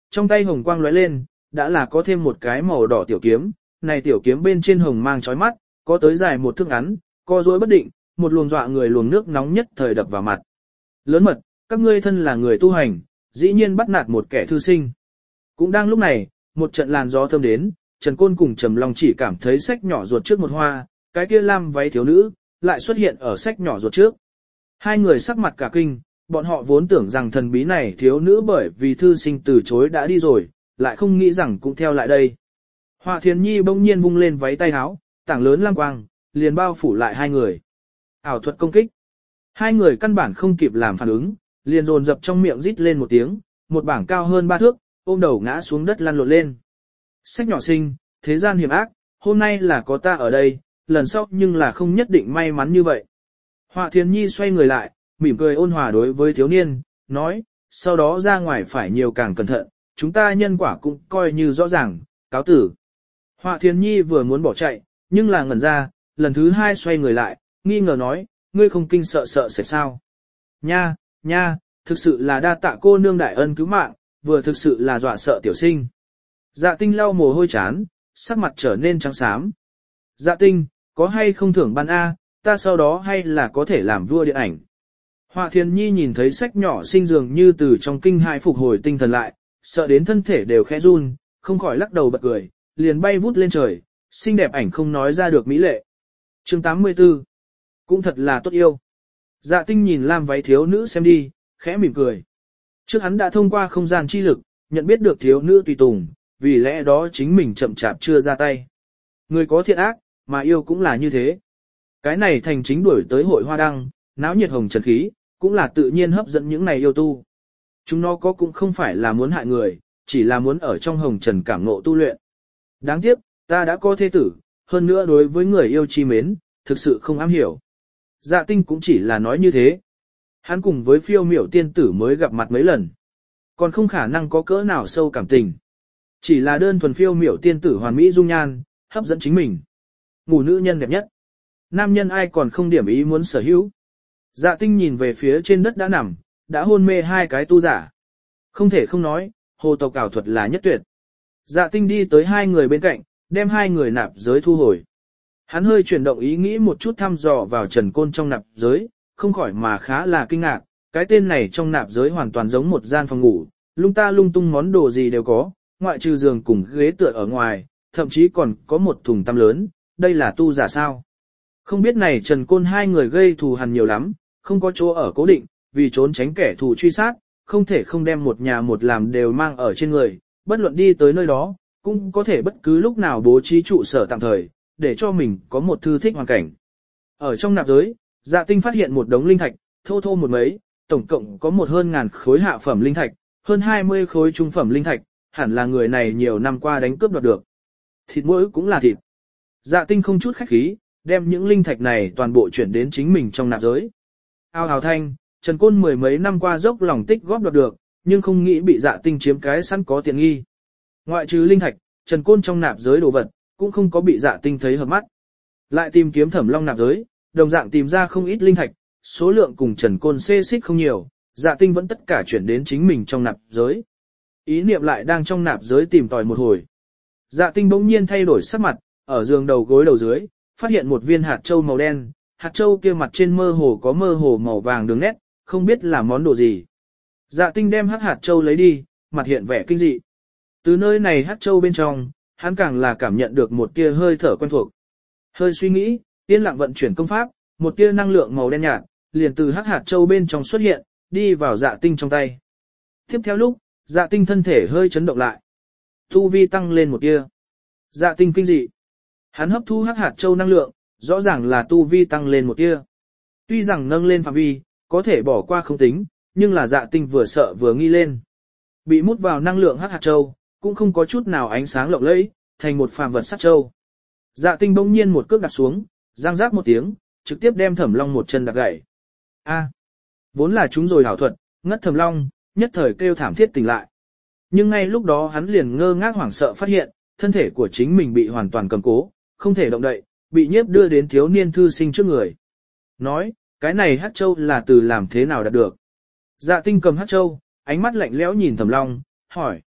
A: trong tay hồng quang lóe lên, đã là có thêm một cái màu đỏ tiểu kiếm, này tiểu kiếm bên trên hồng mang chói mắt, có tới dài một thước ngắn, co duỗi bất định, một luồng dọa người luồng nước nóng nhất thời đập vào mặt. Lớn mật, các ngươi thân là người tu hành, dĩ nhiên bắt nạt một kẻ thư sinh. Cũng đang lúc này, một trận làn gió thơm đến, Trần Côn cùng Trầm Long chỉ cảm thấy sách nhỏ ruột trước một hoa, cái kia lam váy thiếu nữ, lại xuất hiện ở sách nhỏ ruột trước. Hai người sắc mặt cả kinh, bọn họ vốn tưởng rằng thần bí này thiếu nữ bởi vì thư sinh từ chối đã đi rồi, lại không nghĩ rằng cũng theo lại đây. Họa Thiền Nhi bỗng nhiên vung lên váy tay áo, tảng lớn lam quang, liền bao phủ lại hai người. Ảo thuật công kích. Hai người căn bản không kịp làm phản ứng, liền dồn dập trong miệng rít lên một tiếng, một bảng cao hơn ba thước, ôm đầu ngã xuống đất lăn lộn lên. Sách nhỏ sinh, thế gian hiểm ác, hôm nay là có ta ở đây, lần sau nhưng là không nhất định may mắn như vậy. Họa Thiền Nhi xoay người lại, mỉm cười ôn hòa đối với thiếu niên, nói, sau đó ra ngoài phải nhiều càng cẩn thận, chúng ta nhân quả cũng coi như rõ ràng, cáo tử. Họa Thiền Nhi vừa muốn bỏ chạy, nhưng là ngẩn ra, lần thứ hai xoay người lại, nghi ngờ nói, ngươi không kinh sợ sợ sẽ sao. Nha, nha, thực sự là đa tạ cô nương đại ân cứu mạng, vừa thực sự là dọa sợ tiểu sinh. Dạ Tinh lau mồ hôi chán, sắc mặt trở nên trắng xám. Dạ Tinh, có hay không thưởng ban A, ta sau đó hay là có thể làm vua điện ảnh. Họa Thiền Nhi nhìn thấy sách nhỏ sinh dường như từ trong kinh hãi phục hồi tinh thần lại, sợ đến thân thể đều khẽ run, không khỏi lắc đầu bật cười, liền bay vút lên trời, xinh đẹp ảnh không nói ra được mỹ lệ. Chương tám mươi tư, cũng thật là tốt yêu. Dạ Tinh nhìn lam váy thiếu nữ xem đi, khẽ mỉm cười. Trước hắn đã thông qua không gian chi lực, nhận biết được thiếu nữ tùy tùng, vì lẽ đó chính mình chậm chạp chưa ra tay. Người có thiện ác, mà yêu cũng là như thế. Cái này thành chính đuổi tới hội hoa đăng, náo nhiệt hồng trần khí, cũng là tự nhiên hấp dẫn những này yêu tu. Chúng nó có cũng không phải là muốn hại người, chỉ là muốn ở trong hồng trần cảm ngộ tu luyện. Đáng tiếc, ta đã có thế tử, hơn nữa đối với người yêu chi mến, thực sự không am hiểu. Dạ Tinh cũng chỉ là nói như thế. Hắn cùng với phiêu miểu tiên tử mới gặp mặt mấy lần. Còn không khả năng có cỡ nào sâu cảm tình. Chỉ là đơn thuần phiêu miểu tiên tử hoàn mỹ dung nhan, hấp dẫn chính mình. Ngủ nữ nhân đẹp nhất. Nam nhân ai còn không điểm ý muốn sở hữu. Dạ Tinh nhìn về phía trên đất đã nằm, đã hôn mê hai cái tu giả. Không thể không nói, hồ tộc ảo thuật là nhất tuyệt. Dạ Tinh đi tới hai người bên cạnh, đem hai người nạp giới thu hồi. Hắn hơi chuyển động ý nghĩ một chút thăm dò vào Trần Côn trong nạp giới, không khỏi mà khá là kinh ngạc, cái tên này trong nạp giới hoàn toàn giống một gian phòng ngủ, lung ta lung tung món đồ gì đều có, ngoại trừ giường cùng ghế tựa ở ngoài, thậm chí còn có một thùng tăm lớn, đây là tu giả sao. Không biết này Trần Côn hai người gây thù hằn nhiều lắm, không có chỗ ở cố định, vì trốn tránh kẻ thù truy sát, không thể không đem một nhà một làm đều mang ở trên người, bất luận đi tới nơi đó, cũng có thể bất cứ lúc nào bố trí trụ sở tạm thời, để cho mình có một thư thích hoàn cảnh. Ở trong nạp giới, Dạ Tinh phát hiện một đống linh thạch, thô thô một mấy, tổng cộng có một hơn ngàn khối hạ phẩm linh thạch, hơn hai mươi khối trung phẩm linh thạch, hẳn là người này nhiều năm qua đánh cướp đoạt được. Thịt mỗi cũng là thịt. Dạ Tinh không chút khách khí, đem những linh thạch này toàn bộ chuyển đến chính mình trong nạp giới. Ao hào thanh, Trần Côn mười mấy năm qua dốc lòng tích góp đoạt được, nhưng không nghĩ bị Dạ Tinh chiếm cái sẵn có tiện nghi. Ngoại trừ linh thạch, Trần Côn trong nạp giới đồ vật, cũng không có bị Dạ Tinh thấy hợp mắt. Lại tìm kiếm Thẩm Long nạp giới, đồng dạng tìm ra không ít linh thạch, số lượng cùng Trần Côn xê xích không nhiều, Dạ Tinh vẫn tất cả chuyển đến chính mình trong nạp giới. Ý niệm lại đang trong nạp giới tìm tòi một hồi. Dạ Tinh bỗng nhiên thay đổi sắc mặt, ở giường đầu gối đầu dưới, phát hiện một viên hạt châu màu đen, hạt châu kia mặt trên mơ hồ có mơ hồ màu vàng đường nét, không biết là món đồ gì. Dạ Tinh đem hắc hạt châu lấy đi, mặt hiện vẻ kinh dị. Từ nơi này hạt châu bên trong, hắn càng là cảm nhận được một tia hơi thở quen thuộc. Hơi suy nghĩ, yên lặng vận chuyển công pháp, một tia năng lượng màu đen nhạt, liền từ hắc hạt châu bên trong xuất hiện, đi vào Dạ Tinh trong tay. Tiếp theo lúc, Dạ Tinh thân thể hơi chấn động lại. Tu vi tăng lên một tia. Dạ Tinh kinh dị. Hắn hấp thu hắc hạt châu năng lượng, rõ ràng là tu vi tăng lên một tia. Tuy rằng nâng lên phạm vi, có thể bỏ qua không tính, nhưng là Dạ Tinh vừa sợ vừa nghi lên. Bị mút vào năng lượng hắc hạt châu, cũng không có chút nào ánh sáng lộng lẫy, thành một phàm vật sắt châu. Dạ Tinh bỗng nhiên một cước đạp xuống, giang rác một tiếng, trực tiếp đem Thẩm Long một chân đạp gãy. A, vốn là chúng rồi hảo thuật, ngất Thẩm Long, nhất thời kêu thảm thiết tỉnh lại. Nhưng ngay lúc đó hắn liền ngơ ngác hoảng sợ phát hiện, thân thể của chính mình bị hoàn toàn cầm cố, không thể động đậy, bị nhiếp đưa đến thiếu niên thư sinh trước người. Nói, cái này hắc châu là từ làm thế nào đạt được? Dạ Tinh cầm hắc châu, ánh mắt lạnh lẽo nhìn Thẩm Long, hỏi.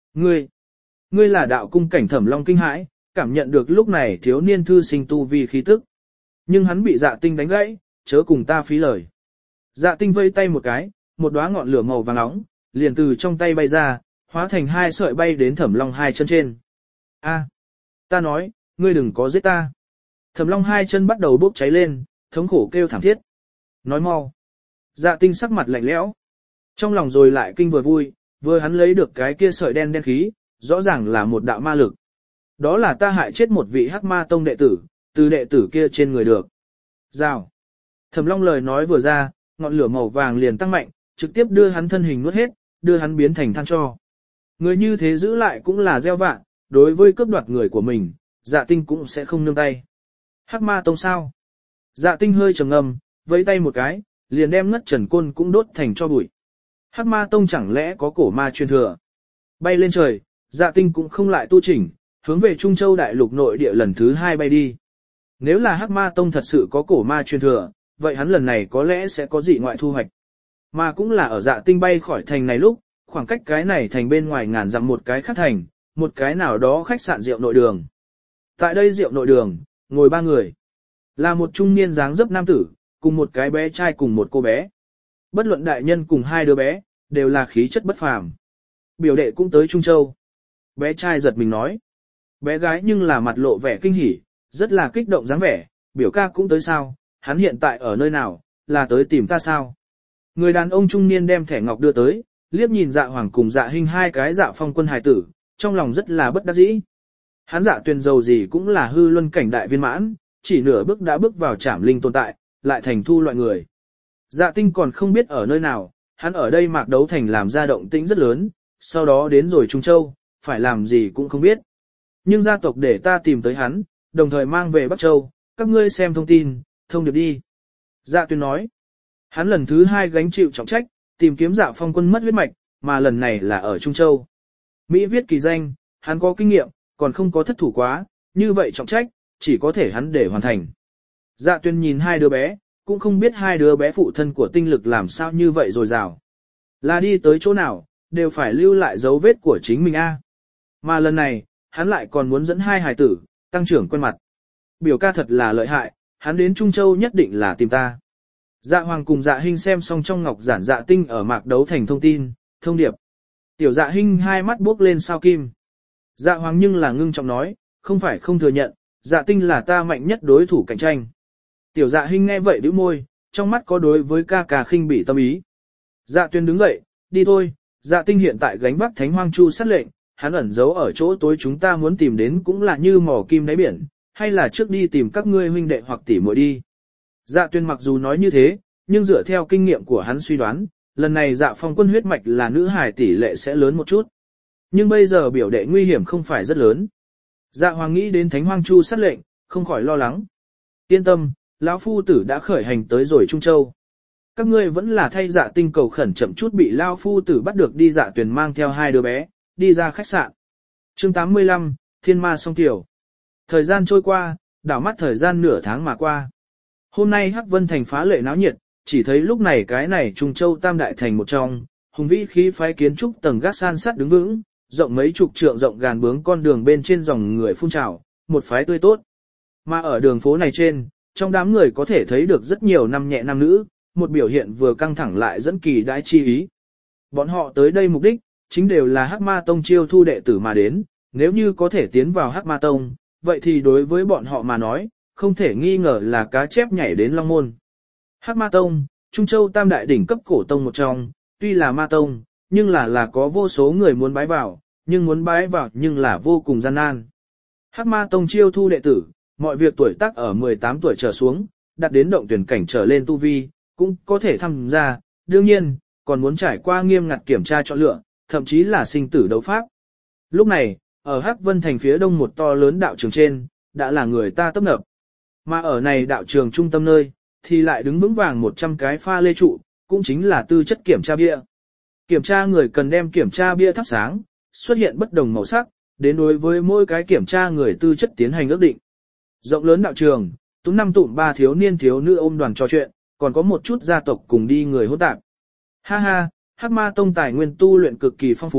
A: Ngươi, ngươi là đạo cung cảnh Thẩm Long kinh hãi, cảm nhận được lúc này thiếu niên thư sinh tu vi khí tức. Nhưng hắn bị Dạ Tinh đánh gãy, chớ cùng ta phí lời. Dạ Tinh vây tay một cái, một đóa ngọn lửa màu vàng nóng, liền từ trong tay bay ra, hóa thành hai sợi bay đến Thẩm Long hai chân trên. A, ta nói, ngươi đừng có giết ta. Thẩm Long hai chân bắt đầu bốc cháy lên, thống khổ kêu thảm thiết. Nói mau. Dạ Tinh sắc mặt lạnh lẽo. Trong lòng rồi lại kinh vừa vui, vừa hắn lấy được cái kia sợi đen đen khí, rõ ràng là một đạo ma lực. Đó là ta hại chết một vị Hắc Ma Tông đệ tử, từ đệ tử kia trên người được. Rào. Thẩm Long lời nói vừa ra, ngọn lửa màu vàng liền tăng mạnh, trực tiếp đưa hắn thân hình nuốt hết, đưa hắn biến thành than tro. Người như thế giữ lại cũng là gieo vạ, đối với cướp đoạt người của mình, Dạ Tinh cũng sẽ không nương tay. Hắc Ma Tông sao? Dạ Tinh hơi trầm ngâm, vẫy tay một cái, liền đem ngất trần côn cũng đốt thành cho bụi. Hắc Ma Tông chẳng lẽ có cổ ma truyền thừa? Bay lên trời, Dạ Tinh cũng không lại tu chỉnh, hướng về Trung Châu đại lục nội địa lần thứ hai bay đi. Nếu là Hắc Ma Tông thật sự có cổ ma truyền thừa, vậy hắn lần này có lẽ sẽ có dị ngoại thu hoạch. Mà cũng là ở Dạ Tinh bay khỏi thành này lúc, khoảng cách cái này thành bên ngoài ngàn dặm một cái khác thành, một cái nào đó khách sạn rượu nội đường. Tại đây rượu nội đường, ngồi ba người. Là một trung niên dáng dấp nam tử, cùng một cái bé trai cùng một cô bé. Bất luận đại nhân cùng hai đứa bé, đều là khí chất bất phàm. Biểu đệ cũng tới Trung Châu. Bé trai giật mình nói. Bé gái nhưng là mặt lộ vẻ kinh hỉ, rất là kích động dáng vẻ, biểu ca cũng tới sao, hắn hiện tại ở nơi nào, là tới tìm ta sao. Người đàn ông trung niên đem thẻ ngọc đưa tới, liếc nhìn Dạ Hoàng cùng Dạ Hinh hai cái Dạ Phong quân hài tử, trong lòng rất là bất đắc dĩ. Hắn Dạ Tuyền dầu gì cũng là hư luân cảnh đại viên mãn, chỉ nửa bước đã bước vào trảm linh tồn tại, lại thành thu loại người. Dạ Tinh còn không biết ở nơi nào, hắn ở đây Mạc Đấu Thành làm ra động tĩnh rất lớn, sau đó đến rồi Trung Châu, phải làm gì cũng không biết. Nhưng gia tộc để ta tìm tới hắn, đồng thời mang về Bắc Châu, các ngươi xem thông tin, thông điệp đi. Dạ Tuyền nói, hắn lần thứ hai gánh chịu trọng trách, tìm kiếm Dạ Phong quân mất huyết mạch, mà lần này là ở Trung Châu. Mỹ viết kỳ danh, hắn có kinh nghiệm, còn không có thất thủ quá, như vậy trọng trách, chỉ có thể hắn để hoàn thành. Dạ Tuyền nhìn hai đứa bé, cũng không biết hai đứa bé phụ thân của tinh lực làm sao như vậy rồi rào. Là đi tới chỗ nào, đều phải lưu lại dấu vết của chính mình a. Mà lần này, hắn lại còn muốn dẫn hai hài tử, tăng trưởng quen mặt. Biểu ca thật là lợi hại, hắn đến Trung Châu nhất định là tìm ta. Dạ Hoàng cùng Dạ Hinh xem xong trong ngọc giản Dạ Tinh ở Mạc Đấu Thành thông tin, thông điệp. Tiểu Dạ Hinh hai mắt bước lên sao kim. Dạ Hoàng nhưng là ngưng trọng nói, không phải không thừa nhận, Dạ Tinh là ta mạnh nhất đối thủ cạnh tranh. Tiểu Dạ Hinh nghe vậy bĩu môi, trong mắt có đối với ca ca khinh bỉ tâm ý. Dạ Tuyền đứng dậy, đi thôi, Dạ Tinh hiện tại gánh vác Thánh Hoang Chu sát lệnh, hắn ẩn giấu ở chỗ tối chúng ta muốn tìm đến cũng là như mỏ kim đáy biển, hay là trước đi tìm các ngươi huynh đệ hoặc tỷ muội đi. Dạ Tuyền mặc dù nói như thế, nhưng dựa theo kinh nghiệm của hắn suy đoán, lần này Dạ Phong quân huyết mạch là nữ hài tỷ lệ sẽ lớn một chút. Nhưng bây giờ biểu đệ nguy hiểm không phải rất lớn. Dạ Hoàng nghĩ đến Thánh Hoang Chu sát lệnh, không khỏi lo lắng. Yên tâm, lão phu tử đã khởi hành tới rồi Trung Châu. Các ngươi vẫn là thay Dạ Tinh cầu khẩn chậm chút bị lão phu tử bắt được đi. Dạ Tuyền mang theo hai đứa bé, đi ra khách sạn. Chương tám mươi lăm, Thiên Ma Song Tiểu. Thời gian trôi qua, đảo mắt thời gian nửa tháng mà qua. Hôm nay Hắc Vân Thành phá lệ náo nhiệt, chỉ thấy lúc này cái này Trung Châu Tam Đại Thành một trong, hùng vĩ khí phái kiến trúc tầng gác san sát đứng vững, rộng mấy chục trượng rộng gàn bướng con đường bên trên dòng người phun trào, một phái tươi tốt. Mà ở đường phố này trên, trong đám người có thể thấy được rất nhiều nam nhẹ nam nữ, một biểu hiện vừa căng thẳng lại dẫn kỳ đãi chi ý. Bọn họ tới đây mục đích, chính đều là Hắc Ma Tông chiêu thu đệ tử mà đến, nếu như có thể tiến vào Hắc Ma Tông, vậy thì đối với bọn họ mà nói, không thể nghi ngờ là cá chép nhảy đến Long Môn. Hắc Ma Tông, Trung Châu Tam Đại đỉnh cấp cổ tông một trong, tuy là Ma Tông, nhưng là là có vô số người muốn bái vào, nhưng muốn bái vào nhưng là vô cùng gian nan. Hắc Ma Tông chiêu thu đệ tử, mọi việc tuổi tác ở mười tám tuổi trở xuống, đạt đến động tuyển cảnh trở lên tu vi, cũng có thể tham gia, đương nhiên, còn muốn trải qua nghiêm ngặt kiểm tra chọn lựa, thậm chí là sinh tử đấu pháp. Lúc này, ở Hắc Vân Thành phía đông một to lớn đạo trường trên, đã là người ta tấp nập. Mà ở này đạo trường trung tâm nơi, thì lại đứng vững vàng một trăm cái pha lê trụ, cũng chính là tư chất kiểm tra bia. Kiểm tra người cần đem kiểm tra bia thắp sáng, xuất hiện bất đồng màu sắc, đến đối với mỗi cái kiểm tra người tư chất tiến hành ước định. Rộng lớn đạo trường, túm năm tụm ba thiếu niên thiếu nữ ôm đoàn trò chuyện, còn có một chút gia tộc cùng đi người hỗn tạp. Ha ha, Hắc Ma Tông tài nguyên tu luyện cực kỳ phong phú,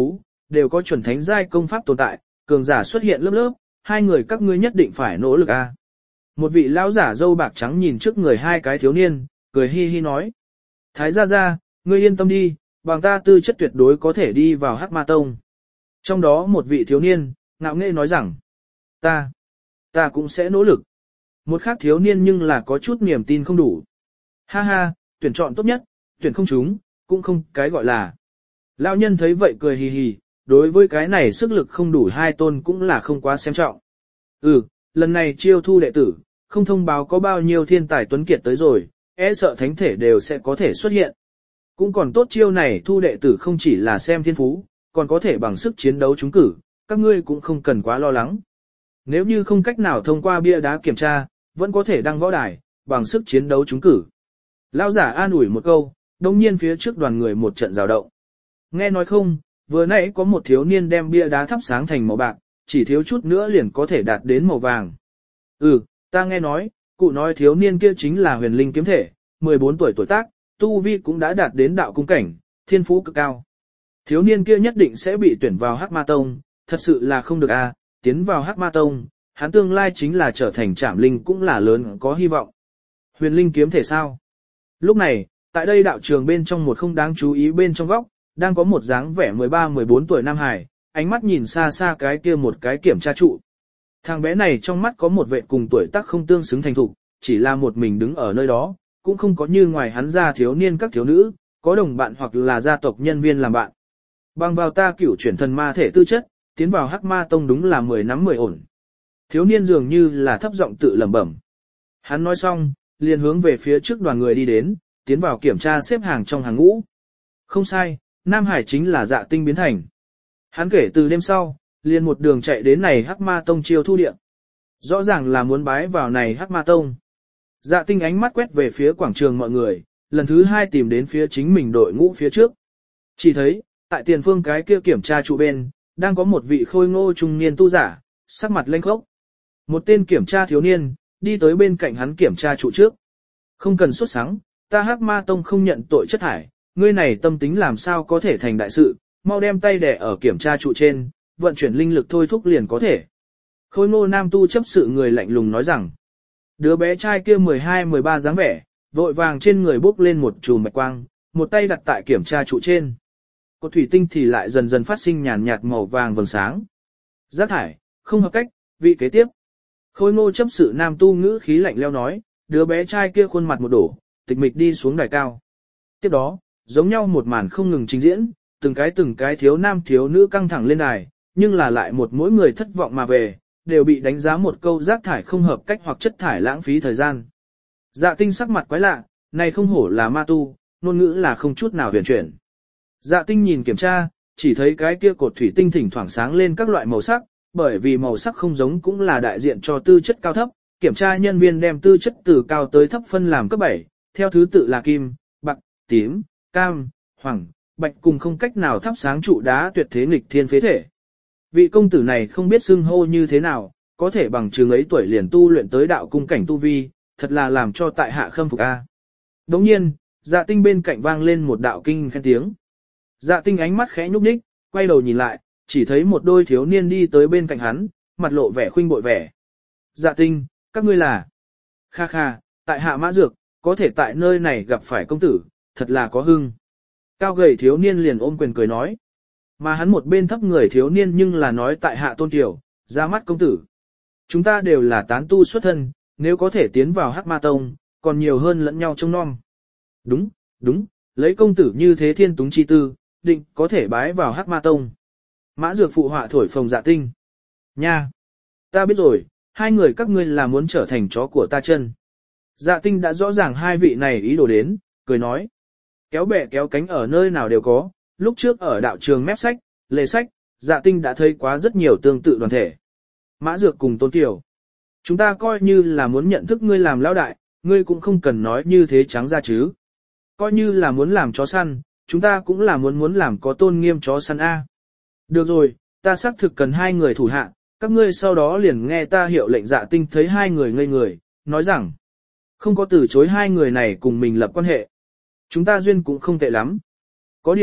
A: đều có chuẩn thánh giai công pháp tồn tại, cường giả xuất hiện lớp lớp, hai người các ngươi nhất định phải nỗ lực a. Một vị lão giả râu bạc trắng nhìn trước người hai cái thiếu niên, cười hi hi nói. Thái gia gia, ngươi yên tâm đi, bằng ta tư chất tuyệt đối có thể đi vào Hắc Ma Tông. Trong đó một vị thiếu niên, ngạo nghễ nói rằng, ta, ta cũng sẽ nỗ lực. Một khác thiếu niên nhưng là có chút niềm tin không đủ. Ha ha, tuyển chọn tốt nhất, tuyển không chúng, cũng không cái gọi là. Lão nhân thấy vậy cười hì hì, đối với cái này sức lực không đủ hai tôn cũng là không quá xem trọng. Ừ, lần này chiêu thu đệ tử, không thông báo có bao nhiêu thiên tài tuấn kiệt tới rồi, e sợ thánh thể đều sẽ có thể xuất hiện. Cũng còn tốt chiêu này thu đệ tử không chỉ là xem thiên phú, còn có thể bằng sức chiến đấu trúng cử, các ngươi cũng không cần quá lo lắng. Nếu như không cách nào thông qua bia đá kiểm tra, vẫn có thể đăng võ đài, bằng sức chiến đấu trúng cử. Lão giả an ủi một câu, đồng nhiên phía trước đoàn người một trận rào động. Nghe nói không, vừa nãy có một thiếu niên đem bia đá thắp sáng thành màu bạc, chỉ thiếu chút nữa liền có thể đạt đến màu vàng. Ừ, ta nghe nói, cụ nói thiếu niên kia chính là huyền linh kiếm thể, mười bốn tuổi tuổi tác, tu vi cũng đã đạt đến đạo cung cảnh, thiên phú cực cao. Thiếu niên kia nhất định sẽ bị tuyển vào Hắc Ma Tông, thật sự là không được a, à, tiến vào Hắc Ma Tông, hắn tương lai chính là trở thành trảm linh cũng là lớn có hy vọng. Huyền linh kiếm thể sao? Lúc này, tại đây đạo trường bên trong một không đáng chú ý bên trong góc, đang có một dáng vẻ mười ba mười bốn tuổi nam hải, ánh mắt nhìn xa xa cái kia một cái kiểm tra trụ. Thằng bé này trong mắt có một vệ cùng tuổi tác không tương xứng thành thục, chỉ là một mình đứng ở nơi đó, cũng không có như ngoài hắn ra thiếu niên các thiếu nữ, có đồng bạn hoặc là gia tộc nhân viên làm bạn. Bằng vào ta cửu chuyển thần ma thể tư chất, tiến vào Hắc Ma Tông đúng là mười nắm mười ổn. Thiếu niên dường như là thấp giọng tự lẩm bẩm. Hắn nói xong, liền hướng về phía trước đoàn người đi đến, tiến vào kiểm tra xếp hàng trong hàng ngũ. Không sai, Nam Hải chính là Dạ Tinh biến thành. Hắn kể từ đêm sau, liền một đường chạy đến này Hắc Ma Tông chiêu thu điện. Rõ ràng là muốn bái vào này Hắc Ma Tông. Dạ Tinh ánh mắt quét về phía quảng trường mọi người, lần thứ hai tìm đến phía chính mình đội ngũ phía trước. Chỉ thấy, tại tiền phương cái kia kiểm tra trụ bên, đang có một vị khôi ngô trung niên tu giả, sắc mặt lênh khốc. Một tên kiểm tra thiếu niên, đi tới bên cạnh hắn kiểm tra trụ trước. Không cần xuất sáng, ta Hắc Ma Tông không nhận tội chất thải, ngươi này tâm tính làm sao có thể thành đại sự, mau đem tay đẻ ở kiểm tra trụ trên, vận chuyển linh lực thôi thúc liền có thể. Khôi ngô nam tu chấp sự người lạnh lùng nói rằng, đứa bé trai kia mười hai mười ba dáng vẻ, vội vàng trên người bốc lên một chùm bạch quang, một tay đặt tại kiểm tra trụ trên. Cột thủy tinh thì lại dần dần phát sinh nhàn nhạt màu vàng vầng sáng. Giác thải, không hợp cách, vị kế tiếp. Khôi ngô chấp sự nam tu ngữ khí lạnh leo nói, đứa bé trai kia khuôn mặt một đổ, tịch mịch đi xuống đài cao. Tiếp đó, giống nhau một màn không ngừng trình diễn, từng cái từng cái thiếu nam thiếu nữ căng thẳng lên đài, nhưng là lại một mỗi người thất vọng mà về, đều bị đánh giá một câu rác thải không hợp cách hoặc chất thải lãng phí thời gian. Dạ Tinh sắc mặt quái lạ, này không hổ là ma tu, ngôn ngữ là không chút nào huyền chuyển. Dạ Tinh nhìn kiểm tra, chỉ thấy cái kia cột thủy tinh thỉnh thoảng sáng lên các loại màu sắc, bởi vì màu sắc không giống cũng là đại diện cho tư chất cao thấp, kiểm tra nhân viên đem tư chất từ cao tới thấp phân làm cấp bảy, theo thứ tự là kim, bạc, tím, cam, hoàng, bạch cùng không cách nào thắp sáng trụ đá tuyệt thế nghịch thiên phế thể. Vị công tử này không biết xưng hô như thế nào, có thể bằng trường ấy tuổi liền tu luyện tới đạo cung cảnh tu vi, thật là làm cho tại hạ khâm phục a. Đồng nhiên, Dạ Tinh bên cạnh vang lên một đạo kinh khen tiếng. Dạ Tinh ánh mắt khẽ nhúc nhích, quay đầu nhìn lại, chỉ thấy một đôi thiếu niên đi tới bên cạnh hắn, mặt lộ vẻ khuynh bội vẻ. Dạ Tinh, các ngươi là? Kha kha, tại hạ Mã Dược, có thể tại nơi này gặp phải công tử, thật là có hưng. Cao gầy thiếu niên liền ôm quyền cười nói. Mà hắn một bên thấp người thiếu niên nhưng là nói tại hạ Tôn Tiểu, ra mắt công tử. Chúng ta đều là tán tu xuất thân, nếu có thể tiến vào Hắc Ma Tông, còn nhiều hơn lẫn nhau trông nom. Đúng, đúng, lấy công tử như thế thiên túng chi tư, định có thể bái vào Hắc Ma Tông. Mã Dược phụ họa thổi phồng Dạ Tinh. Nha! Ta biết rồi, hai người các ngươi là muốn trở thành chó của ta chân. Dạ Tinh đã rõ ràng hai vị này ý đồ đến, cười nói. Kéo bè kéo cánh ở nơi nào đều có, lúc trước ở đạo trường mép sách, lề sách, Dạ Tinh đã thấy quá rất nhiều tương tự đoàn thể. Mã Dược cùng Tôn Kiều. Chúng ta coi như là muốn nhận thức ngươi làm lão đại, ngươi cũng không cần nói như thế trắng ra chứ. Coi như là muốn làm chó săn, chúng ta cũng là muốn muốn làm có tôn nghiêm chó săn A. Được rồi, ta xác thực cần hai người thủ hạ, các ngươi sau đó liền nghe ta hiệu lệnh. Dạ Tinh thấy hai người ngây người, nói rằng, không có từ chối hai người này cùng mình lập quan hệ. Chúng ta duyên cũng không tệ lắm. Có điều,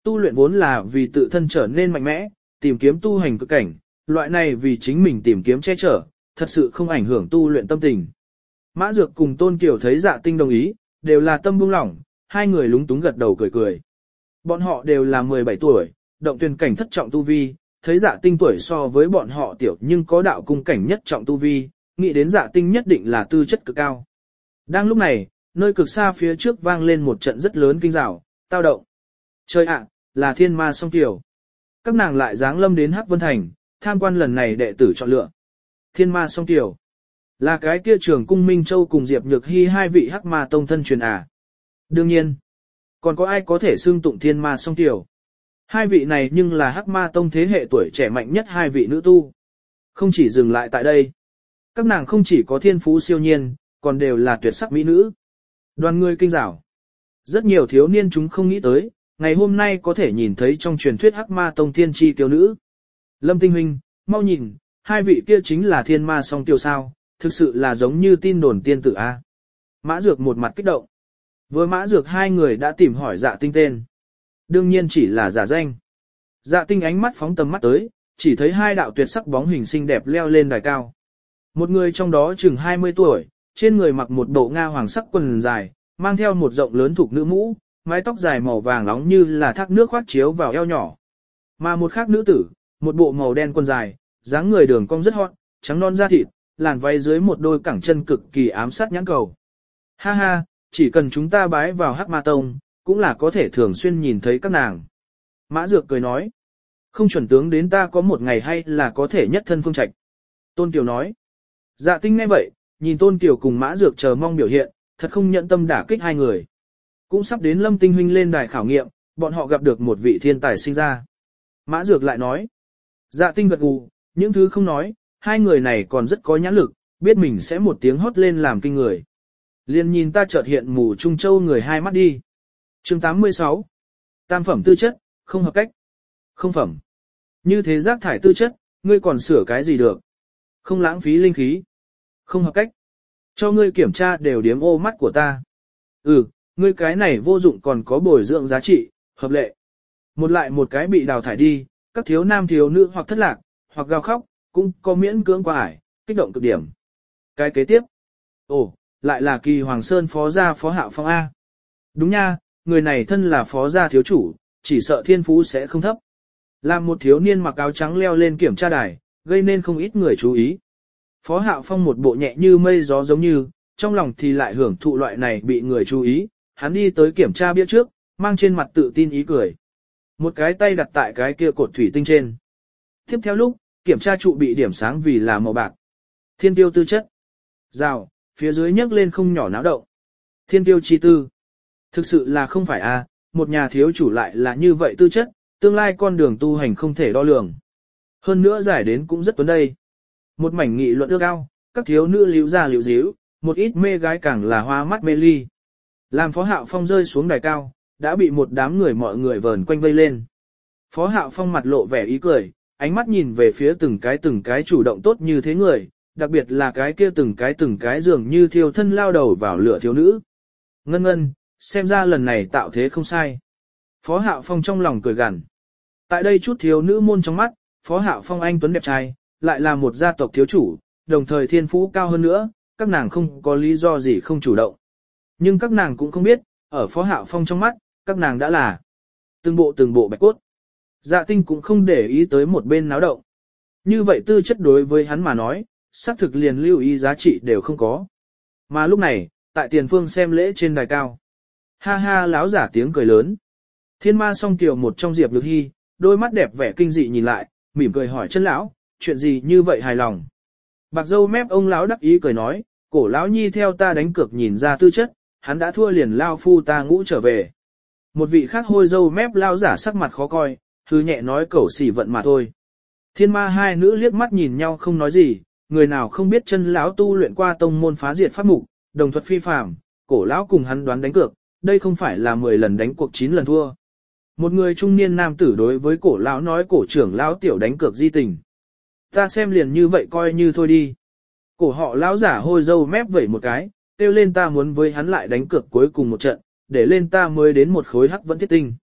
A: Tu luyện vốn là vì tự thân trở nên mạnh mẽ, tìm kiếm tu hành cực cảnh, loại này vì chính mình tìm kiếm che chở, thật sự không ảnh hưởng tu luyện tâm tình. Mã Dược cùng Tôn Kiều thấy Dạ Tinh đồng ý, đều là tâm buông lỏng, hai người lúng túng gật đầu cười cười. Bọn họ đều là mười bảy tuổi, động tuyển cảnh thất trọng tu vi, thấy Dạ Tinh tuổi so với bọn họ tiểu nhưng có đạo cung cảnh nhất trọng tu vi, nghĩ đến Dạ Tinh nhất định là tư chất cực cao. Đang lúc này, nơi cực xa phía trước vang lên một trận rất lớn kinh rào, tao động. Trời ạ, là thiên ma song tiểu. Các nàng lại giáng lâm đến Hắc Vân Thành, tham quan lần này đệ tử chọn lựa. Thiên ma song tiểu. Là cái kia trường cung Minh Châu cùng Diệp Nhược Hy hai vị Hắc Ma tông thân truyền à. Đương nhiên, còn có ai có thể xưng tụng thiên ma song tiểu. Hai vị này nhưng là Hắc Ma tông thế hệ tuổi trẻ mạnh nhất hai vị nữ tu. Không chỉ dừng lại tại đây. Các nàng không chỉ có thiên phú siêu nhiên, còn đều là tuyệt sắc mỹ nữ. Đoàn người kinh rảo. Rất nhiều thiếu niên chúng không nghĩ tới, ngày hôm nay có thể nhìn thấy trong truyền thuyết Hắc Ma tông thiên chi tiểu nữ. Lâm Tinh huynh, mau nhìn, hai vị kia chính là thiên ma song tiểu sao, thực sự là giống như tin đồn tiên tử a. Mã Dược một mặt kích động. Vừa Mã Dược hai người đã tìm hỏi Dạ Tinh tên. Đương nhiên chỉ là giả danh. Dạ Tinh ánh mắt phóng tầm mắt tới, chỉ thấy hai đạo tuyệt sắc bóng hình xinh đẹp leo lên đài cao. Một người trong đó chừng hai mươi tuổi, trên người mặc một bộ nga hoàng sắc quần dài, mang theo một rộng lớn thục nữ mũ, mái tóc dài màu vàng nóng như là thác nước khoát chiếu vào eo nhỏ. Mà một khác nữ tử, một bộ màu đen quần dài, dáng người đường cong rất hot, trắng non da thịt, làn váy dưới một đôi cẳng chân cực kỳ ám sát nhãn cầu. Ha ha, chỉ cần chúng ta bái vào Hắc Ma tông, cũng là có thể thường xuyên nhìn thấy các nàng. Mã Dược cười nói, không chuẩn tướng đến ta có một ngày hay là có thể nhất thân phương trạch. Tôn Kiều nói, Dạ Tinh nghe vậy, nhìn Tôn Kiều cùng Mã Dược chờ mong biểu hiện, thật không nhận tâm đả kích hai người. Cũng sắp đến Lâm Tinh huynh lên đài khảo nghiệm, bọn họ gặp được một vị thiên tài sinh ra. Mã Dược lại nói, Dạ Tinh gật gù, những thứ không nói, hai người này còn rất có nhãn lực, biết mình sẽ một tiếng hót lên làm kinh người. Liền nhìn ta chợt hiện mù Trung Châu người hai mắt đi. Chương tám mươi sáu. Tam phẩm tư chất, không hợp cách. Không phẩm. Như thế rác thải tư chất, ngươi còn sửa cái gì được? Không lãng phí linh khí. Không hợp cách. Cho ngươi kiểm tra đều điếm ô mắt của ta. Ừ, ngươi cái này vô dụng còn có bồi dưỡng giá trị, hợp lệ. Một lại một cái bị đào thải đi, các thiếu nam thiếu nữ hoặc thất lạc, hoặc gào khóc, cũng có miễn cưỡng qua ải, kích động cực điểm. Cái kế tiếp. Ồ, lại là Kỳ Hoàng Sơn phó gia Phó Hạo Phong A. Đúng nha, người này thân là phó gia thiếu chủ, chỉ sợ thiên phú sẽ không thấp. Làm một thiếu niên mặc áo trắng leo lên kiểm tra đài, gây nên không ít người chú ý. Phó Hạo Phong một bộ nhẹ như mây gió giống như, trong lòng thì lại hưởng thụ loại này bị người chú ý, hắn đi tới kiểm tra bia trước, mang trên mặt tự tin ý cười. Một cái tay đặt tại cái kia cột thủy tinh trên. Tiếp theo lúc, kiểm tra trụ bị điểm sáng vì là màu bạc. Thiên tiêu tư chất. Rào, phía dưới nhấc lên không nhỏ náo động. Thiên tiêu chi tư. Thực sự là không phải a, một nhà thiếu chủ lại là như vậy tư chất, tương lai con đường tu hành không thể đo lường. Hơn nữa giải đến cũng rất tuấn đây. Một mảnh nghị luận ước ao, các thiếu nữ liễu ra liễu díu, một ít mê gái càng là hoa mắt mê ly. Làm Phó Hạo Phong rơi xuống đài cao, đã bị một đám người mọi người vờn quanh vây lên. Phó Hạo Phong mặt lộ vẻ ý cười, ánh mắt nhìn về phía từng cái từng cái chủ động tốt như thế người, đặc biệt là cái kia từng cái từng cái dường như thiêu thân lao đầu vào lửa thiếu nữ. Ngân ngân, xem ra lần này tạo thế không sai. Phó Hạo Phong trong lòng cười gằn. Tại đây chút thiếu nữ môn trong mắt, Phó Hạo Phong anh tuấn đẹp trai, lại là một gia tộc thiếu chủ, đồng thời thiên phú cao hơn nữa, các nàng không có lý do gì không chủ động. Nhưng các nàng cũng không biết, ở Phó Hạo Phong trong mắt, các nàng đã là từng bộ từng bộ bạch cốt. Dạ Tinh cũng không để ý tới một bên náo động. Như vậy tư chất đối với hắn mà nói, xác thực liền lưu ý giá trị đều không có. Mà lúc này, tại tiền phương xem lễ trên đài cao. Ha ha láo giả tiếng cười lớn. Thiên ma song kiều một trong Diệp Nhược Hy, đôi mắt đẹp vẻ kinh dị nhìn lại, mỉm cười hỏi chân lão, chuyện gì như vậy hài lòng. Bạc dâu mép ông lão đắc ý cười nói, cổ lão nhi theo ta đánh cược nhìn ra tư chất, hắn đã thua liền lao phu ta ngũ trở về. Một vị khác hôi dâu mép lao giả sắc mặt khó coi, hư nhẹ nói cẩu xỉ vận mà thôi. Thiên ma hai nữ liếc mắt nhìn nhau không nói gì, người nào không biết chân lão tu luyện qua tông môn phá diệt pháp mục, đồng thuật phi phàm, cổ lão cùng hắn đoán đánh cược, đây không phải là mười lần đánh cuộc chín lần thua. Một người trung niên nam tử đối với cổ lão nói cổ trưởng lão tiểu đánh cược di tình. Ta xem liền như vậy coi như thôi đi. Cổ họ lão giả hôi dâu mép vẩy một cái, kêu lên ta muốn với hắn lại đánh cược cuối cùng một trận, để lên ta mới đến một khối hắc vẫn thiết tinh.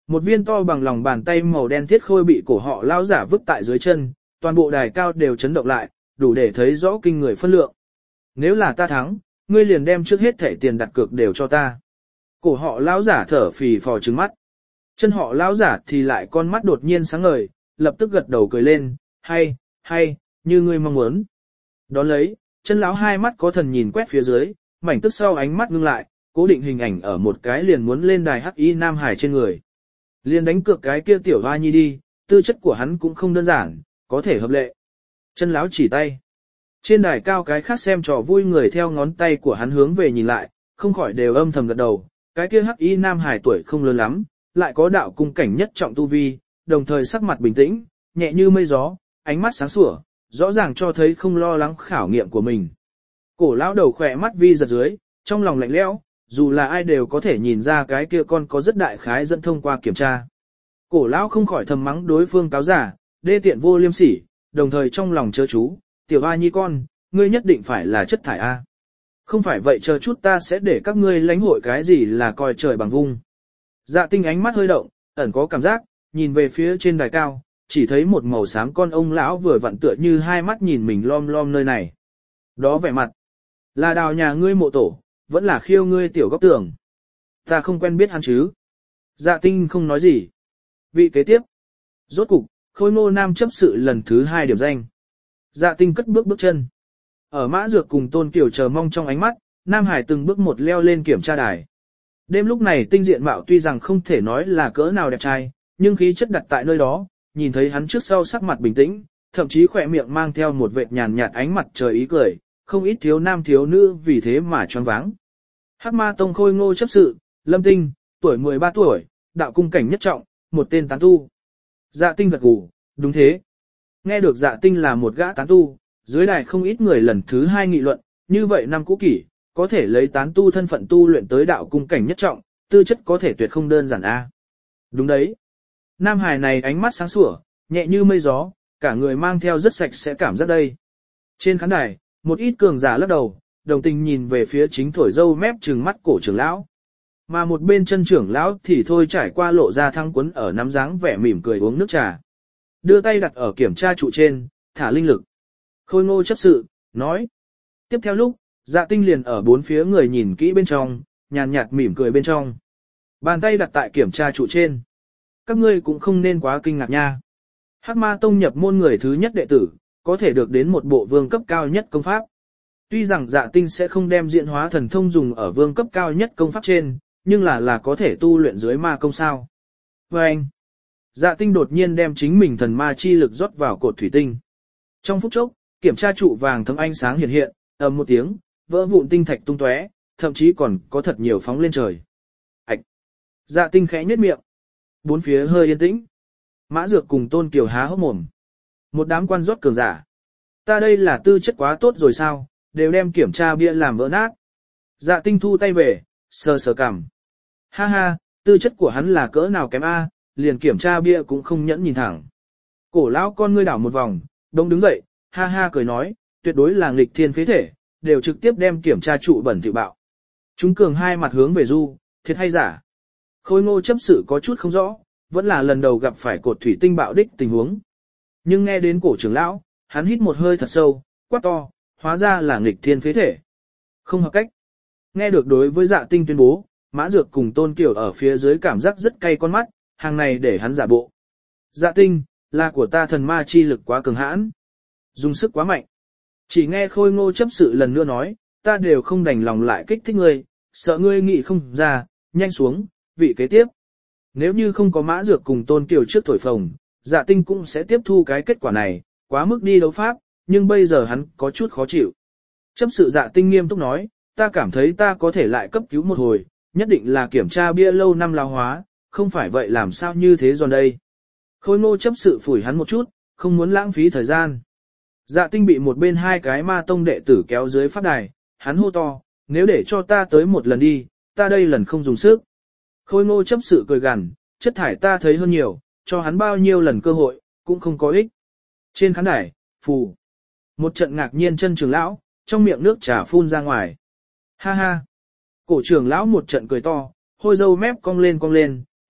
A: Một viên to bằng lòng bàn tay màu đen thiết khôi bị cổ họ lao giả vứt tại dưới chân, toàn bộ đài cao đều chấn động lại, đủ để thấy rõ kinh người phân lượng. Nếu là ta thắng, ngươi liền đem trước hết thẻ tiền đặt cược đều cho ta. Cổ họ lão giả thở phì phò trừng mắt. Chân họ lão giả thì lại con mắt đột nhiên sáng ngời, lập tức gật đầu cười lên, hay, hay, như ngươi mong muốn. Đón lấy, chân lão hai mắt có thần nhìn quét phía dưới, mảnh tức sau ánh mắt ngưng lại, cố định hình ảnh ở một cái liền muốn lên đài hắc y nam hải trên người. Liền đánh cược cái kia tiểu hoa nhi đi, tư chất của hắn cũng không đơn giản, có thể hợp lệ. Chân lão chỉ tay. Trên đài cao cái khác xem trò vui người theo ngón tay của hắn hướng về nhìn lại, không khỏi đều âm thầm gật đầu, cái kia hắc y nam hải tuổi không lớn lắm, lại có đạo cung cảnh nhất trọng tu vi, đồng thời sắc mặt bình tĩnh, nhẹ như mây gió, ánh mắt sáng sủa, rõ ràng cho thấy không lo lắng khảo nghiệm của mình. Cổ lão đầu khỏe mắt vi giật dưới, trong lòng lạnh lẽo, dù là ai đều có thể nhìn ra cái kia con có rất đại khái dẫn thông qua kiểm tra. Cổ lão không khỏi thầm mắng đối phương cáo giả, đê tiện vô liêm sỉ, đồng thời trong lòng chớ chú, tiểu A nhi con, ngươi nhất định phải là chất thải A. Không phải vậy chờ chút ta sẽ để các ngươi lãnh hội cái gì là coi trời bằng vung. Dạ Tinh ánh mắt hơi động, ẩn có cảm giác, nhìn về phía trên đài cao, chỉ thấy một màu xám con ông lão vừa vặn tựa như hai mắt nhìn mình lom lom nơi này. Đó vẻ mặt, là đào nhà ngươi mộ tổ, vẫn là khiêu ngươi tiểu góc tường. Ta không quen biết hắn chứ. Dạ Tinh không nói gì. Vị kế tiếp. Rốt cục, Khôi Ngô Nam chấp sự lần thứ hai điểm danh. Dạ Tinh cất bước bước chân. Ở Mã Dược cùng Tôn Kiều chờ mong trong ánh mắt, Nam Hải từng bước một leo lên kiểm tra đài. Đêm lúc này tinh diện mạo tuy rằng không thể nói là cỡ nào đẹp trai, nhưng khí chất đặt tại nơi đó, nhìn thấy hắn trước sau sắc mặt bình tĩnh, thậm chí khỏe miệng mang theo một vệt nhàn nhạt ánh mặt trời ý cười, không ít thiếu nam thiếu nữ vì thế mà choáng váng. Hắc Ma Tông Khôi Ngô chấp sự, Lâm Tinh, tuổi mười ba tuổi, đạo cung cảnh nhất trọng, một tên tán tu. Dạ Tinh gật gù, đúng thế. Nghe được Dạ Tinh là một gã tán tu, dưới đài không ít người lần thứ hai nghị luận, như vậy năm cũ kỷ, có thể lấy tán tu thân phận tu luyện tới đạo cung cảnh nhất trọng, tư chất có thể tuyệt không đơn giản a. Đúng đấy. Nam Hải này ánh mắt sáng sủa, nhẹ như mây gió, cả người mang theo rất sạch sẽ cảm giác đây. Trên khán đài, một ít cường giả lắc đầu, đồng tình nhìn về phía chính thổi dâu mép trừng mắt cổ trưởng lão. Mà một bên chân trưởng lão thì thôi trải qua lộ ra thăng quấn ở nắm dáng vẻ mỉm cười uống nước trà. Đưa tay đặt ở kiểm tra trụ trên, thả linh lực. Khôi Ngô chấp sự, nói. Tiếp theo lúc, Dạ Tinh liền ở bốn phía người nhìn kỹ bên trong, nhàn nhạt mỉm cười bên trong. Bàn tay đặt tại kiểm tra trụ trên. Các ngươi cũng không nên quá kinh ngạc nha. Hắc Ma Tông nhập môn người thứ nhất đệ tử, có thể được đến một bộ vương cấp cao nhất công pháp. Tuy rằng Dạ Tinh sẽ không đem diễn hóa thần thông dùng ở vương cấp cao nhất công pháp trên, nhưng là là có thể tu luyện dưới ma công sao. Và anh, Dạ Tinh đột nhiên đem chính mình thần ma chi lực rót vào cột thủy tinh. Trong phút chốc, kiểm tra trụ vàng thấm ánh sáng hiện hiện, ầm một tiếng, vỡ vụn tinh thạch tung tóe, thậm chí còn có thật nhiều phóng lên trời. Ảch! Dạ Tinh khẽ nhếch miệng. Bốn phía hơi yên tĩnh. Mã Dược cùng Tôn Kiều há hốc mồm. Một đám quan rót cường giả. Ta đây là tư chất quá tốt rồi sao, đều đem kiểm tra bia làm vỡ nát. Dạ Tinh thu tay về, sờ sờ cằm. Ha ha, tư chất của hắn là cỡ nào kém a, liền kiểm tra bia cũng không nhẫn nhìn thẳng. Cổ lão con ngươi đảo một vòng, đông đứng dậy, ha ha cười nói, tuyệt đối là nghịch thiên phế thể, đều trực tiếp đem kiểm tra trụ bẩn thỉu bạo. Chúng cường hai mặt hướng về Du, thiệt hay giả? Khôi Ngô chấp sự có chút không rõ, vẫn là lần đầu gặp phải cột thủy tinh bạo đích tình huống. Nhưng nghe đến cổ trưởng lão, hắn hít một hơi thật sâu, quát to, hóa ra là nghịch thiên phế thể. Không hợp cách. Nghe được đối với Dạ Tinh tuyên bố, Mã Dược cùng Tôn Kiều ở phía dưới cảm giác rất cay con mắt, hàng này để hắn giả bộ. Dạ Tinh, là của ta thần ma chi lực quá cường hãn, dùng sức quá mạnh. Chỉ nghe Khôi Ngô chấp sự lần nữa nói, ta đều không đành lòng lại kích thích ngươi, sợ ngươi nghĩ không ra, nhanh xuống, vị kế tiếp. Nếu như không có Mã Dược cùng Tôn Kiều trước thổi phồng, Dạ Tinh cũng sẽ tiếp thu cái kết quả này, quá mức đi đấu pháp, nhưng bây giờ hắn có chút khó chịu. Chấp sự Dạ Tinh nghiêm túc nói, ta cảm thấy ta có thể lại cấp cứu một hồi, nhất định là kiểm tra bia lâu năm lao hóa, không phải vậy làm sao như thế giòn đây. Khôi Ngô chấp sự phủi hắn một chút, không muốn lãng phí thời gian. Dạ Tinh bị một bên hai cái ma tông đệ tử kéo dưới pháp đài, hắn hô to, nếu để cho ta tới một lần đi, ta đây lần không dùng sức. Khôi Ngô chấp sự cười gằn, chất thải ta thấy hơn nhiều, cho hắn bao nhiêu lần cơ hội, cũng không có ích. Trên khán đài, phù. Một trận ngạc nhiên chân trưởng lão, trong miệng nước trà phun ra ngoài. Ha ha. Cổ trưởng lão một trận cười to, hôi dâu mép cong lên cong lên,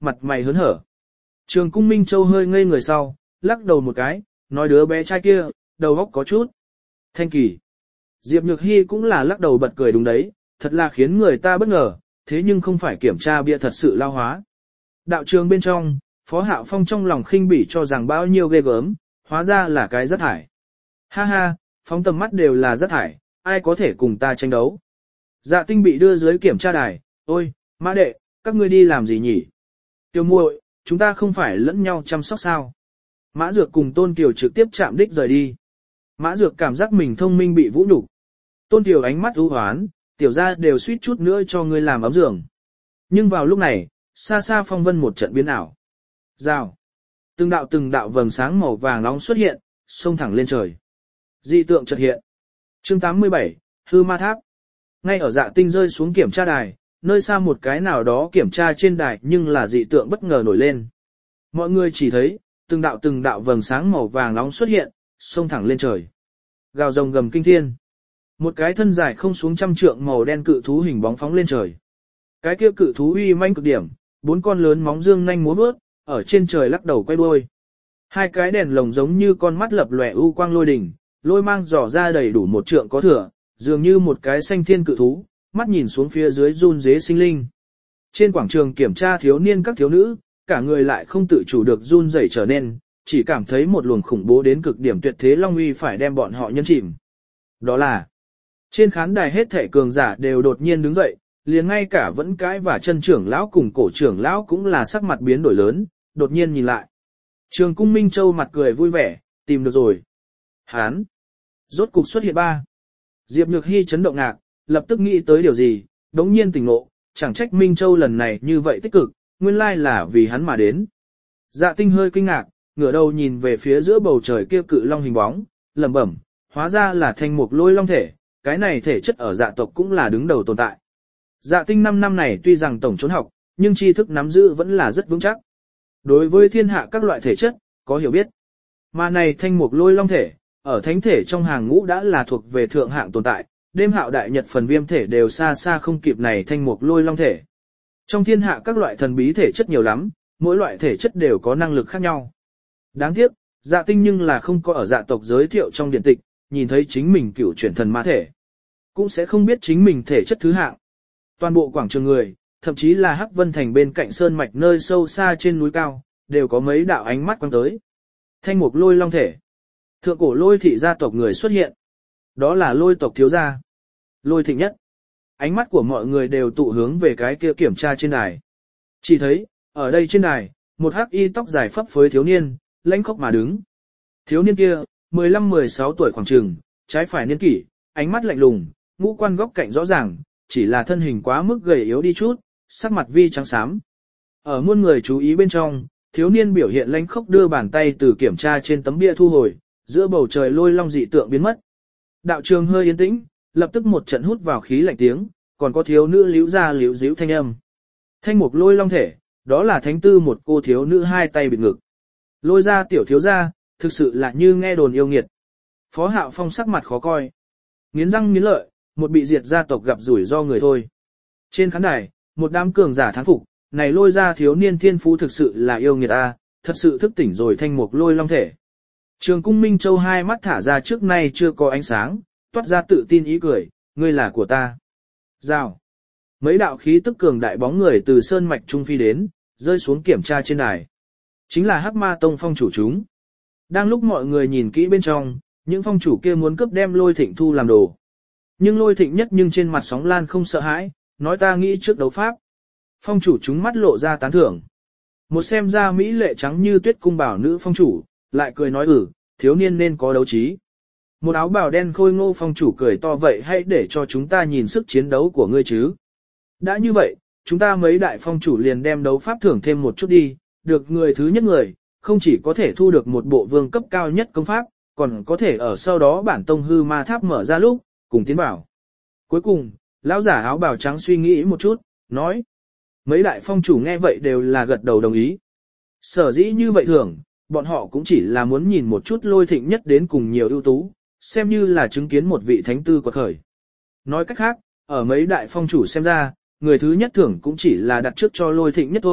A: mặt mày hớn hở. Trường Cung Minh Châu hơi ngây người sau, lắc đầu một cái, nói đứa bé trai kia, đầu óc có chút thanh kỳ. Diệp Nhược Hy cũng là lắc đầu bật cười đúng đấy, thật là khiến người ta bất ngờ, thế nhưng không phải kiểm tra bịa thật sự lao hóa. Đạo trường bên trong, Phó Hạo Phong trong lòng khinh bỉ cho rằng bao nhiêu ghê gớm, hóa ra là cái rác thải. Ha ha, phóng tầm mắt đều là rác thải, ai có thể cùng ta tranh đấu. Dạ Tinh bị đưa dưới kiểm tra đài, ôi, Mã đệ, các ngươi đi làm gì nhỉ? Tiêu muội, chúng ta không phải lẫn nhau chăm sóc sao? Mã Dược cùng Tôn Kiều trực tiếp chạm đích rời đi. Mã Dược cảm giác mình thông minh bị vũ nhục. Tôn Kiều ánh mắt u hoán, tiểu ra đều suýt chút nữa cho ngươi làm ấm giường. Nhưng vào lúc này, xa xa phong vân một trận biến ảo. Rào. Từng đạo từng đạo vầng sáng màu vàng nóng xuất hiện, xông thẳng lên trời. Dị tượng chợt hiện. Chương tám mươi bảy, Hư Ma Tháp. Ngay ở Dạ Tinh rơi xuống kiểm tra đài, nơi xa một cái nào đó kiểm tra trên đài nhưng là dị tượng bất ngờ nổi lên. Mọi người chỉ thấy, từng đạo từng đạo vầng sáng màu vàng nóng xuất hiện, xông thẳng lên trời. Gào rồng gầm kinh thiên. Một cái thân dài không xuống trăm trượng màu đen cự thú hình bóng phóng lên trời. Cái kia cự thú uy manh cực điểm, bốn con lớn móng dương nhanh múa vớt, ở trên trời lắc đầu quay đuôi. Hai cái đèn lồng giống như con mắt lập lòe u quang lôi đỉnh, lôi mang dò ra đầy đủ một trượng có thừa, dường như một cái xanh thiên cự thú, mắt nhìn xuống phía dưới run rế sinh linh. Trên quảng trường kiểm tra thiếu niên các thiếu nữ, cả người lại không tự chủ được run rẩy trở nên, chỉ cảm thấy một luồng khủng bố đến cực điểm tuyệt thế long uy phải đem bọn họ nhân chìm. Đó là, trên khán đài hết thảy cường giả đều đột nhiên đứng dậy, liền ngay cả vẫn cái và chân trưởng lão cùng cổ trưởng lão cũng là sắc mặt biến đổi lớn, đột nhiên nhìn lại. Trường Cung Minh Châu mặt cười vui vẻ, tìm được rồi. Hán, rốt cục xuất hiện ba. Diệp Nhược Hy chấn động ngạc, lập tức nghĩ tới điều gì, đống nhiên tỉnh ngộ, chẳng trách Minh Châu lần này như vậy tích cực, nguyên lai là vì hắn mà đến. Dạ Tinh hơi kinh ngạc, ngửa đầu nhìn về phía giữa bầu trời kia cự long hình bóng, lẩm bẩm, hóa ra là thanh mục lôi long thể, cái này thể chất ở dạ tộc cũng là đứng đầu tồn tại. Dạ Tinh năm năm này tuy rằng tổng trốn học, nhưng tri thức nắm giữ vẫn là rất vững chắc. Đối với thiên hạ các loại thể chất, có hiểu biết. Mà này thanh mục lôi long thể, ở thánh thể trong hàng ngũ đã là thuộc về thượng hạng tồn tại, đêm hạo đại nhật phần viêm thể đều xa xa không kịp này thanh mục lôi long thể. Trong thiên hạ các loại thần bí thể chất nhiều lắm, mỗi loại thể chất đều có năng lực khác nhau. Đáng tiếc, Dạ Tinh nhưng là không có ở dạ tộc giới thiệu trong điện tịch, nhìn thấy chính mình cựu chuyển thần ma thể. Cũng sẽ không biết chính mình thể chất thứ hạng. Toàn bộ quảng trường người, thậm chí là Hắc Vân Thành bên cạnh sơn mạch nơi sâu xa trên núi cao, đều có mấy đạo ánh mắt quăng tới. Thanh mục lôi long thể. Thượng cổ lôi thị gia tộc người xuất hiện. Đó là lôi tộc thiếu gia. Lôi thịnh nhất. Ánh mắt của mọi người đều tụ hướng về cái kia kiểm tra trên đài. Chỉ thấy, ở đây trên đài, một hắc y tóc dài phấp phới thiếu niên, lãnh khốc mà đứng. Thiếu niên kia, mười lăm mười sáu tuổi khoảng trường, trái phải niên kỷ, ánh mắt lạnh lùng, ngũ quan góc cạnh rõ ràng, chỉ là thân hình quá mức gầy yếu đi chút, sắc mặt vi trắng xám. Ở muôn người chú ý bên trong, thiếu niên biểu hiện lãnh khốc đưa bàn tay từ kiểm tra trên tấm bia thu hồi, giữa bầu trời lôi long dị tượng biến mất. Đạo trường hơi yên tĩnh, lập tức một trận hút vào khí lạnh tiếng, còn có thiếu nữ liễu ra liễu díu thanh âm. Thanh mục lôi long thể, đó là thánh tư một cô thiếu nữ hai tay bịt ngực. Lôi ra tiểu thiếu ra, thực sự là như nghe đồn yêu nghiệt. Phó Hạo Phong sắc mặt khó coi. Nghiến răng nghiến lợi, một bị diệt gia tộc gặp rủi ro người thôi. Trên khán đài, một đám cường giả thán phục, này lôi ra thiếu niên thiên phú thực sự là yêu nghiệt a, thật sự thức tỉnh rồi thanh mục lôi long thể. Trường Cung Minh Châu hai mắt thả ra trước nay chưa có ánh sáng, toát ra tự tin ý cười, ngươi là của ta. Rào. Mấy đạo khí tức cường đại bóng người từ sơn mạch trung phi đến, rơi xuống kiểm tra trên đài. Chính là Hắc Ma Tông phong chủ chúng. Đang lúc mọi người nhìn kỹ bên trong, những phong chủ kia muốn cướp đem Lôi Thịnh thu làm đồ. Nhưng Lôi Thịnh nhất nhưng trên mặt sóng lan không sợ hãi, nói ta nghĩ trước đấu pháp. Phong chủ chúng mắt lộ ra tán thưởng. Một xem ra mỹ lệ trắng như tuyết cung bảo nữ phong chủ, lại cười nói ừ, thiếu niên nên có đấu trí. Một áo bào đen khôi ngô phong chủ cười to vậy hãy để cho chúng ta nhìn sức chiến đấu của ngươi chứ. Đã như vậy, chúng ta mấy đại phong chủ liền đem đấu pháp thưởng thêm một chút đi, được người thứ nhất người, không chỉ có thể thu được một bộ vương cấp cao nhất công pháp, còn có thể ở sau đó bản tông hư ma tháp mở ra lúc, cùng tiến bảo. Cuối cùng, lão giả áo bào trắng suy nghĩ một chút, nói. Mấy đại phong chủ nghe vậy đều là gật đầu đồng ý. Sở dĩ như vậy thường, bọn họ cũng chỉ là muốn nhìn một chút Lôi Thịnh nhất đến cùng nhiều ưu tú, xem như là chứng kiến một vị thánh tư quật khởi. Nói cách khác, ở mấy đại phong chủ xem ra, người thứ nhất thưởng cũng chỉ là đặt trước cho Lôi Thịnh nhất thôi,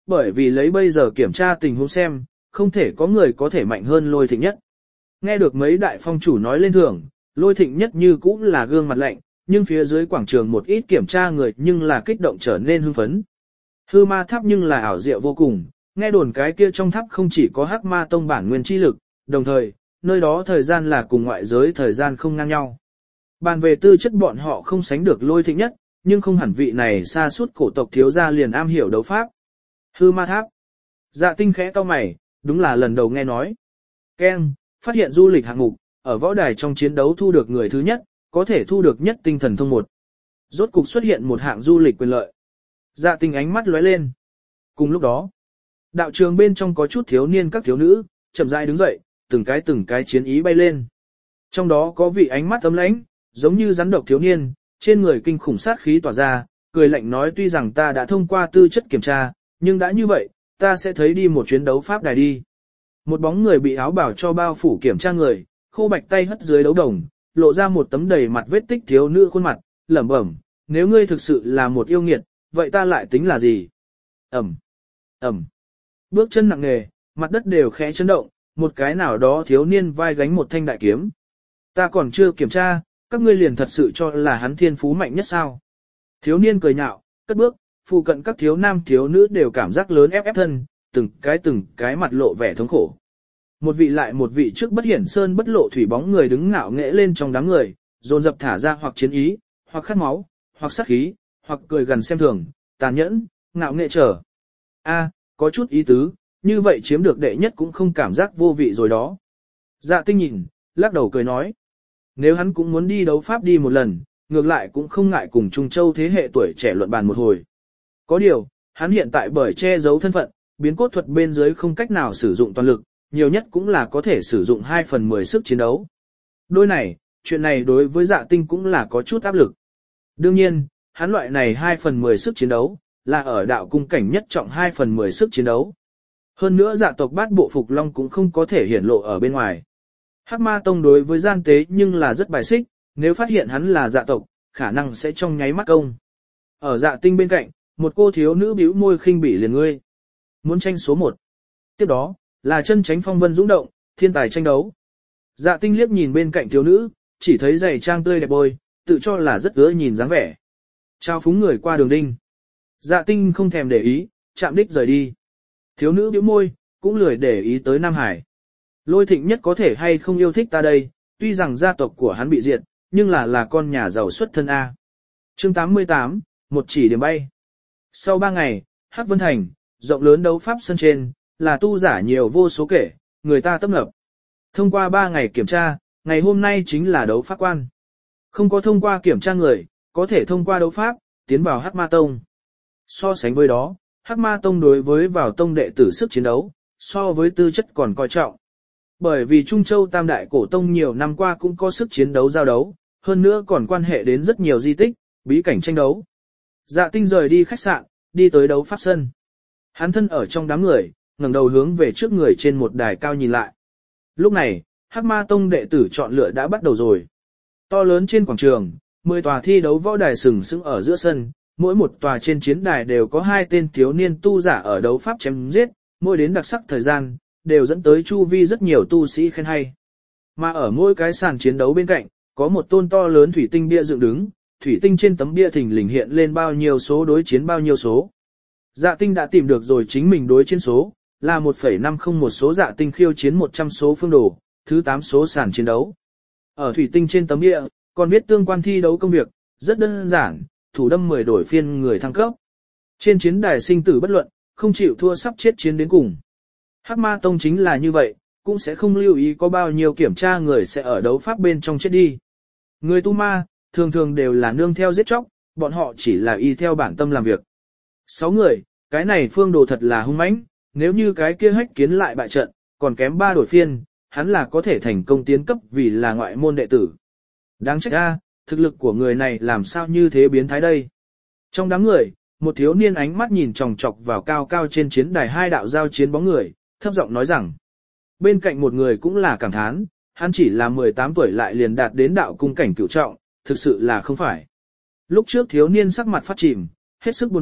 A: bởi vì lấy bây giờ kiểm tra tình huống xem, không thể có người có thể mạnh hơn Lôi Thịnh Nhất. Nghe được mấy đại phong chủ nói lên thưởng, Lôi Thịnh Nhất như cũng là gương mặt lạnh, nhưng phía dưới quảng trường một ít kiểm tra người nhưng là kích động trở nên hưng phấn. Hư ma tháp nhưng là ảo diệu vô cùng, nghe đồn cái kia trong tháp không chỉ có hắc ma tông bản nguyên chi lực, đồng thời, nơi đó thời gian là cùng ngoại giới thời gian không ngang nhau. Bàn về tư chất bọn họ không sánh được Lôi Thịnh Nhất, nhưng không hẳn vị này xa suốt cổ tộc thiếu gia liền am hiểu đấu pháp. Hư ma tháp. Dạ Tinh khẽ cau mày, đúng là lần đầu nghe nói. Ken, phát hiện du lịch hạng mục, ở võ đài trong chiến đấu thu được người thứ nhất, có thể thu được nhất tinh thần thông một. Rốt cục xuất hiện một hạng du lịch quyền lợi. Dạ Tinh ánh mắt lóe lên. Cùng lúc đó, đạo trường bên trong có chút thiếu niên các thiếu nữ, chậm rãi đứng dậy, từng cái từng cái chiến ý bay lên. Trong đó có vị ánh mắt ấm lãnh, giống như rắn độc thiếu niên, trên người kinh khủng sát khí tỏa ra, cười lạnh nói tuy rằng ta đã thông qua tư chất kiểm tra, nhưng đã như vậy, ta sẽ thấy đi một chuyến đấu pháp đài đi. Một bóng người bị áo bảo cho bao phủ kiểm tra người, khô bạch tay hất dưới đấu đồng, lộ ra một tấm đầy mặt vết tích thiếu nữ khuôn mặt, lẩm bẩm, nếu ngươi thực sự là một yêu nghiệt, vậy ta lại tính là gì? Ẩm, Ẩm, bước chân nặng nề, mặt đất đều khẽ chấn động, một cái nào đó thiếu niên vai gánh một thanh đại kiếm. Ta còn chưa kiểm tra, các ngươi liền thật sự cho là hắn thiên phú mạnh nhất sao? Thiếu niên cười nhạo, cất bước, phụ cận các thiếu nam thiếu nữ đều cảm giác lớn ép ép thân, từng cái từng cái mặt lộ vẻ thống khổ. Một vị lại một vị trước bất hiển sơn bất lộ thủy bóng người đứng ngạo nghễ lên trong đám người, dồn dập thả ra hoặc chiến ý, hoặc khát máu, hoặc sát khí, hoặc cười gần xem thường, tàn nhẫn, ngạo nghễ trở. A, có chút ý tứ, như vậy chiếm được đệ nhất cũng không cảm giác vô vị rồi đó. Dạ Tinh nhìn, lắc đầu cười nói. Nếu hắn cũng muốn đi đấu pháp đi một lần, ngược lại cũng không ngại cùng Trung Châu thế hệ tuổi trẻ luận bàn một hồi. Có điều, hắn hiện tại bởi che giấu thân phận, biến cốt thuật bên dưới không cách nào sử dụng toàn lực, nhiều nhất cũng là có thể sử dụng hai phần mười sức chiến đấu. Đôi này, chuyện này đối với Dạ Tinh cũng là có chút áp lực. Đương nhiên, hắn loại này hai phần mười sức chiến đấu, là ở đạo cung cảnh nhất trọng hai phần mười sức chiến đấu. Hơn nữa dạ tộc bát bộ phục long cũng không có thể hiển lộ ở bên ngoài. Hắc Ma Tông đối với gian tế nhưng là rất bài xích, nếu phát hiện hắn là dạ tộc, khả năng sẽ trong nháy mắt công. Ở Dạ Tinh bên cạnh, một cô thiếu nữ bĩu môi khinh bỉ liền ngươi. Muốn tranh số một. Tiếp đó, là chân tránh phong vân dũng động, thiên tài tranh đấu. Dạ Tinh liếc nhìn bên cạnh thiếu nữ, chỉ thấy giày trang tươi đẹp bôi, tự cho là rất ưa nhìn dáng vẻ. Trao phúng người qua đường đinh. Dạ Tinh không thèm để ý, chạm đích rời đi. Thiếu nữ bĩu môi, cũng lười để ý tới Nam Hải. Lôi Thịnh Nhất có thể hay không yêu thích ta đây, tuy rằng gia tộc của hắn bị diệt, nhưng là là con nhà giàu xuất thân A. Chương tám mươi tám, một chỉ điểm bay. Sau ba ngày, Hắc Vân Thành, rộng lớn đấu pháp sân trên, là tu giả nhiều vô số kể, người ta tấp nập. Thông qua ba ngày kiểm tra, ngày hôm nay chính là đấu pháp quan. Không có thông qua kiểm tra người, có thể thông qua đấu pháp, tiến vào Hắc Ma Tông. So sánh với đó, Hắc Ma Tông đối với vào tông đệ tử sức chiến đấu, so với tư chất còn coi trọng. Bởi vì Trung Châu Tam Đại Cổ Tông nhiều năm qua cũng có sức chiến đấu giao đấu, hơn nữa còn quan hệ đến rất nhiều di tích, bí cảnh tranh đấu. Dạ Tinh rời đi khách sạn, đi tới đấu pháp sân. Hắn thân ở trong đám người, ngẩng đầu hướng về trước người trên một đài cao nhìn lại. Lúc này, Hắc Ma Tông đệ tử chọn lựa đã bắt đầu rồi. To lớn trên quảng trường, mười tòa thi đấu võ đài sừng sững ở giữa sân, mỗi một tòa trên chiến đài đều có hai tên thiếu niên tu giả ở đấu pháp chém giết, mỗi đến đặc sắc thời gian, đều dẫn tới chu vi rất nhiều tu sĩ khen hay. Mà ở mỗi cái sàn chiến đấu bên cạnh, có một tôn to lớn thủy tinh bia dựng đứng, thủy tinh trên tấm bia thình lình hiện lên bao nhiêu số đối chiến bao nhiêu số. Dạ Tinh đã tìm được rồi chính mình đối chiến số, là một phẩy năm không một số Dạ Tinh khiêu chiến một trăm số phương đồ, thứ tám số sàn chiến đấu. Ở thủy tinh trên tấm bia, còn viết tương quan thi đấu công việc, rất đơn giản, thủ đâm mười đổi phiên người thăng cấp. Trên chiến đài sinh tử bất luận, không chịu thua sắp chết chiến đến cùng. Hắc Ma Tông chính là như vậy, cũng sẽ không lưu ý có bao nhiêu kiểm tra người sẽ ở đấu pháp bên trong chết đi. Người tu ma, thường thường đều là nương theo giết chóc, bọn họ chỉ là y theo bản tâm làm việc. Sáu người, cái này phương đồ thật là hung mãnh, nếu như cái kia hách kiến lại bại trận, còn kém ba đổi phiên, hắn là có thể thành công tiến cấp vì là ngoại môn đệ tử. Đáng trách ra, thực lực của người này làm sao như thế biến thái đây. Trong đám người, một thiếu niên ánh mắt nhìn chòng chọc vào cao cao trên chiến đài hai đạo giao chiến bóng người, thấp giọng nói rằng. Bên cạnh một người cũng là cảm thán, hắn chỉ là mười tám tuổi lại liền đạt đến đạo cung cảnh cửu trọng, thực sự là không phải. Lúc trước thiếu niên sắc mặt phát chìm, hết sức buồn bực,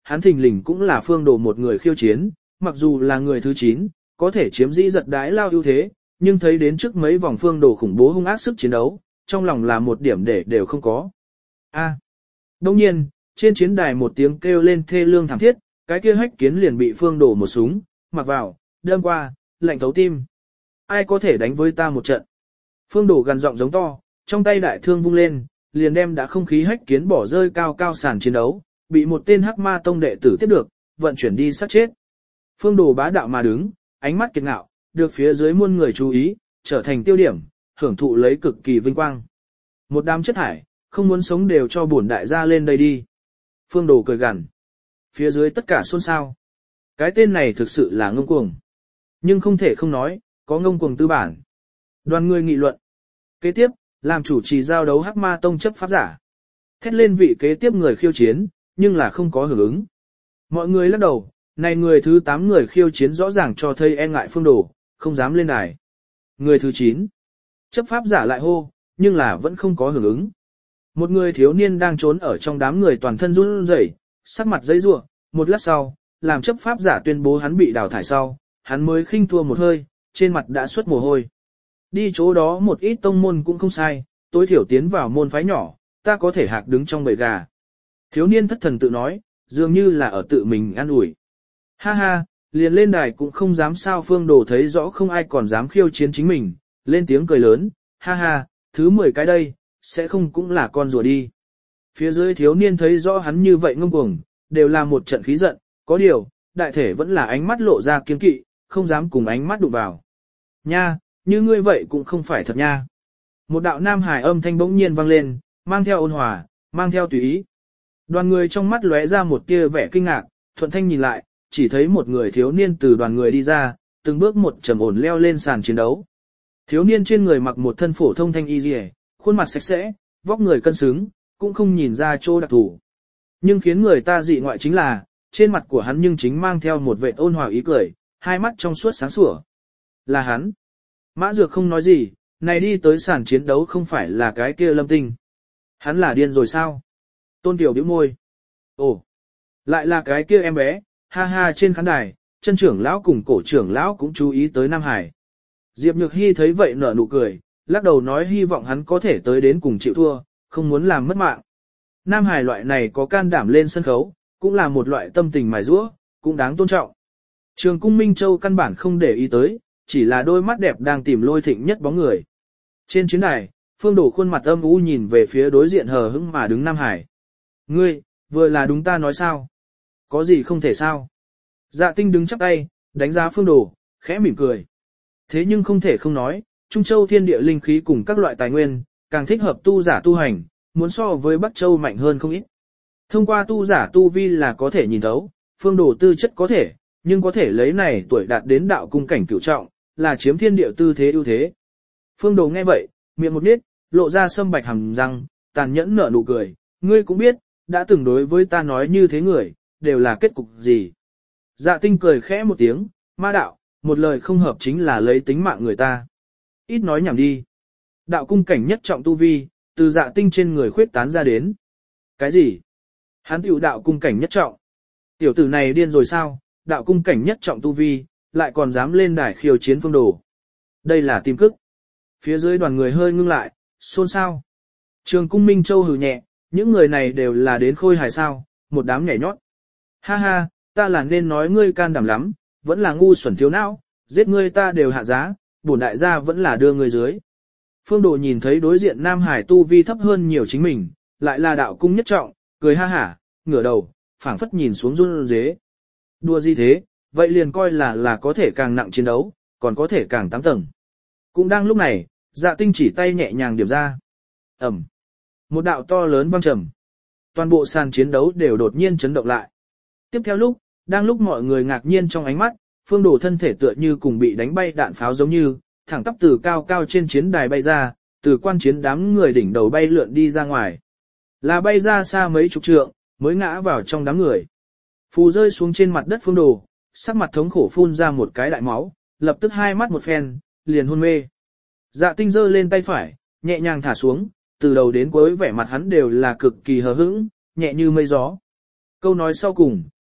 A: hắn thình lình cũng là Phương Đồ một người khiêu chiến, mặc dù là người thứ chín, có thể chiếm dĩ giật đái lao ưu thế, nhưng thấy đến trước mấy vòng Phương Đồ khủng bố hung ác sức chiến đấu, trong lòng là một điểm để đều không có. A. Đông nhiên, trên chiến đài một tiếng kêu lên thê lương thảm thiết, cái kia hách kiến liền bị Phương Đồ một súng, mặc vào, đâm qua, lạnh thấu tim. Ai có thể đánh với ta một trận? Phương Đồ gằn giọng giống to, trong tay đại thương vung lên, liền đem đã không khí hách kiến bỏ rơi cao cao sàn chiến đấu, bị một tên hắc ma tông đệ tử tiếp được, vận chuyển đi sát chết. Phương Đồ bá đạo mà đứng, ánh mắt kiệt ngạo, được phía dưới muôn người chú ý, trở thành tiêu điểm, hưởng thụ lấy cực kỳ vinh quang. Một đám chất thải, không muốn sống đều cho bổn đại gia lên đây đi. Phương Đồ cười gằn. Phía dưới tất cả xôn xao. Cái tên này thực sự là ngông cuồng. Nhưng không thể không nói, có ngông cuồng tư bản. Đoàn người nghị luận. Kế tiếp, làm chủ trì giao đấu hắc ma tông chấp pháp giả. Thét lên vị kế tiếp người khiêu chiến, nhưng là không có hưởng ứng. Mọi người lắc đầu, này người thứ tám người khiêu chiến rõ ràng cho thấy e ngại Phương Đồ, không dám lên đài. Người thứ chín. Chấp pháp giả lại hô, nhưng là vẫn không có hưởng ứng. Một người thiếu niên đang trốn ở trong đám người toàn thân run rẩy, sắc mặt giãy giụa, một lát sau, làm chấp pháp giả tuyên bố hắn bị đào thải sau, hắn mới khinh thua một hơi, trên mặt đã xuất mồ hôi. Đi chỗ đó một ít tông môn cũng không sai, tối thiểu tiến vào môn phái nhỏ, ta có thể hạc đứng trong bầy gà. Thiếu niên thất thần tự nói, dường như là ở tự mình an ủi. Ha ha, liền lên đài cũng không dám sao. Phương Đồ thấy rõ không ai còn dám khiêu chiến chính mình, lên tiếng cười lớn, ha ha, thứ mười cái đây, sẽ không cũng là con rùa đi. Phía dưới thiếu niên thấy rõ hắn như vậy ngông cuồng, đều là một trận khí giận, có điều, đại thể vẫn là ánh mắt lộ ra kiên kỵ, không dám cùng ánh mắt đụng vào. Nha, như ngươi vậy cũng không phải thật nha. Một đạo nam hải âm thanh bỗng nhiên vang lên, mang theo ôn hòa, mang theo tùy ý. Đoàn người trong mắt lóe ra một tia vẻ kinh ngạc, thuận thanh nhìn lại, chỉ thấy một người thiếu niên từ đoàn người đi ra, từng bước một trầm ổn leo lên sàn chiến đấu. Thiếu niên trên người mặc một thân phổ thông thanh y liễu, khuôn mặt sạch sẽ, vóc người cân xứng, cũng không nhìn ra chỗ đặc thù. Nhưng khiến người ta dị ngoại chính là, trên mặt của hắn nhưng chính mang theo một vẻ ôn hòa ý cười, hai mắt trong suốt sáng sủa. Là hắn. Mã Dược không nói gì, này đi tới sàn chiến đấu không phải là cái kia Lâm Tinh. Hắn là điên rồi sao? Tôn Tiểu bĩu môi. Ồ, lại là cái kia em bé, ha ha. Trên khán đài, chân trưởng lão cùng cổ trưởng lão cũng chú ý tới Nam Hải. Diệp Nhược Hy thấy vậy nở nụ cười, lắc đầu nói hy vọng hắn có thể tới đến cùng chịu thua, không muốn làm mất mạng. Nam Hải loại này có can đảm lên sân khấu, cũng là một loại tâm tình mài giũa, cũng đáng tôn trọng. Trường Cung Minh Châu căn bản không để ý tới, chỉ là đôi mắt đẹp đang tìm Lôi Thịnh nhất bóng người. Trên chiến đài, Phương Đồ khuôn mặt âm u nhìn về phía đối diện hờ hững mà đứng Nam Hải. Ngươi, vừa là đúng ta nói sao? Có gì không thể sao? Dạ Tinh đứng chắp tay, đánh giá Phương Đồ, khẽ mỉm cười. Thế nhưng không thể không nói, Trung Châu thiên địa linh khí cùng các loại tài nguyên, càng thích hợp tu giả tu hành, muốn so với Bắc Châu mạnh hơn không ít. Thông qua tu giả tu vi là có thể nhìn thấu, Phương Đồ tư chất có thể, nhưng có thể lấy này tuổi đạt đến đạo cung cảnh cửu trọng, là chiếm thiên địa tư thế ưu thế. Phương Đồ nghe vậy, miệng một nít, lộ ra sâm bạch hàm răng, tàn nhẫn nở nụ cười, ngươi cũng biết, đã từng đối với ta nói như thế người, đều là kết cục gì. Dạ Tinh cười khẽ một tiếng, ma đạo, một lời không hợp chính là lấy tính mạng người ta. Ít nói nhảm đi. Đạo cung cảnh nhất trọng tu vi, từ Dạ Tinh trên người khuyết tán ra đến. Cái gì? Hắn tiểu đạo cung cảnh nhất trọng. Tiểu tử này điên rồi sao? Đạo cung cảnh nhất trọng tu vi, lại còn dám lên đài khiêu chiến Phương Đồ. Đây là tim cức. Phía dưới đoàn người hơi ngưng lại, xôn xao. Trường Cung Minh Châu hừ nhẹ, những người này đều là đến khôi hài sao, một đám nhảy nhót. Ha ha, ta là nên nói ngươi can đảm lắm, vẫn là ngu xuẩn thiếu não, giết ngươi ta đều hạ giá, bổn đại gia vẫn là đưa ngươi dưới. Phương Đồ nhìn thấy đối diện Nam Hải tu vi thấp hơn nhiều chính mình, lại là đạo cung nhất trọng, cười ha hả, ngửa đầu, phảng phất nhìn xuống run rế. Đùa gì thế, vậy liền coi là là có thể càng nặng chiến đấu, còn có thể càng tám tầng. Cũng đang lúc này, Dạ Tinh chỉ tay nhẹ nhàng điểm ra. Ẩm. Một đạo to lớn vang trầm. Toàn bộ sàn chiến đấu đều đột nhiên chấn động lại. Tiếp theo lúc, đang lúc mọi người ngạc nhiên trong ánh mắt, Phương Đồ thân thể tựa như cùng bị đánh bay đạn pháo giống như, thẳng tắp từ cao cao trên chiến đài bay ra, từ quan chiến đám người đỉnh đầu bay lượn đi ra ngoài. Là bay ra xa mấy chục trượng, mới ngã vào trong đám người. Phù rơi xuống trên mặt đất Phương Đồ, sắc mặt thống khổ phun ra một cái đại máu, lập tức hai mắt một phen, liền hôn mê. Dạ Tinh giơ lên tay phải, nhẹ nhàng thả xuống, từ đầu đến cuối vẻ mặt hắn đều là cực kỳ hờ hững, nhẹ như mây gió. Câu nói sau cùng,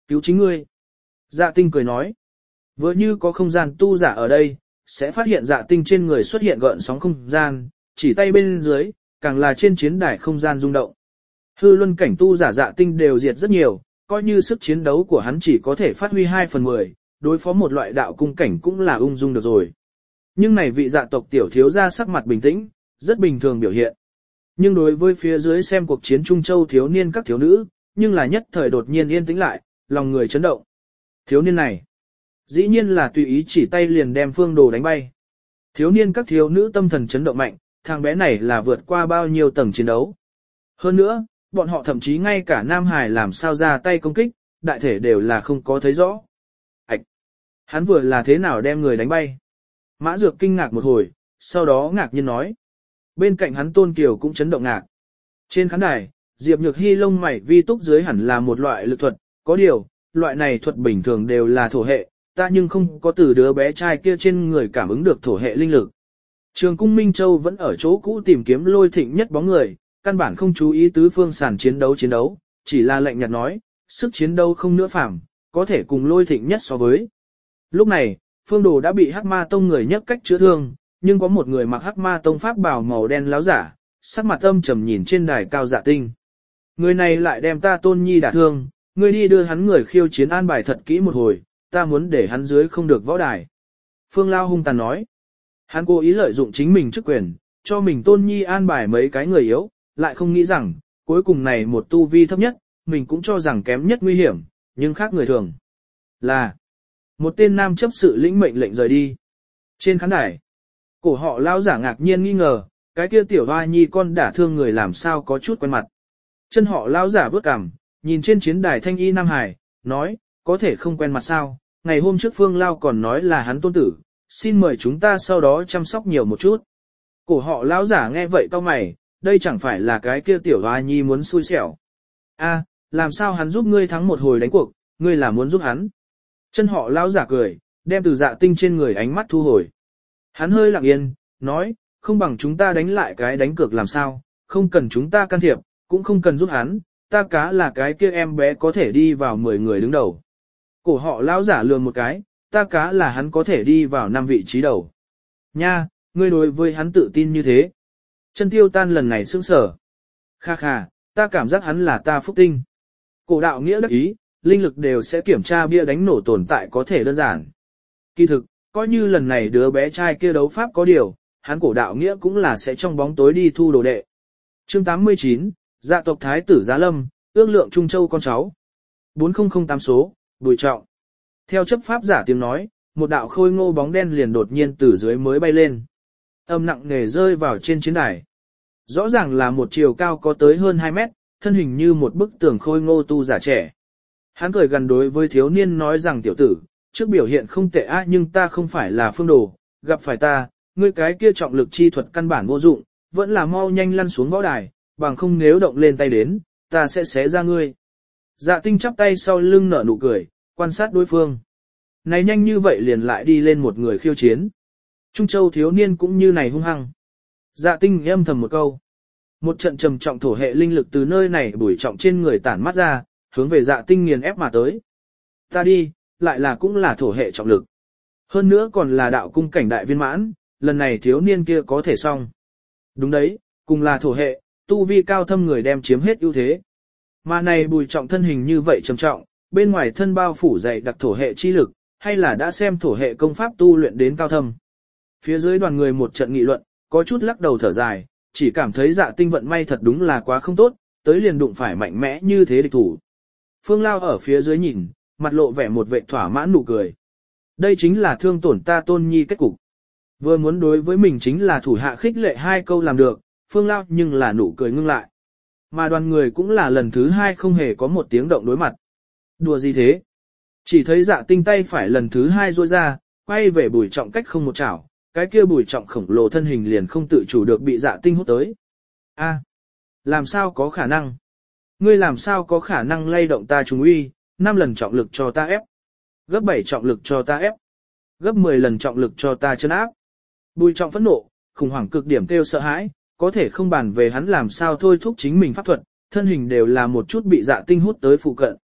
A: Cứu chính ngươi. Dạ tinh cười nói. Vừa như có không gian tu giả ở đây, sẽ phát hiện dạ tinh trên người xuất hiện gợn sóng không gian, chỉ tay bên dưới, càng là trên chiến đài không gian rung động. Hư luân cảnh tu giả dạ tinh đều diệt rất nhiều, coi như sức chiến đấu của hắn chỉ có thể phát huy hai phần mười, đối phó một loại đạo cung cảnh cũng là ung dung được rồi. Nhưng này vị dạ tộc tiểu thiếu gia sắc mặt bình tĩnh, rất bình thường biểu hiện. Nhưng đối với phía dưới xem cuộc chiến Trung Châu thiếu niên các thiếu nữ, nhưng là nhất thời đột nhiên yên tĩnh lại, lòng người chấn động. Thiếu niên này, dĩ nhiên là tùy ý chỉ tay liền đem Phương Đồ đánh bay. Thiếu niên các thiếu nữ tâm thần chấn động mạnh, thằng bé này là vượt qua bao nhiêu tầng chiến đấu. Hơn nữa, bọn họ thậm chí ngay cả Nam Hải làm sao ra tay công kích, đại thể đều là không có thấy rõ. Ảch! Hắn vừa là thế nào đem người đánh bay? Mã Dược kinh ngạc một hồi, sau đó ngạc nhiên nói. Bên cạnh hắn Tôn Kiều cũng chấn động ngạc. Trên khán đài, Diệp Nhược Hy lông mày vi túc dưới hẳn là một loại lực thuật, có điều, loại này thuật bình thường đều là thổ hệ, ta nhưng không có từ đứa bé trai kia trên người cảm ứng được thổ hệ linh lực. Trường cung Minh Châu vẫn ở chỗ cũ tìm kiếm Lôi Thịnh Nhất bóng người, căn bản không chú ý tứ phương sàn chiến đấu chiến đấu, chỉ là lạnh nhạt nói, sức chiến đấu không nữa phàm, có thể cùng Lôi Thịnh Nhất so với. Lúc này, Phương Đồ đã bị Hắc Ma Tông người nhấc cách chữa thương, nhưng có một người mặc Hắc Ma Tông pháp bào màu đen láo giả, sắc mặt âm trầm nhìn trên đài cao Dạ Tinh. Người này lại đem ta Tôn Nhi đả thương, ngươi đi đưa hắn người khiêu chiến an bài thật kỹ một hồi, ta muốn để hắn dưới không được võ đài. Phương Lao hung tàn nói, hắn cố ý lợi dụng chính mình chức quyền, cho mình Tôn Nhi an bài mấy cái người yếu, lại không nghĩ rằng, cuối cùng này một tu vi thấp nhất, mình cũng cho rằng kém nhất nguy hiểm, nhưng khác người thường. Là, một tên nam chấp sự lĩnh mệnh lệnh rời đi. Trên khán đài, cổ họ lao giả ngạc nhiên nghi ngờ, cái kia tiểu hoa nhi con đả thương người làm sao có chút quen mặt. Chân họ lao giả vớt cằm, nhìn trên chiến đài thanh y Nam Hải, nói, có thể không quen mặt sao, ngày hôm trước Phương Lao còn nói là hắn tôn tử, xin mời chúng ta sau đó chăm sóc nhiều một chút. Cổ họ lao giả nghe vậy cau mày, đây chẳng phải là cái kia tiểu hoa nhi muốn xui xẻo. A, làm sao hắn giúp ngươi thắng một hồi đánh cuộc, ngươi là muốn giúp hắn. Chân họ lao giả cười, đem từ Dạ Tinh trên người ánh mắt thu hồi. Hắn hơi lặng yên, nói, không bằng chúng ta đánh lại cái đánh cược làm sao, không cần chúng ta can thiệp, cũng không cần giúp hắn, ta cá là cái kia em bé có thể đi vào mười người đứng đầu. Cổ họ lao giả lườm một cái, ta cá là hắn có thể đi vào năm vị trí đầu. Nha, ngươi đối với hắn tự tin như thế. Chân Tiêu Tan lần này sững sờ. Kha kha, ta cảm giác hắn là ta phúc tinh. Cổ đạo nghĩa đắc ý, linh lực đều sẽ kiểm tra bia đánh nổ tồn tại có thể đơn giản. Kỳ thực, coi như lần này đứa bé trai kia đấu pháp có điều, hắn cổ đạo nghĩa cũng là sẽ trong bóng tối đi thu đồ đệ. Chương tám mươi chín, Dạ tộc Thái tử Giá Lâm, ương lượng Trung Châu con cháu. bốn không không tám số, Bùi Trọng. Theo chấp pháp giả tiếng nói, một đạo khôi ngô bóng đen liền đột nhiên từ dưới mới bay lên. Âm nặng nề rơi vào trên chiến đài. Rõ ràng là một chiều cao có tới hơn hai mét, thân hình như một bức tường khôi ngô tu giả trẻ. Hắn cười gần đối với thiếu niên nói rằng tiểu tử, trước biểu hiện không tệ á nhưng ta không phải là Phương Đồ, gặp phải ta, ngươi cái kia trọng lực chi thuật căn bản vô dụng, vẫn là mau nhanh lăn xuống võ đài, bằng không nếu động lên tay đến, ta sẽ xé ra ngươi. Dạ Tinh chắp tay sau lưng nở nụ cười, quan sát đối phương. Này nhanh như vậy liền lại đi lên một người khiêu chiến. Trung Châu thiếu niên cũng như này hung hăng. Dạ Tinh âm thầm một câu. Một trận trầm trọng thổ hệ linh lực từ nơi này Bùi Trọng trên người tản mắt ra, hướng về Dạ Tinh nghiền ép mà tới. Ta đi, lại là cũng là thổ hệ trọng lực. Hơn nữa còn là đạo cung cảnh đại viên mãn, lần này thiếu niên kia có thể xong. Đúng đấy, cùng là thổ hệ, tu vi cao thâm người đem chiếm hết ưu thế. Mà này Bùi Trọng thân hình như vậy trầm trọng, bên ngoài thân bao phủ dày đặc thổ hệ chi lực, hay là đã xem thổ hệ công pháp tu luyện đến cao thâm. Phía dưới đoàn người một trận nghị luận, có chút lắc đầu thở dài, chỉ cảm thấy Dạ Tinh vận may thật đúng là quá không tốt, tới liền đụng phải mạnh mẽ như thế địch thủ. Phương Lao ở phía dưới nhìn, mặt lộ vẻ một vệ thỏa mãn nụ cười. Đây chính là thương tổn ta Tôn Nhi kết cục. Vừa muốn đối với mình chính là thủ hạ khích lệ hai câu làm được, Phương Lao nhưng là nụ cười ngưng lại. Mà đoàn người cũng là lần thứ hai không hề có một tiếng động đối mặt. Đùa gì thế? Chỉ thấy Dạ Tinh tay phải lần thứ hai duỗi ra, quay về Bùi Trọng cách không một chảo, cái kia Bùi Trọng khổng lồ thân hình liền không tự chủ được bị Dạ Tinh hút tới. A, làm sao có khả năng? Ngươi làm sao có khả năng lay động ta trùng uy, năm lần trọng lực cho ta ép, gấp bảy trọng lực cho ta ép, gấp mười lần trọng lực cho ta chấn áp. Bùi Trọng phẫn nộ, khủng hoảng cực điểm kêu sợ hãi, có thể không bàn về hắn làm sao thôi thúc chính mình pháp thuật, thân hình đều là một chút bị Dạ Tinh hút tới phụ cận.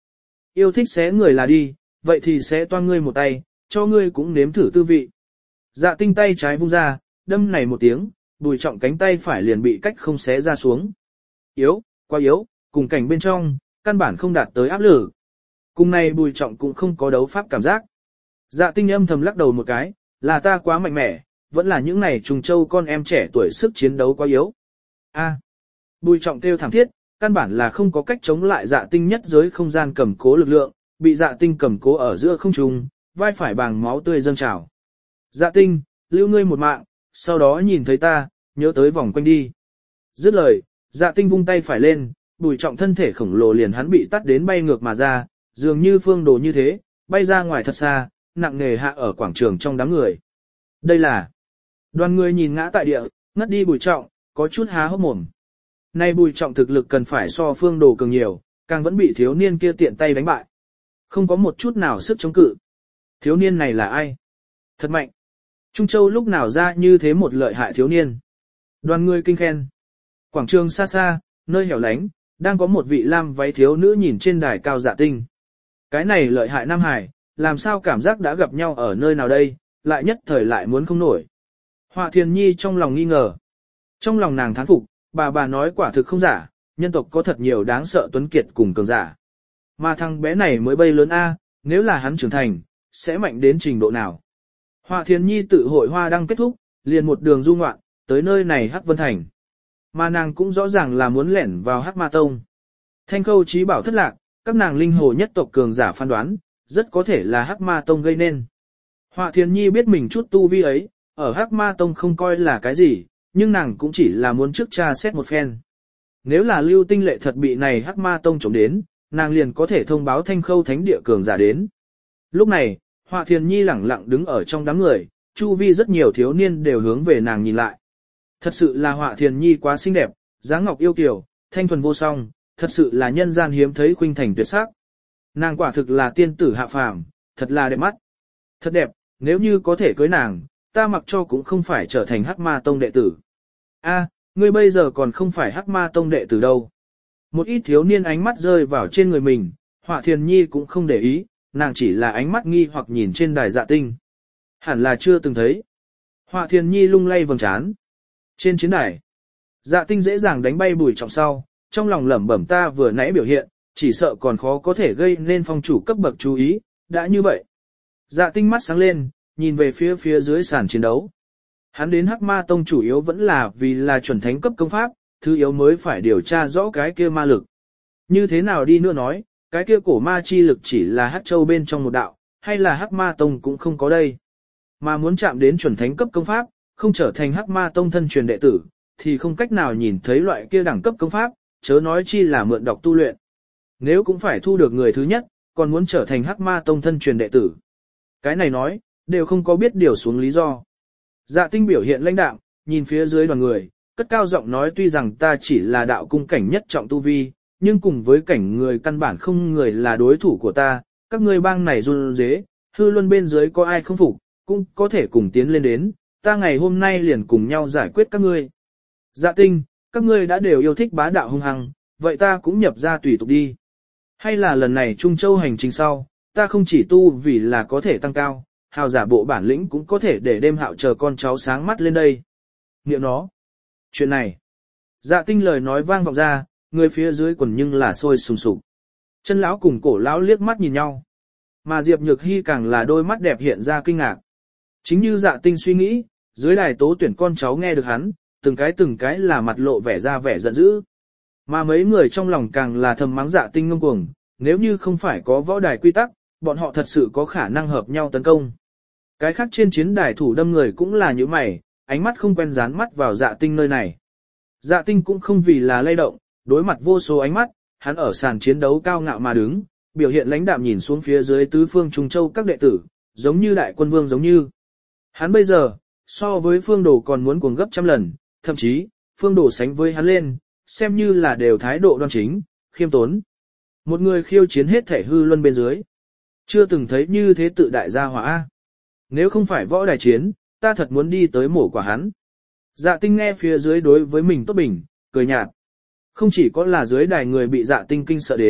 A: yêu thích xé người là đi, vậy thì sẽ toan ngươi một tay, cho ngươi cũng nếm thử tư vị. Dạ tinh tay trái vung ra, đâm này một tiếng, Bùi Trọng cánh tay phải liền bị cách không xé ra xuống. Yếu, quá yếu, cùng cảnh bên trong, căn bản không đạt tới áp lực. Cùng này Bùi Trọng cũng không có đấu pháp cảm giác. Dạ tinh âm thầm lắc đầu một cái, là ta quá mạnh mẽ, vẫn là những này trùng châu con em trẻ tuổi sức chiến đấu quá yếu. A. Bùi Trọng kêu thảm thiết, căn bản là không có cách chống lại dạ tinh nhất giới không gian cầm cố lực lượng, bị dạ tinh cầm cố ở giữa không trung, vai phải bàng máu tươi dâng trào. Dạ tinh, lưu ngươi một mạng, sau đó nhìn thấy ta, nhớ tới vòng quanh đi. Dứt lời, dạ tinh vung tay phải lên, Bùi Trọng thân thể khổng lồ liền hắn bị tắt đến bay ngược mà ra, dường như phương đồ như thế, bay ra ngoài thật xa, nặng nề hạ ở quảng trường trong đám người. Đây là đoàn người nhìn ngã tại địa, ngất đi Bùi Trọng, có chút há hốc mồm. Nay Bùi Trọng thực lực cần phải so phương đồ cường nhiều, càng vẫn bị thiếu niên kia tiện tay đánh bại. Không có một chút nào sức chống cự. Thiếu niên này là ai? Thật mạnh. Trung Châu lúc nào ra như thế một lợi hại thiếu niên. Đoàn người kinh khen. Quảng trường xa xa, nơi hẻo lánh, đang có một vị lam váy thiếu nữ nhìn trên đài cao dạ tinh. Cái này lợi hại Nam Hải, làm sao cảm giác đã gặp nhau ở nơi nào đây, lại nhất thời lại muốn không nổi. Họa Thiền Nhi trong lòng nghi ngờ. Trong lòng nàng thán phục, bà bà nói quả thực không giả, nhân tộc có thật nhiều đáng sợ tuấn kiệt cùng cường giả. Mà thằng bé này mới bay lớn A, nếu là hắn trưởng thành, sẽ mạnh đến trình độ nào. Họa Thiền Nhi tự hội hoa đang kết thúc, liền một đường du ngoạn, tới nơi này Hắc Vân Thành. Mà nàng cũng rõ ràng là muốn lẻn vào Hắc Ma Tông. Thanh Khâu trí bảo thất lạc, các nàng linh hồ nhất tộc cường giả phán đoán, rất có thể là Hắc Ma Tông gây nên. Họa Thiền Nhi biết mình chút tu vi ấy, ở Hắc Ma Tông không coi là cái gì, nhưng nàng cũng chỉ là muốn trước tra xét một phen. Nếu là Lưu Tinh Lệ thật bị này Hắc Ma Tông trộm đến, nàng liền có thể thông báo Thanh Khâu Thánh Địa cường giả đến. Lúc này, Họa Thiền Nhi lẳng lặng đứng ở trong đám người, chu vi rất nhiều thiếu niên đều hướng về nàng nhìn lại. Thật sự là Họa Thiền Nhi quá xinh đẹp, dáng ngọc yêu kiều, thanh thuần vô song, thật sự là nhân gian hiếm thấy khuynh thành tuyệt sắc. Nàng quả thực là tiên tử hạ phàm, thật là đẹp mắt. Thật đẹp, nếu như có thể cưới nàng, ta mặc cho cũng không phải trở thành Hắc Ma Tông đệ tử. A, ngươi bây giờ còn không phải Hắc Ma Tông đệ tử đâu. Một ít thiếu niên ánh mắt rơi vào trên người mình, Họa Thiền Nhi cũng không để ý, nàng chỉ là ánh mắt nghi hoặc nhìn trên đài dạ tinh. Hẳn là chưa từng thấy. Họa Thiền Nhi lung lay vầng trán. Trên chiến đài, dạ tinh dễ dàng đánh bay Bùi Trọng sau, trong lòng lẩm bẩm ta vừa nãy biểu hiện, chỉ sợ còn khó có thể gây nên phong chủ cấp bậc chú ý, đã như vậy. Dạ tinh mắt sáng lên, nhìn về phía phía dưới sàn chiến đấu. Hắn đến Hắc Ma Tông chủ yếu vẫn là vì là chuẩn thánh cấp công pháp, thứ yếu mới phải điều tra rõ cái kia ma lực. Như thế nào đi nữa nói, cái kia cổ ma chi lực chỉ là Hắc Châu bên trong một đạo, hay là Hắc Ma Tông cũng không có đây. Mà muốn chạm đến chuẩn thánh cấp công pháp, không trở thành Hắc Ma Tông thân truyền đệ tử, thì không cách nào nhìn thấy loại kia đẳng cấp công pháp, chớ nói chi là mượn đọc tu luyện. Nếu cũng phải thu được người thứ nhất, còn muốn trở thành Hắc Ma Tông thân truyền đệ tử. Cái này nói, đều không có biết điều xuống lý do. Dạ tinh biểu hiện lãnh đạm, nhìn phía dưới đoàn người, cất cao giọng nói tuy rằng ta chỉ là đạo cung cảnh nhất trọng tu vi, nhưng cùng với cảnh người căn bản không người là đối thủ của ta, các ngươi bang này run rế, hư luân bên dưới có ai không phục, cũng có thể cùng tiến lên đến, ta ngày hôm nay liền cùng nhau giải quyết các ngươi. Dạ tinh, các ngươi đã đều yêu thích bá đạo hung hăng, vậy ta cũng nhập ra tùy tục đi. Hay là lần này Trung Châu hành trình sau, ta không chỉ tu vì là có thể tăng cao, hào giả bộ bản lĩnh cũng có thể để đêm hạo chờ con cháu sáng mắt lên đây. Niệm nó. Chuyện này. Dạ tinh lời nói vang vọng ra, người phía dưới quần nhưng là sôi sùng sục. Chân lão cùng cổ lão liếc mắt nhìn nhau. Mà Diệp Nhược Hy càng là đôi mắt đẹp hiện ra kinh ngạc. Chính như dạ tinh suy nghĩ, dưới đài tố tuyển con cháu nghe được hắn, từng cái từng cái là mặt lộ vẻ ra vẻ giận dữ. Mà mấy người trong lòng càng là thầm mắng dạ tinh ngông cuồng, nếu như không phải có võ đài quy tắc, bọn họ thật sự có khả năng hợp nhau tấn công. Cái khác trên chiến đài thủ đâm người cũng là như mày, ánh mắt không quen dán mắt vào dạ tinh nơi này. Dạ tinh cũng không vì là lay động, đối mặt vô số ánh mắt, hắn ở sàn chiến đấu cao ngạo mà đứng, biểu hiện lãnh đạm nhìn xuống phía dưới tứ phương Trung Châu các đệ tử, giống như đại quân vương giống như. Hắn bây giờ, so với phương đồ còn muốn cuồng gấp trăm lần, thậm chí, phương đồ sánh với hắn lên, xem như là đều thái độ đoan chính, khiêm tốn. Một người khiêu chiến hết thể hư luân bên dưới. Chưa từng thấy như thế tự đại gia hỏa. Nếu không phải võ đài chiến, ta thật muốn đi tới mổ quả hắn. Dạ tinh nghe phía dưới đối với mình tốt bình, cười nhạt. Không chỉ có là dưới đài người bị dạ tinh kinh sợ đến,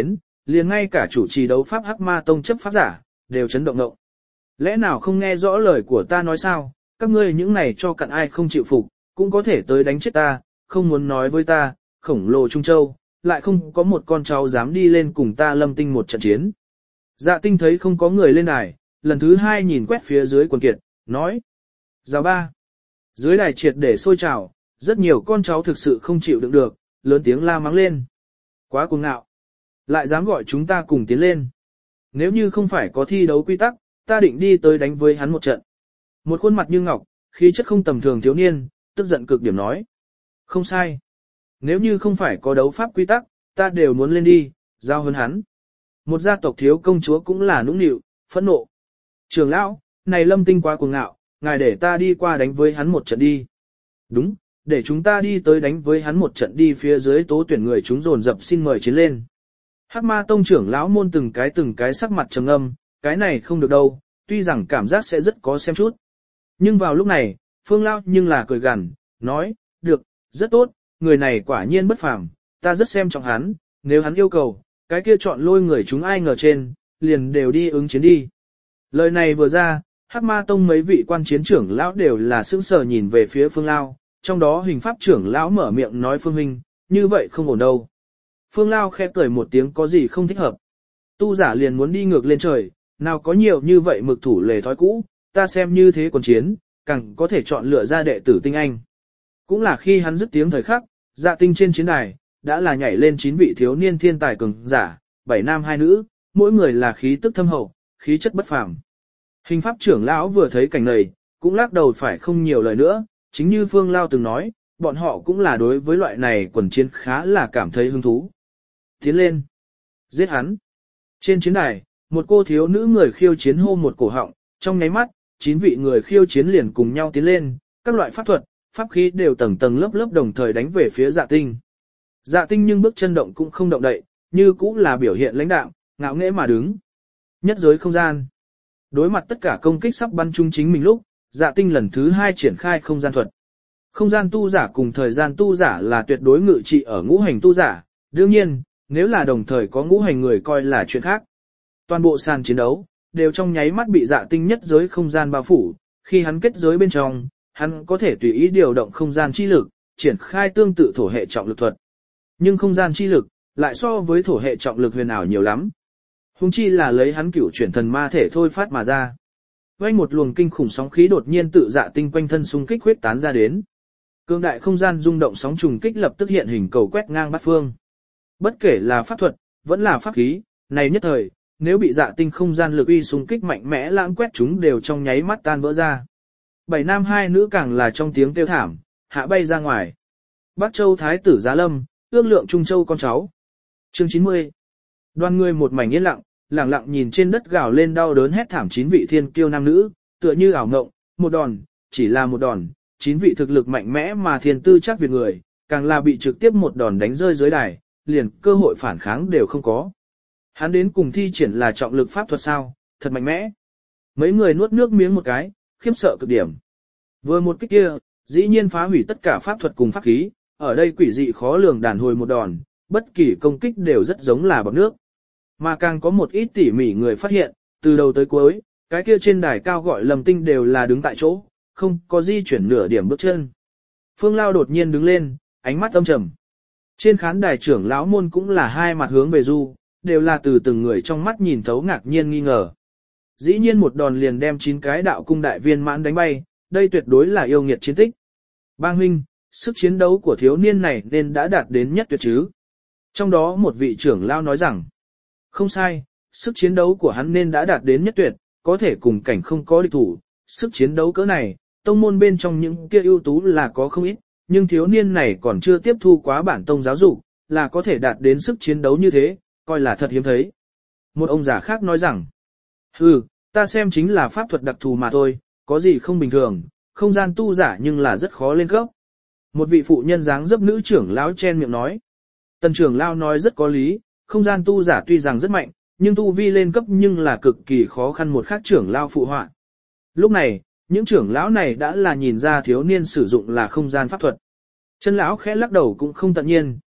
A: liền ngay cả chủ trì đấu pháp Hắc Ma Tông chấp pháp giả, đều chấn động động. Lẽ nào không nghe rõ lời của ta nói sao, các ngươi những này cho cặn ai không chịu phục, cũng có thể tới đánh chết ta, không muốn nói với ta, khổng lồ Trung Châu, lại không có một con cháu dám đi lên cùng ta Lâm Tinh một trận chiến. Dạ Tinh thấy không có người lên đài, lần thứ hai nhìn quét phía dưới quần kiệt, nói. Giáo ba. Dưới đài triệt để sôi trào, rất nhiều con cháu thực sự không chịu đựng được, lớn tiếng la mắng lên. Quá cuồng ngạo. Lại dám gọi chúng ta cùng tiến lên. Nếu như không phải có thi đấu quy tắc, ta định đi tới đánh với hắn một trận. Một khuôn mặt như ngọc, khí chất không tầm thường thiếu niên, tức giận cực điểm nói. Không sai. Nếu như không phải có đấu pháp quy tắc, ta đều muốn lên đi, giao hơn hắn. Một gia tộc thiếu công chúa cũng là nũng nịu, phẫn nộ. Trưởng lão, này Lâm Tinh quá cuồng ngạo, ngài để ta đi qua đánh với hắn một trận đi. Đúng, để chúng ta đi tới đánh với hắn một trận đi. Phía dưới tố tuyển người chúng dồn dập xin mời chiến lên. Hắc Ma Tông trưởng lão môn từng cái từng cái sắc mặt trầm ngâm, cái này không được đâu, tuy rằng cảm giác sẽ rất có xem chút. Nhưng vào lúc này, Phương Lao nhưng là cười gằn, nói, được, rất tốt, người này quả nhiên bất phàm, ta rất xem trọng hắn, nếu hắn yêu cầu, cái kia chọn lôi người chúng ai ngờ trên, liền đều đi ứng chiến đi. Lời này vừa ra, Hắc Ma Tông mấy vị quan chiến trưởng lão đều là sững sờ nhìn về phía Phương Lao, trong đó hình pháp trưởng lão mở miệng nói Phương Minh, như vậy không ổn đâu. Phương Lao khẽ cười một tiếng có gì không thích hợp. Tu giả liền muốn đi ngược lên trời, nào có nhiều như vậy mực thủ lề thói cũ, ta xem như thế quần chiến, càng có thể chọn lựa ra đệ tử tinh anh. Cũng là khi hắn dứt tiếng thời khắc, Dạ Tinh trên chiến đài, đã là nhảy lên chín vị thiếu niên thiên tài cường giả, bảy nam hai nữ, mỗi người là khí tức thâm hậu, khí chất bất phàm. Hình pháp trưởng lão vừa thấy cảnh này, cũng lắc đầu phải không nhiều lời nữa, chính như Phương Lao từng nói, bọn họ cũng là đối với loại này quần chiến khá là cảm thấy hứng thú. Tiến lên, giết hắn. Trên chiến đài, một cô thiếu nữ người khiêu chiến hô một cổ họng, trong nháy mắt, chín vị người khiêu chiến liền cùng nhau tiến lên, các loại pháp thuật, pháp khí đều tầng tầng lớp lớp đồng thời đánh về phía Dạ Tinh. Dạ Tinh nhưng bước chân động cũng không động đậy, như cũng là biểu hiện lãnh đạm, ngạo nghễ mà đứng. Nhất giới không gian. Đối mặt tất cả công kích sắp bắn trúng chính mình lúc, Dạ Tinh lần thứ hai triển khai không gian thuật. Không gian tu giả cùng thời gian tu giả là tuyệt đối ngự trị ở ngũ hành tu giả, đương nhiên, nếu là đồng thời có ngũ hành người coi là chuyện khác. Toàn bộ sàn chiến đấu, đều trong nháy mắt bị Dạ Tinh nhất giới không gian bao phủ, khi hắn kết giới bên trong, hắn có thể tùy ý điều động không gian chi lực, triển khai tương tự thổ hệ trọng lực thuật. Nhưng không gian chi lực, lại so với thổ hệ trọng lực huyền ảo nhiều lắm. Hùng chi là lấy hắn cửu chuyển thần ma thể thôi phát mà ra. Vây một luồng kinh khủng sóng khí đột nhiên tự Dạ Tinh quanh thân xung kích huyết tán ra đến. Cương đại không gian rung động sóng trùng kích lập tức hiện hình cầu quét ngang bát phương. Bất kể là pháp thuật, vẫn là pháp khí, này nhất thời, nếu bị Dạ Tinh không gian lực uy xung kích mạnh mẽ lãng quét chúng đều trong nháy mắt tan vỡ ra. Bảy nam hai nữ càng là trong tiếng kêu thảm, hạ bay ra ngoài. Bắc Châu Thái tử Giá Lâm, ước lượng Trung Châu con cháu. Chương chín mươi. Đoàn người một mảnh yên lặng, lặng lặng nhìn trên đất gào lên đau đớn hét thảm chín vị thiên kiêu nam nữ, tựa như ảo ngộng, một đòn, chỉ là một đòn, chín vị thực lực mạnh mẽ mà thiên tư chắc việc người, càng là bị trực tiếp một đòn đánh rơi dưới đài, liền cơ hội phản kháng đều không có. Hắn đến cùng thi triển là trọng lực pháp thuật sao, thật mạnh mẽ. Mấy người nuốt nước miếng một cái, khiếp sợ cực điểm. Vừa một kích kia, dĩ nhiên phá hủy tất cả pháp thuật cùng pháp khí, ở đây quỷ dị khó lường đàn hồi một đòn, bất kỳ công kích đều rất giống là bọt nước. Mà càng có một ít tỉ mỉ người phát hiện, từ đầu tới cuối, cái kia trên đài cao gọi Lâm Tinh đều là đứng tại chỗ, không có di chuyển nửa điểm bước chân. Phương Lao đột nhiên đứng lên, ánh mắt âm trầm. Trên khán đài trưởng lão môn cũng là hai mặt hướng về du, đều là từ từng người trong mắt nhìn thấu ngạc nhiên nghi ngờ. Dĩ nhiên một đòn liền đem chín cái đạo cung đại viên mãn đánh bay, đây tuyệt đối là yêu nghiệt chiến tích. Bang huynh, sức chiến đấu của thiếu niên này nên đã đạt đến nhất tuyệt chứ. Trong đó một vị trưởng lão nói rằng, không sai, sức chiến đấu của hắn nên đã đạt đến nhất tuyệt, có thể cùng cảnh không có địch thủ. Sức chiến đấu cỡ này, tông môn bên trong những kia ưu tú là có không ít, nhưng thiếu niên này còn chưa tiếp thu quá bản tông giáo dục, là có thể đạt đến sức chiến đấu như thế, coi là thật hiếm thấy. Một ông già khác nói rằng, hừ, ta xem chính là pháp thuật đặc thù mà thôi, có gì không bình thường, không gian tu giả nhưng là rất khó lên cấp. Một vị phụ nhân dáng dấp nữ trưởng lão chen miệng nói. Tần trưởng lão nói rất có lý, không gian tu giả tuy rằng rất mạnh, nhưng tu vi lên cấp nhưng là cực kỳ khó khăn một khác trưởng lão phụ họa. Lúc này, những trưởng lão này đã là nhìn ra thiếu niên sử dụng là không gian pháp thuật. Chân lão khẽ lắc đầu cũng không tận nhiên,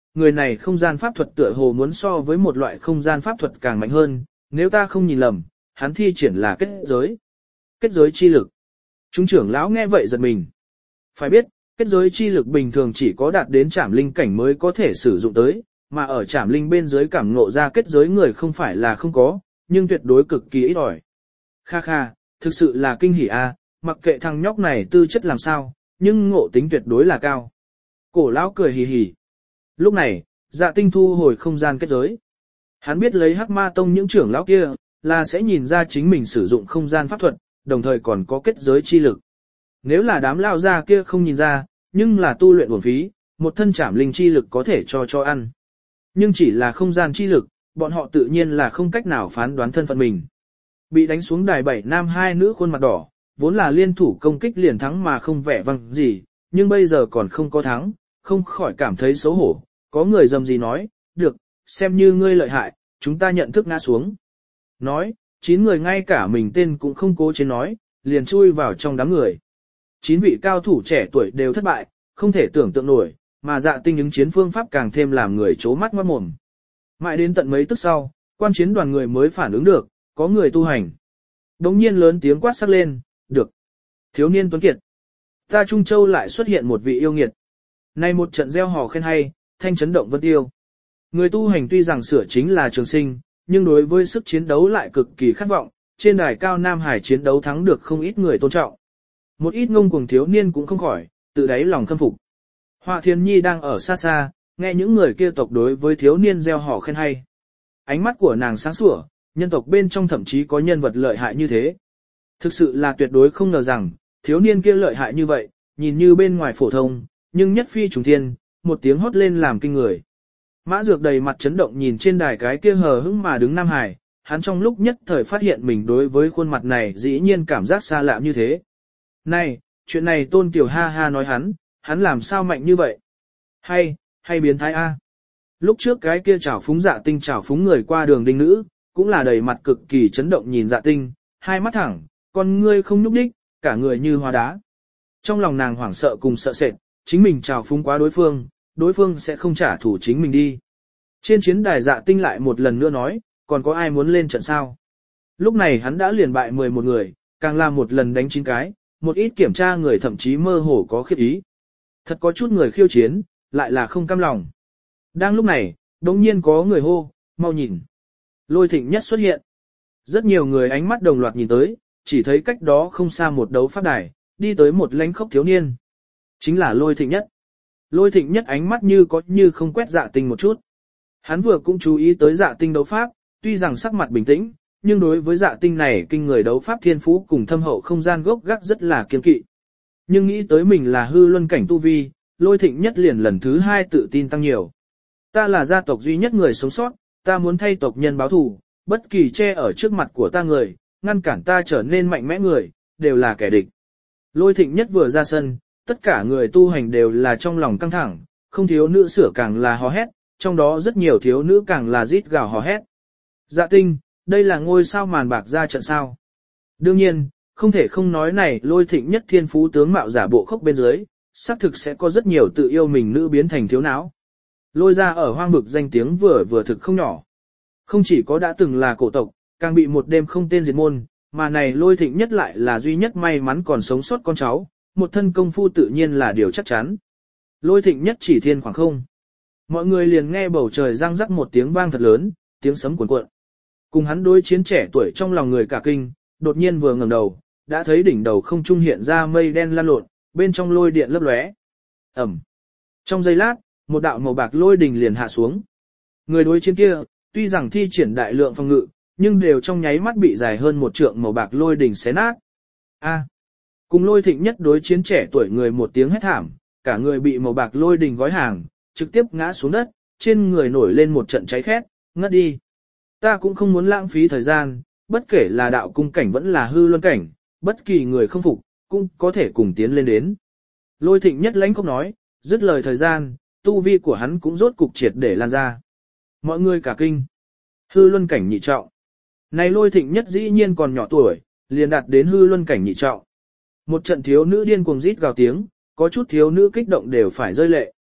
A: người này không gian pháp thuật tựa hồ muốn so với một loại không gian pháp thuật càng mạnh hơn, nếu ta không nhìn lầm, hắn thi triển là kết giới. Kết giới chi lực. Chúng trưởng lão nghe vậy giật mình. Phải biết, kết giới chi lực bình thường chỉ có đạt đến trảm linh cảnh mới có thể sử dụng tới, mà ở trảm linh bên dưới cảm ngộ ra kết giới người không phải là không có, nhưng tuyệt đối cực kỳ ít ỏi. Kha kha, thực sự là kinh hỉ a, mặc kệ thằng nhóc này tư chất làm sao, nhưng ngộ tính tuyệt đối là cao. Cổ lão cười hì hì. Lúc này, Dạ Tinh thu hồi không gian kết giới. Hắn biết lấy Hắc Ma Tông những trưởng lão kia, là sẽ nhìn ra chính mình sử dụng không gian pháp thuật, đồng thời còn có kết giới chi lực. Nếu là đám lao gia kia không nhìn ra, nhưng là tu luyện uổng phí, một thân trảm linh chi lực có thể cho cho ăn. Nhưng chỉ là không gian chi lực, bọn họ tự nhiên là không cách nào phán đoán thân phận mình. Bị đánh xuống đài bảy nam hai nữ khuôn mặt đỏ, vốn là liên thủ công kích liền thắng mà không vẻ vang gì, nhưng bây giờ còn không có thắng, không khỏi cảm thấy xấu hổ. Có người dầm gì nói, được, xem như ngươi lợi hại, chúng ta nhận thức ngã xuống. Nói, chín người ngay cả mình tên cũng không cố chế nói, liền chui vào trong đám người. Chín vị cao thủ trẻ tuổi đều thất bại, không thể tưởng tượng nổi, mà Dạ Tinh ứng chiến phương pháp càng thêm làm người chố mắt ngoát mồm. Mãi đến tận mấy tức sau, quan chiến đoàn người mới phản ứng được, có người tu hành. Đống nhiên lớn tiếng quát sắc lên, được. Thiếu niên tuấn kiệt. Ta Trung Châu lại xuất hiện một vị yêu nghiệt. Nay một trận gieo hò khen hay, thanh chấn động vân tiêu. Người tu hành tuy rằng sửa chính là trường sinh, nhưng đối với sức chiến đấu lại cực kỳ khát vọng, trên đài cao Nam Hải chiến đấu thắng được không ít người tôn trọng. Một ít ngông cuồng thiếu niên cũng không khỏi, tự đáy lòng khâm phục. Họa Thiên Nhi đang ở xa xa, nghe những người kia tộc đối với thiếu niên gieo hò khen hay. Ánh mắt của nàng sáng sủa, nhân tộc bên trong thậm chí có nhân vật lợi hại như thế. Thực sự là tuyệt đối không ngờ rằng, thiếu niên kia lợi hại như vậy, nhìn như bên ngoài phổ thông, nhưng nhất phi trùng thiên, một tiếng hót lên làm kinh người. Mã Dược đầy mặt chấn động nhìn trên đài cái kia hờ hững mà đứng Nam Hải, hắn trong lúc nhất thời phát hiện mình đối với khuôn mặt này dĩ nhiên cảm giác xa lạ như thế. Này, chuyện này Tôn Kiều ha ha nói hắn, hắn làm sao mạnh như vậy? Hay, hay biến thái a? Lúc trước cái kia chảo phúng Dạ Tinh chảo phúng người qua đường đinh nữ, cũng là đầy mặt cực kỳ chấn động nhìn Dạ Tinh, hai mắt thẳng, con ngươi không nhúc nhích, cả người như hóa đá. Trong lòng nàng hoảng sợ cùng sợ sệt, chính mình chảo phúng quá đối phương, đối phương sẽ không trả thù chính mình đi. Trên chiến đài Dạ Tinh lại một lần nữa nói, còn có ai muốn lên trận sao? Lúc này hắn đã liền bại mười một người, càng làm một lần đánh chín cái, một ít kiểm tra người thậm chí mơ hồ có khiếp ý. Thật có chút người khiêu chiến, lại là không cam lòng. Đang lúc này, đống nhiên có người hô, mau nhìn. Lôi Thịnh Nhất xuất hiện. Rất nhiều người ánh mắt đồng loạt nhìn tới, chỉ thấy cách đó không xa một đấu pháp đài, đi tới một lãnh khốc thiếu niên. Chính là Lôi Thịnh Nhất. Lôi Thịnh Nhất ánh mắt như có như không quét Dạ Tinh một chút. Hắn vừa cũng chú ý tới Dạ Tinh đấu pháp, tuy rằng sắc mặt bình tĩnh, nhưng đối với Dạ Tinh này kinh người đấu pháp thiên phú cùng thâm hậu không gian gốc gác rất là kiên kỵ. Nhưng nghĩ tới mình là hư luân cảnh tu vi, Lôi Thịnh Nhất liền lần thứ hai tự tin tăng nhiều. Ta là gia tộc duy nhất người sống sót, ta muốn thay tộc nhân báo thù, bất kỳ che ở trước mặt của ta người, ngăn cản ta trở nên mạnh mẽ người, đều là kẻ địch. Lôi Thịnh Nhất vừa ra sân, tất cả người tu hành đều là trong lòng căng thẳng, không thiếu nữ sửa càng là hò hét, trong đó rất nhiều thiếu nữ càng là rít gào hò hét. Dạ Tinh, đây là ngôi sao màn bạc ra trận sao. Đương nhiên, không thể không nói này Lôi Thịnh Nhất thiên phú tướng mạo giả bộ khốc bên dưới, xác thực sẽ có rất nhiều tự yêu mình nữ biến thành thiếu não. Lôi ra ở hoang vực danh tiếng vừa vừa thực không nhỏ. Không chỉ có đã từng là cổ tộc, càng bị một đêm không tên diệt môn, mà này Lôi Thịnh Nhất lại là duy nhất may mắn còn sống sót con cháu, một thân công phu tự nhiên là điều chắc chắn. Lôi Thịnh Nhất chỉ thiên khoảng không. Mọi người liền nghe bầu trời răng rắc một tiếng vang thật lớn, tiếng sấm cuồn cuộn. Cùng hắn đối chiến trẻ tuổi trong lòng người cả kinh, đột nhiên vừa ngẩng đầu, đã thấy đỉnh đầu không trung hiện ra mây đen lan lộn, bên trong lôi điện lấp lóe. Ầm. Trong giây lát, một đạo màu bạc lôi đình liền hạ xuống. Người đối chiến kia, tuy rằng thi triển đại lượng phòng ngự, nhưng đều trong nháy mắt bị dài hơn một trượng màu bạc lôi đình xé nát. A. Cùng Lôi Thịnh Nhất đối chiến trẻ tuổi người một tiếng hét thảm, cả người bị màu bạc lôi đình gói hàng, trực tiếp ngã xuống đất, trên người nổi lên một trận cháy khét, ngất đi. Ta cũng không muốn lãng phí thời gian, bất kể là đạo cung cảnh vẫn là hư luân cảnh, bất kỳ người không phục, cũng có thể cùng tiến lên đến. Lôi Thịnh Nhất lãnh không nói, dứt lời thời gian, tu vi của hắn cũng rốt cục triệt để lan ra. Mọi người cả kinh. Hư luân cảnh nhị trọng. Này Lôi Thịnh Nhất dĩ nhiên còn nhỏ tuổi, liền đạt đến hư luân cảnh nhị trọng. Một trận thiếu nữ điên cuồng rít gào tiếng, có chút thiếu nữ kích động đều phải rơi lệ.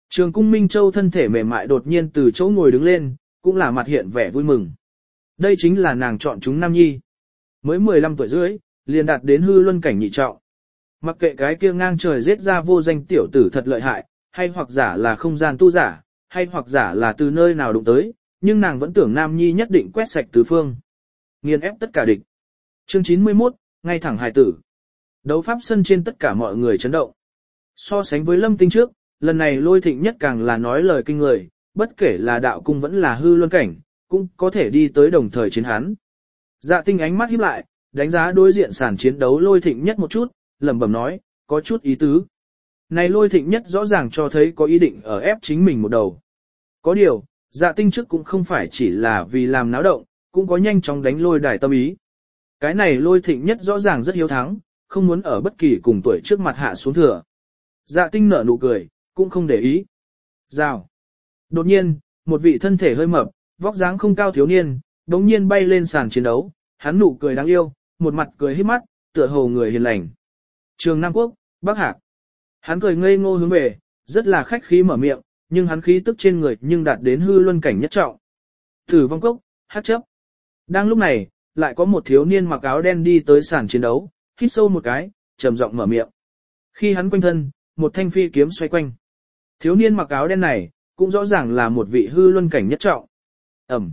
A: Trường Cung Minh Châu thân thể mềm mại đột nhiên từ chỗ ngồi đứng lên, cũng là mặt hiện vẻ vui mừng. Đây chính là nàng chọn chúng nam nhi. Mới mười lăm tuổi rưỡi, liền đạt đến hư luân cảnh nhị trọng. Mặc kệ cái kia ngang trời giết ra vô danh tiểu tử thật lợi hại, hay hoặc giả là không gian tu giả, hay hoặc giả là từ nơi nào đụng tới, nhưng nàng vẫn tưởng nam nhi nhất định quét sạch tứ phương. Nghiền ép tất cả địch. Chương chín mươi mốt, ngay thẳng hài tử. Đấu pháp sân trên tất cả mọi người chấn động. So sánh với Lâm Tinh trước, lần này Lôi Thịnh Nhất càng là nói lời kinh người, bất kể là đạo cung vẫn là hư luân cảnh, cũng có thể đi tới đồng thời chiến hắn. Dạ Tinh ánh mắt híp lại, đánh giá đối diện sàn chiến đấu Lôi Thịnh Nhất một chút, lẩm bẩm nói, có chút ý tứ. Này Lôi Thịnh Nhất rõ ràng cho thấy có ý định ở ép chính mình một đầu. Có điều, Dạ Tinh trước cũng không phải chỉ là vì làm náo động, cũng có nhanh chóng đánh lôi đài tâm ý. Cái này Lôi Thịnh Nhất rõ ràng rất hiếu thắng, không muốn ở bất kỳ cùng tuổi trước mặt hạ xuống thừa. Dạ Tinh nở nụ cười, cũng không để ý. Rào. Đột nhiên, một vị thân thể hơi mập, vóc dáng không cao thiếu niên, đống nhiên bay lên sàn chiến đấu, hắn nụ cười đáng yêu, một mặt cười híp mắt, tựa hồ người hiền lành. Trường Nam Quốc, Bắc Hạc. Hắn cười ngây ngô hướng về, rất là khách khí mở miệng, nhưng hắn khí tức trên người nhưng đạt đến hư luân cảnh nhất trọng. Tử vong cốc, hát chấp. Đang lúc này, lại có một thiếu niên mặc áo đen đi tới sàn chiến đấu, hít sâu một cái, trầm giọng mở miệng. Khi hắn quanh thân, một thanh phi kiếm xoay quanh. Thiếu niên mặc áo đen này, cũng rõ ràng là một vị hư luân cảnh nhất trọng. Ẩm.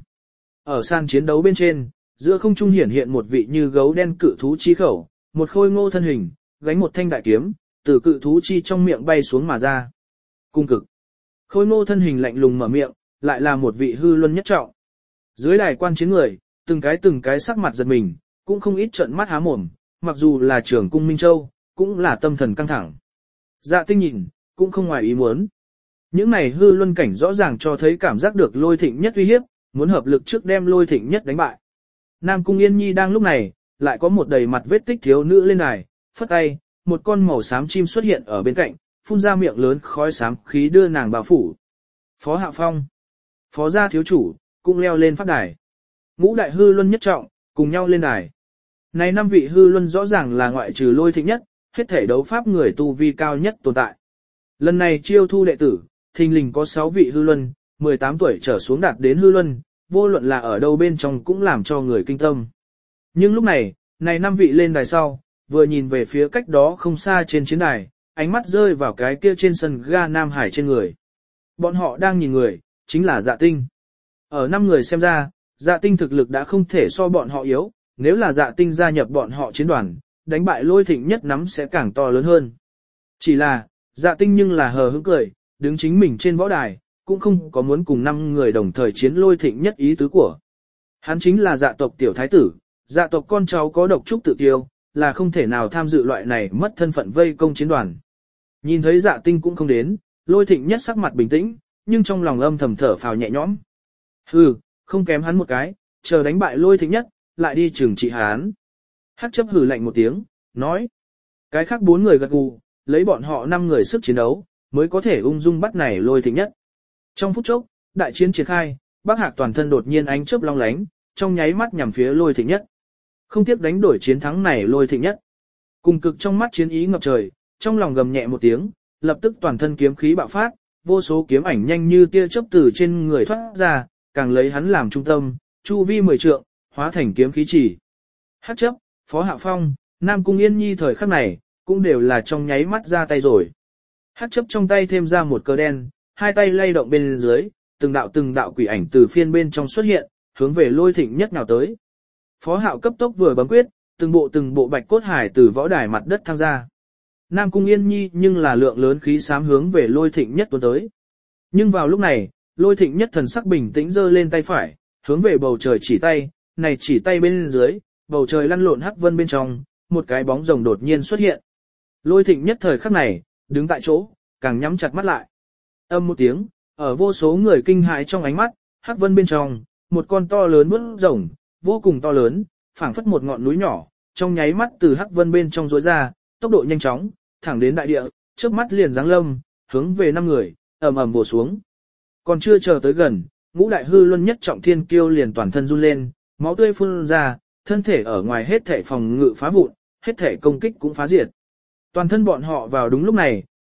A: Ở sàn chiến đấu bên trên, giữa không trung hiển hiện một vị như gấu đen cự thú chi khẩu, một khôi ngô thân hình, gánh một thanh đại kiếm, từ cự thú chi trong miệng bay xuống mà ra. Cung cực. Khôi ngô thân hình lạnh lùng mở miệng, lại là một vị hư luân nhất trọng. Dưới đài quan chiến người, từng cái từng cái sắc mặt giật mình, cũng không ít trợn mắt há mồm, mặc dù là Trường Cung Minh Châu, cũng là tâm thần căng thẳng. Dạ Tinh nhìn, cũng không ngoài ý muốn. Những này hư luân cảnh rõ ràng cho thấy cảm giác được Lôi Thịnh Nhất uy hiếp, muốn hợp lực trước đem Lôi Thịnh Nhất đánh bại. Nam Cung Yên Nhi đang lúc này, lại có một đầy mặt vết tích thiếu nữ lên đài, phất tay, một con màu xám chim xuất hiện ở bên cạnh, phun ra miệng lớn khói xám khí đưa nàng bao phủ. Phó Hạ Phong, Phó gia thiếu chủ, cũng leo lên pháp đài. Ngũ đại hư luân nhất trọng, cùng nhau lên đài. Này năm vị hư luân rõ ràng là ngoại trừ Lôi Thịnh Nhất, hết thể đấu pháp người tu vi cao nhất tồn tại. Lần này chiêu thu đệ tử, thình lình có sáu vị hư luân, mười tám tuổi trở xuống đạt đến hư luân, vô luận là ở đâu bên trong cũng làm cho người kinh tâm. Nhưng lúc này, này năm vị lên đài sau, vừa nhìn về phía cách đó không xa trên chiến đài, ánh mắt rơi vào cái kia trên sân ga Nam Hải trên người. Bọn họ đang nhìn người, chính là Dạ Tinh. Ở năm người xem ra, Dạ Tinh thực lực đã không thể so bọn họ yếu, nếu là Dạ Tinh gia nhập bọn họ chiến đoàn, đánh bại Lôi Thịnh Nhất nắm sẽ càng to lớn hơn. Chỉ là, Dạ Tinh nhưng là hờ hững cười, đứng chính mình trên võ đài, cũng không có muốn cùng năm người đồng thời chiến Lôi Thịnh Nhất ý tứ của. Hắn chính là Dạ tộc tiểu thái tử, Dạ tộc con cháu có độc trúc tự kiêu, là không thể nào tham dự loại này mất thân phận vây công chiến đoàn. Nhìn thấy Dạ Tinh cũng không đến, Lôi Thịnh Nhất sắc mặt bình tĩnh, nhưng trong lòng âm thầm thở phào nhẹ nhõm. Hừ, không kém hắn một cái, chờ đánh bại Lôi Thịnh Nhất, lại đi trừng trị hắn. Hắc chấp hừ lạnh một tiếng, nói. Cái khác bốn người gật gù, lấy bọn họ năm người sức chiến đấu, mới có thể ung dung bắt này Lôi Thịnh Nhất. Trong phút chốc, đại chiến triển khai, Bắc Hạc toàn thân đột nhiên ánh chớp long lánh, trong nháy mắt nhằm phía Lôi Thịnh Nhất. Không tiếc đánh đổi chiến thắng này Lôi Thịnh Nhất. Cùng cực trong mắt chiến ý ngập trời, trong lòng gầm nhẹ một tiếng, lập tức toàn thân kiếm khí bạo phát, vô số kiếm ảnh nhanh như tia chớp từ trên người thoát ra, càng lấy hắn làm trung tâm, chu vi mười trượng, hóa thành kiếm khí chỉ. Hắc chấp, Phó Hạ Phong, Nam Cung Yên Nhi thời khắc này, cũng đều là trong nháy mắt ra tay rồi. Hắc chấp trong tay thêm ra một cờ đen, hai tay lay động bên dưới, từng đạo từng đạo quỷ ảnh từ phiên bên trong xuất hiện, hướng về Lôi Thịnh Nhất nào tới. Phó Hạo cấp tốc vừa bấm quyết, từng bộ từng bộ bạch cốt hải từ võ đài mặt đất thăng ra. Nam Cung Yên Nhi nhưng là lượng lớn khí xám hướng về Lôi Thịnh Nhất tuôn tới. Nhưng vào lúc này, Lôi Thịnh Nhất thần sắc bình tĩnh giơ lên tay phải, hướng về bầu trời chỉ tay, này chỉ tay bên dưới, bầu trời lăn lộn hắc vân bên trong, một cái bóng rồng đột nhiên xuất hiện. Lôi Thịnh Nhất thời khắc này, đứng tại chỗ, càng nhắm chặt mắt lại. Âm một tiếng, ở vô số người kinh hãi trong ánh mắt, hắc vân bên trong, một con to lớn bước rồng, vô cùng to lớn, phảng phất một ngọn núi nhỏ, trong nháy mắt từ hắc vân bên trong rối ra, tốc độ nhanh chóng, thẳng đến đại địa, trước mắt liền giáng lâm, hướng về năm người, ầm ầm vồ xuống. Còn chưa chờ tới gần, ngũ đại hư luân nhất trọng thiên kiêu liền toàn thân run lên, máu tươi phun ra, thân thể ở ngoài hết thể phòng ngự phá vụn, hết thể công kích cũng phá diệt. Toàn thân bọn họ vào đúng lúc này,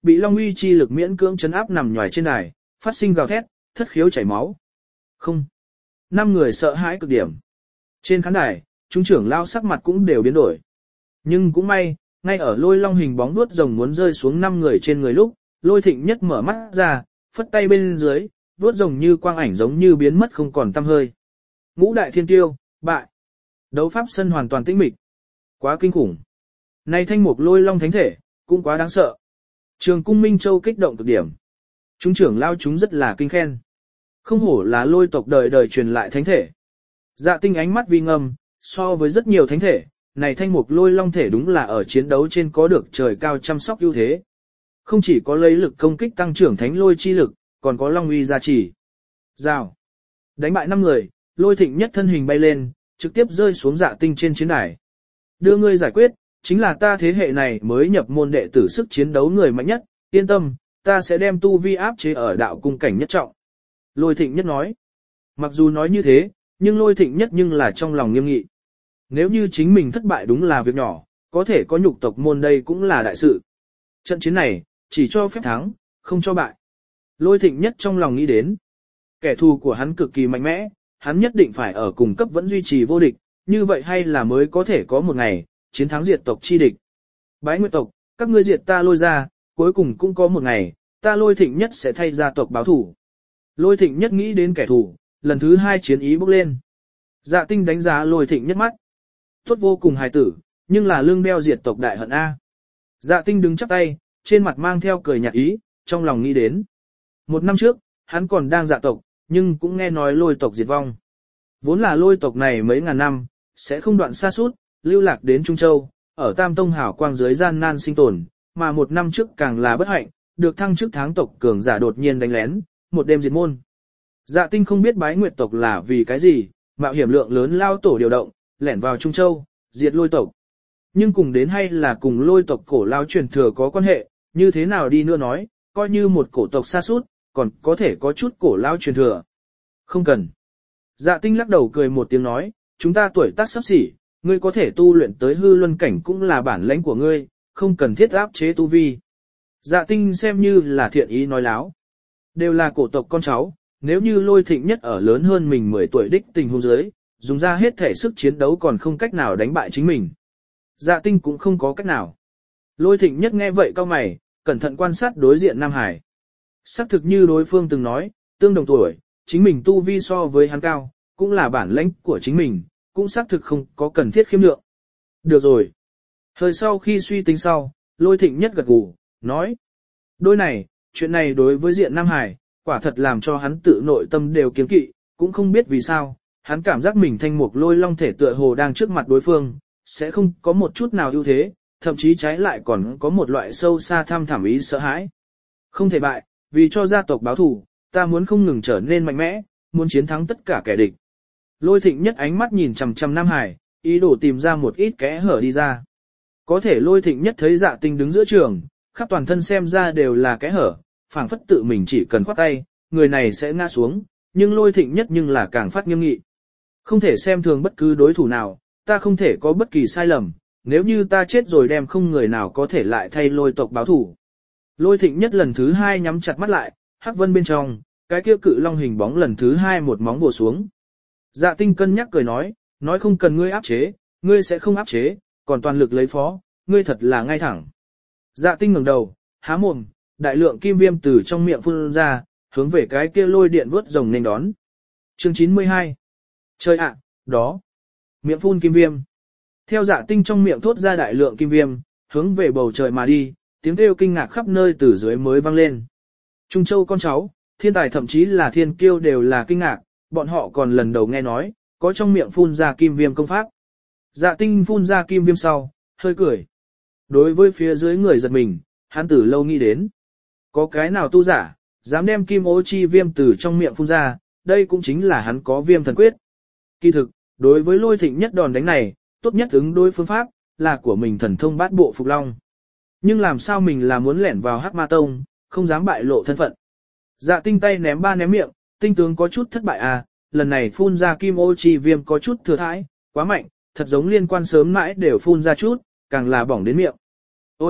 A: bị Long uy chi lực miễn cưỡng chấn áp nằm nhòi trên đài, phát sinh gào thét, thất khiếu chảy máu. Không. Năm người sợ hãi cực điểm. Trên khán đài, chúng trưởng lao sắc mặt cũng đều biến đổi. Nhưng cũng may, ngay ở Lôi Long hình bóng vuốt rồng muốn rơi xuống năm người trên người lúc, Lôi Thịnh Nhất mở mắt ra, phất tay bên dưới, vuốt rồng như quang ảnh giống như biến mất không còn tăm hơi. Ngũ đại thiên tiêu, bại. Đấu pháp sân hoàn toàn tĩnh mịch. Quá kinh khủng. Này thanh mục Lôi Long thánh thể, cũng quá đáng sợ. Trường cung Minh Châu kích động cực điểm. Chúng trưởng lao chúng rất là kinh khen. Không hổ là Lôi tộc đời đời truyền lại thánh thể. Dạ Tinh ánh mắt vi ngầm, so với rất nhiều thánh thể, này thanh mục Lôi Long thể đúng là ở chiến đấu trên có được trời cao chăm sóc ưu thế. Không chỉ có lấy lực công kích tăng trưởng thánh lôi chi lực, còn có Long uy gia trì. Rào. Đánh bại năm người, Lôi Thịnh Nhất thân hình bay lên, trực tiếp rơi xuống Dạ Tinh trên chiến đài. Đưa ngươi giải quyết, chính là ta thế hệ này mới nhập môn đệ tử sức chiến đấu người mạnh nhất, yên tâm, ta sẽ đem tu vi áp chế ở đạo cung cảnh nhất trọng. Lôi Thịnh Nhất nói. Mặc dù nói như thế, nhưng Lôi Thịnh Nhất nhưng là trong lòng nghiêm nghị. Nếu như chính mình thất bại đúng là việc nhỏ, có thể có nhục tộc môn đây cũng là đại sự. Trận chiến này, chỉ cho phép thắng, không cho bại. Lôi Thịnh Nhất trong lòng nghĩ đến. Kẻ thù của hắn cực kỳ mạnh mẽ, hắn nhất định phải ở cùng cấp vẫn duy trì vô địch, như vậy hay là mới có thể có một ngày, chiến thắng diệt tộc chi địch. Bái Nguyệt tộc, các ngươi diệt ta Lôi ra, cuối cùng cũng có một ngày, ta Lôi Thịnh Nhất sẽ thay gia tộc báo thủ. Lôi Thịnh Nhất nghĩ đến kẻ thù, lần thứ hai chiến ý bốc lên. Dạ Tinh đánh giá Lôi Thịnh Nhất mắt. Tốt vô cùng hài tử, nhưng là lương đeo diệt tộc đại hận A. Dạ Tinh đứng chắp tay, trên mặt mang theo cười nhạt ý, trong lòng nghĩ đến. Một năm trước, hắn còn đang dạ tộc, nhưng cũng nghe nói Lôi tộc diệt vong. Vốn là Lôi tộc này mấy ngàn năm, sẽ không đoạn xa suốt, lưu lạc đến Trung Châu, ở Tam Tông hảo quang dưới gian nan sinh tồn, mà một năm trước càng là bất hạnh, được thăng chức tháng tộc cường giả đột nhiên đánh lén, một đêm diệt môn. Dạ Tinh không biết Bái Nguyệt tộc là vì cái gì, mạo hiểm lượng lớn lao tổ điều động, lẻn vào Trung Châu, diệt Lôi tộc. Nhưng cùng đến hay là cùng Lôi tộc cổ lao truyền thừa có quan hệ, như thế nào đi nữa nói, coi như một cổ tộc xa suốt, còn có thể có chút cổ lao truyền thừa. Không cần. Dạ Tinh lắc đầu cười một tiếng nói, chúng ta tuổi tác sắp xỉ, ngươi có thể tu luyện tới hư luân cảnh cũng là bản lãnh của ngươi, không cần thiết áp chế tu vi. Dạ Tinh xem như là thiện ý nói láo. Đều là cổ tộc con cháu, nếu như Lôi Thịnh Nhất ở lớn hơn mình mười tuổi đích tình huống dưới, dùng ra hết thể sức chiến đấu còn không cách nào đánh bại chính mình. Dạ Tinh cũng không có cách nào. Lôi Thịnh Nhất nghe vậy cau mày, cẩn thận quan sát đối diện Nam Hải. Xác thực như đối phương từng nói, tương đồng tuổi, chính mình tu vi so với hắn cao, cũng là bản lãnh của chính mình, cũng xác thực không có cần thiết khiêm lượng. Được rồi. Hơi sau khi suy tính sau, Lôi Thịnh Nhất gật gù, nói. Đôi này, chuyện này đối với diện Nam Hải, quả thật làm cho hắn tự nội tâm đều kiêng kỵ, cũng không biết vì sao, hắn cảm giác mình thanh mục Lôi Long thể tựa hồ đang trước mặt đối phương, sẽ không có một chút nào ưu thế, thậm chí trái lại còn có một loại sâu xa thăm thẳm ý sợ hãi. Không thể bại, vì cho gia tộc báo thù, ta muốn không ngừng trở nên mạnh mẽ, muốn chiến thắng tất cả kẻ địch. Lôi Thịnh Nhất ánh mắt nhìn chằm chằm Nam Hải, ý đồ tìm ra một ít kẽ hở đi ra. Có thể Lôi Thịnh Nhất thấy Dạ Tinh đứng giữa trường, khắp toàn thân xem ra đều là kẽ hở, phảng phất tự mình chỉ cần khoát tay, người này sẽ ngã xuống, nhưng Lôi Thịnh Nhất nhưng là càng phát nghiêm nghị. Không thể xem thường bất cứ đối thủ nào, ta không thể có bất kỳ sai lầm, nếu như ta chết rồi đem không người nào có thể lại thay Lôi tộc báo thủ. Lôi Thịnh Nhất lần thứ hai nhắm chặt mắt lại, hắc vân bên trong, cái kia cự long hình bóng lần thứ hai một móng bổ xuống. Dạ Tinh cân nhắc cười nói, nói không cần ngươi áp chế, ngươi sẽ không áp chế, còn toàn lực lấy phó, ngươi thật là ngay thẳng. Dạ Tinh ngẩng đầu, há mồm, đại lượng kim viêm từ trong miệng phun ra, hướng về cái kia lôi điện vớt rồng nên đón. Chương chín mươi hai. Trời ạ, đó. Miệng phun kim viêm. Theo Dạ Tinh trong miệng thốt ra đại lượng kim viêm, hướng về bầu trời mà đi, tiếng kêu kinh ngạc khắp nơi từ dưới mới vang lên. Trung Châu con cháu, thiên tài thậm chí là thiên kiêu đều là kinh ngạc, bọn họ còn lần đầu nghe nói, có trong miệng phun ra kim viêm công pháp. Dạ Tinh phun ra kim viêm sau, hơi cười. Đối với phía dưới người giật mình, hắn từ lâu nghĩ đến. Có cái nào tu giả, dám đem kim ô chi viêm từ trong miệng phun ra, đây cũng chính là hắn có viêm thần quyết. Kỳ thực, đối với Lôi Thịnh Nhất đòn đánh này, tốt nhất ứng đối phương pháp, là của mình thần thông bát bộ phục long. Nhưng làm sao mình là muốn lẻn vào Hắc Ma Tông, không dám bại lộ thân phận. Dạ Tinh tay ném ba ném miệng, tinh tướng có chút thất bại à, lần này phun ra kim ô chi viêm có chút thừa thãi, quá mạnh, thật giống liên quan sớm mãi đều phun ra chút, càng là bỏng đến miệng. Ôi,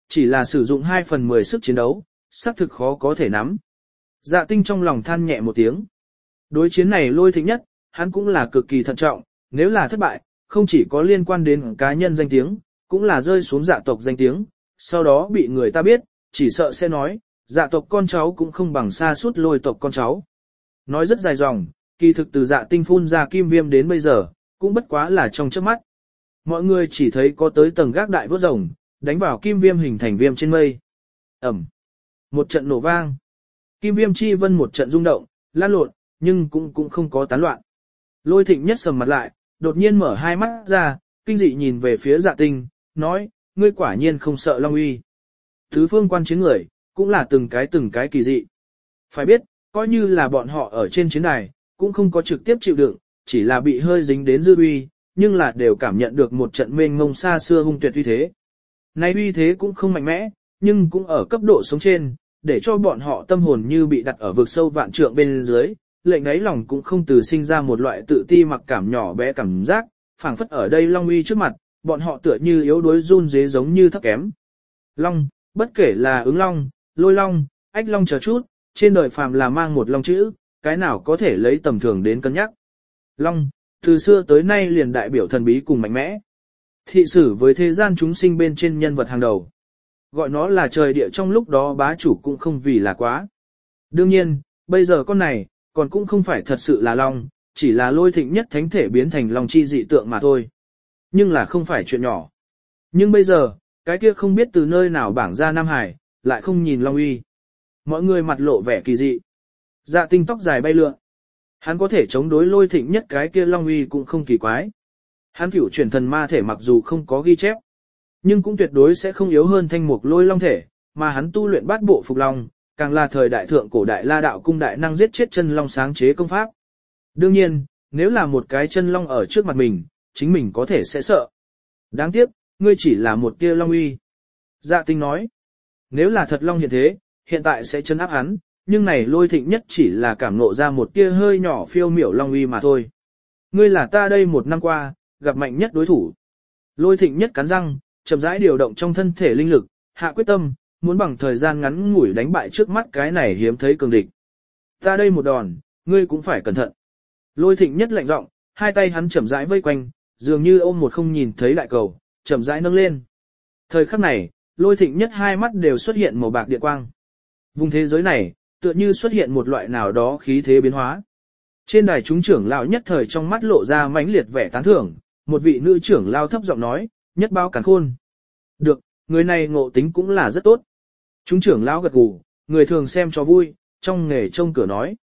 A: chỉ là sử dụng hai phần mười sức chiến đấu, xác thực khó có thể nắm. Dạ tinh trong lòng than nhẹ một tiếng. Đối chiến này Lôi Thịnh Nhất, hắn cũng là cực kỳ thận trọng, nếu là thất bại, không chỉ có liên quan đến cá nhân danh tiếng, cũng là rơi xuống dạ tộc danh tiếng, sau đó bị người ta biết, chỉ sợ sẽ nói, dạ tộc con cháu cũng không bằng xa suốt Lôi tộc con cháu. Nói rất dài dòng, kỳ thực từ dạ tinh phun ra kim viêm đến bây giờ, cũng bất quá là trong chớp mắt. Mọi người chỉ thấy có tới tầng gác đại vốt rồng, đánh vào kim viêm hình thành viêm trên mây. Ẩm. Một trận nổ vang. Kim viêm chi vân một trận rung động, lan lộn, nhưng cũng cũng không có tán loạn. Lôi Thịnh Nhất sầm mặt lại, đột nhiên mở hai mắt ra, kinh dị nhìn về phía dạ tinh, nói, ngươi quả nhiên không sợ Long uy. Thứ phương quan chiến người, cũng là từng cái từng cái kỳ dị. Phải biết, coi như là bọn họ ở trên chiến đài, cũng không có trực tiếp chịu đựng, chỉ là bị hơi dính đến dư uy, nhưng là đều cảm nhận được một trận mênh mông xa xưa hung tuyệt uy thế. Nay uy thế cũng không mạnh mẽ, nhưng cũng ở cấp độ sống trên, để cho bọn họ tâm hồn như bị đặt ở vực sâu vạn trượng bên dưới, lệnh ấy lòng cũng không từ sinh ra một loại tự ti mặc cảm nhỏ bé cảm giác, phảng phất ở đây Long uy trước mặt, bọn họ tựa như yếu đuối run rế giống như thấp kém. Long, bất kể là ứng long, lôi long, ách long chờ chút, trên đời phàm là mang một long chữ, cái nào có thể lấy tầm thường đến cân nhắc. Long, từ xưa tới nay liền đại biểu thần bí cùng mạnh mẽ. Thị sử với thế gian chúng sinh bên trên nhân vật hàng đầu. Gọi nó là trời địa trong lúc đó bá chủ cũng không vì là quá. Đương nhiên, bây giờ con này, còn cũng không phải thật sự là long, chỉ là Lôi Thịnh Nhất thánh thể biến thành long chi dị tượng mà thôi. Nhưng là không phải chuyện nhỏ. Nhưng bây giờ, cái kia không biết từ nơi nào bảng ra Nam Hải, lại không nhìn Long uy. Mọi người mặt lộ vẻ kỳ dị. Dạ tinh tóc dài bay lượn. Hắn có thể chống đối Lôi Thịnh Nhất cái kia Long uy cũng không kỳ quái. Hắn cửu chuyển thần ma thể mặc dù không có ghi chép, nhưng cũng tuyệt đối sẽ không yếu hơn thanh mục lôi long thể, mà hắn tu luyện bát bộ phục long, càng là thời đại thượng cổ đại la đạo cung đại năng giết chết chân long sáng chế công pháp. Đương nhiên, nếu là một cái chân long ở trước mặt mình, chính mình có thể sẽ sợ. Đáng tiếc, ngươi chỉ là một tia long uy. Dạ tinh nói, nếu là thật long hiện thế, hiện tại sẽ chấn áp hắn, nhưng này Lôi Thịnh Nhất chỉ là cảm ngộ ra một tia hơi nhỏ phiêu miểu long uy mà thôi. Ngươi là ta đây một năm qua, gặp mạnh nhất đối thủ. Lôi Thịnh Nhất cắn răng, chậm rãi điều động trong thân thể linh lực, hạ quyết tâm, muốn bằng thời gian ngắn ngủi đánh bại trước mắt cái này hiếm thấy cường địch. Ta đây một đòn, ngươi cũng phải cẩn thận. Lôi Thịnh Nhất lạnh giọng, hai tay hắn chậm rãi vây quanh, dường như ôm một không nhìn thấy đại cầu, chậm rãi nâng lên. Thời khắc này, Lôi Thịnh Nhất hai mắt đều xuất hiện màu bạc điện quang. Vùng thế giới này, tựa như xuất hiện một loại nào đó khí thế biến hóa. Trên đài chúng trưởng lão nhất thời trong mắt lộ ra mãnh liệt vẻ tán thưởng, một vị nữ trưởng lão thấp giọng nói, Nhất báo càn khôn. Được, người này ngộ tính cũng là rất tốt. Chúng trưởng lão gật gù, người thường xem cho vui, trong nghề trông cửa nói.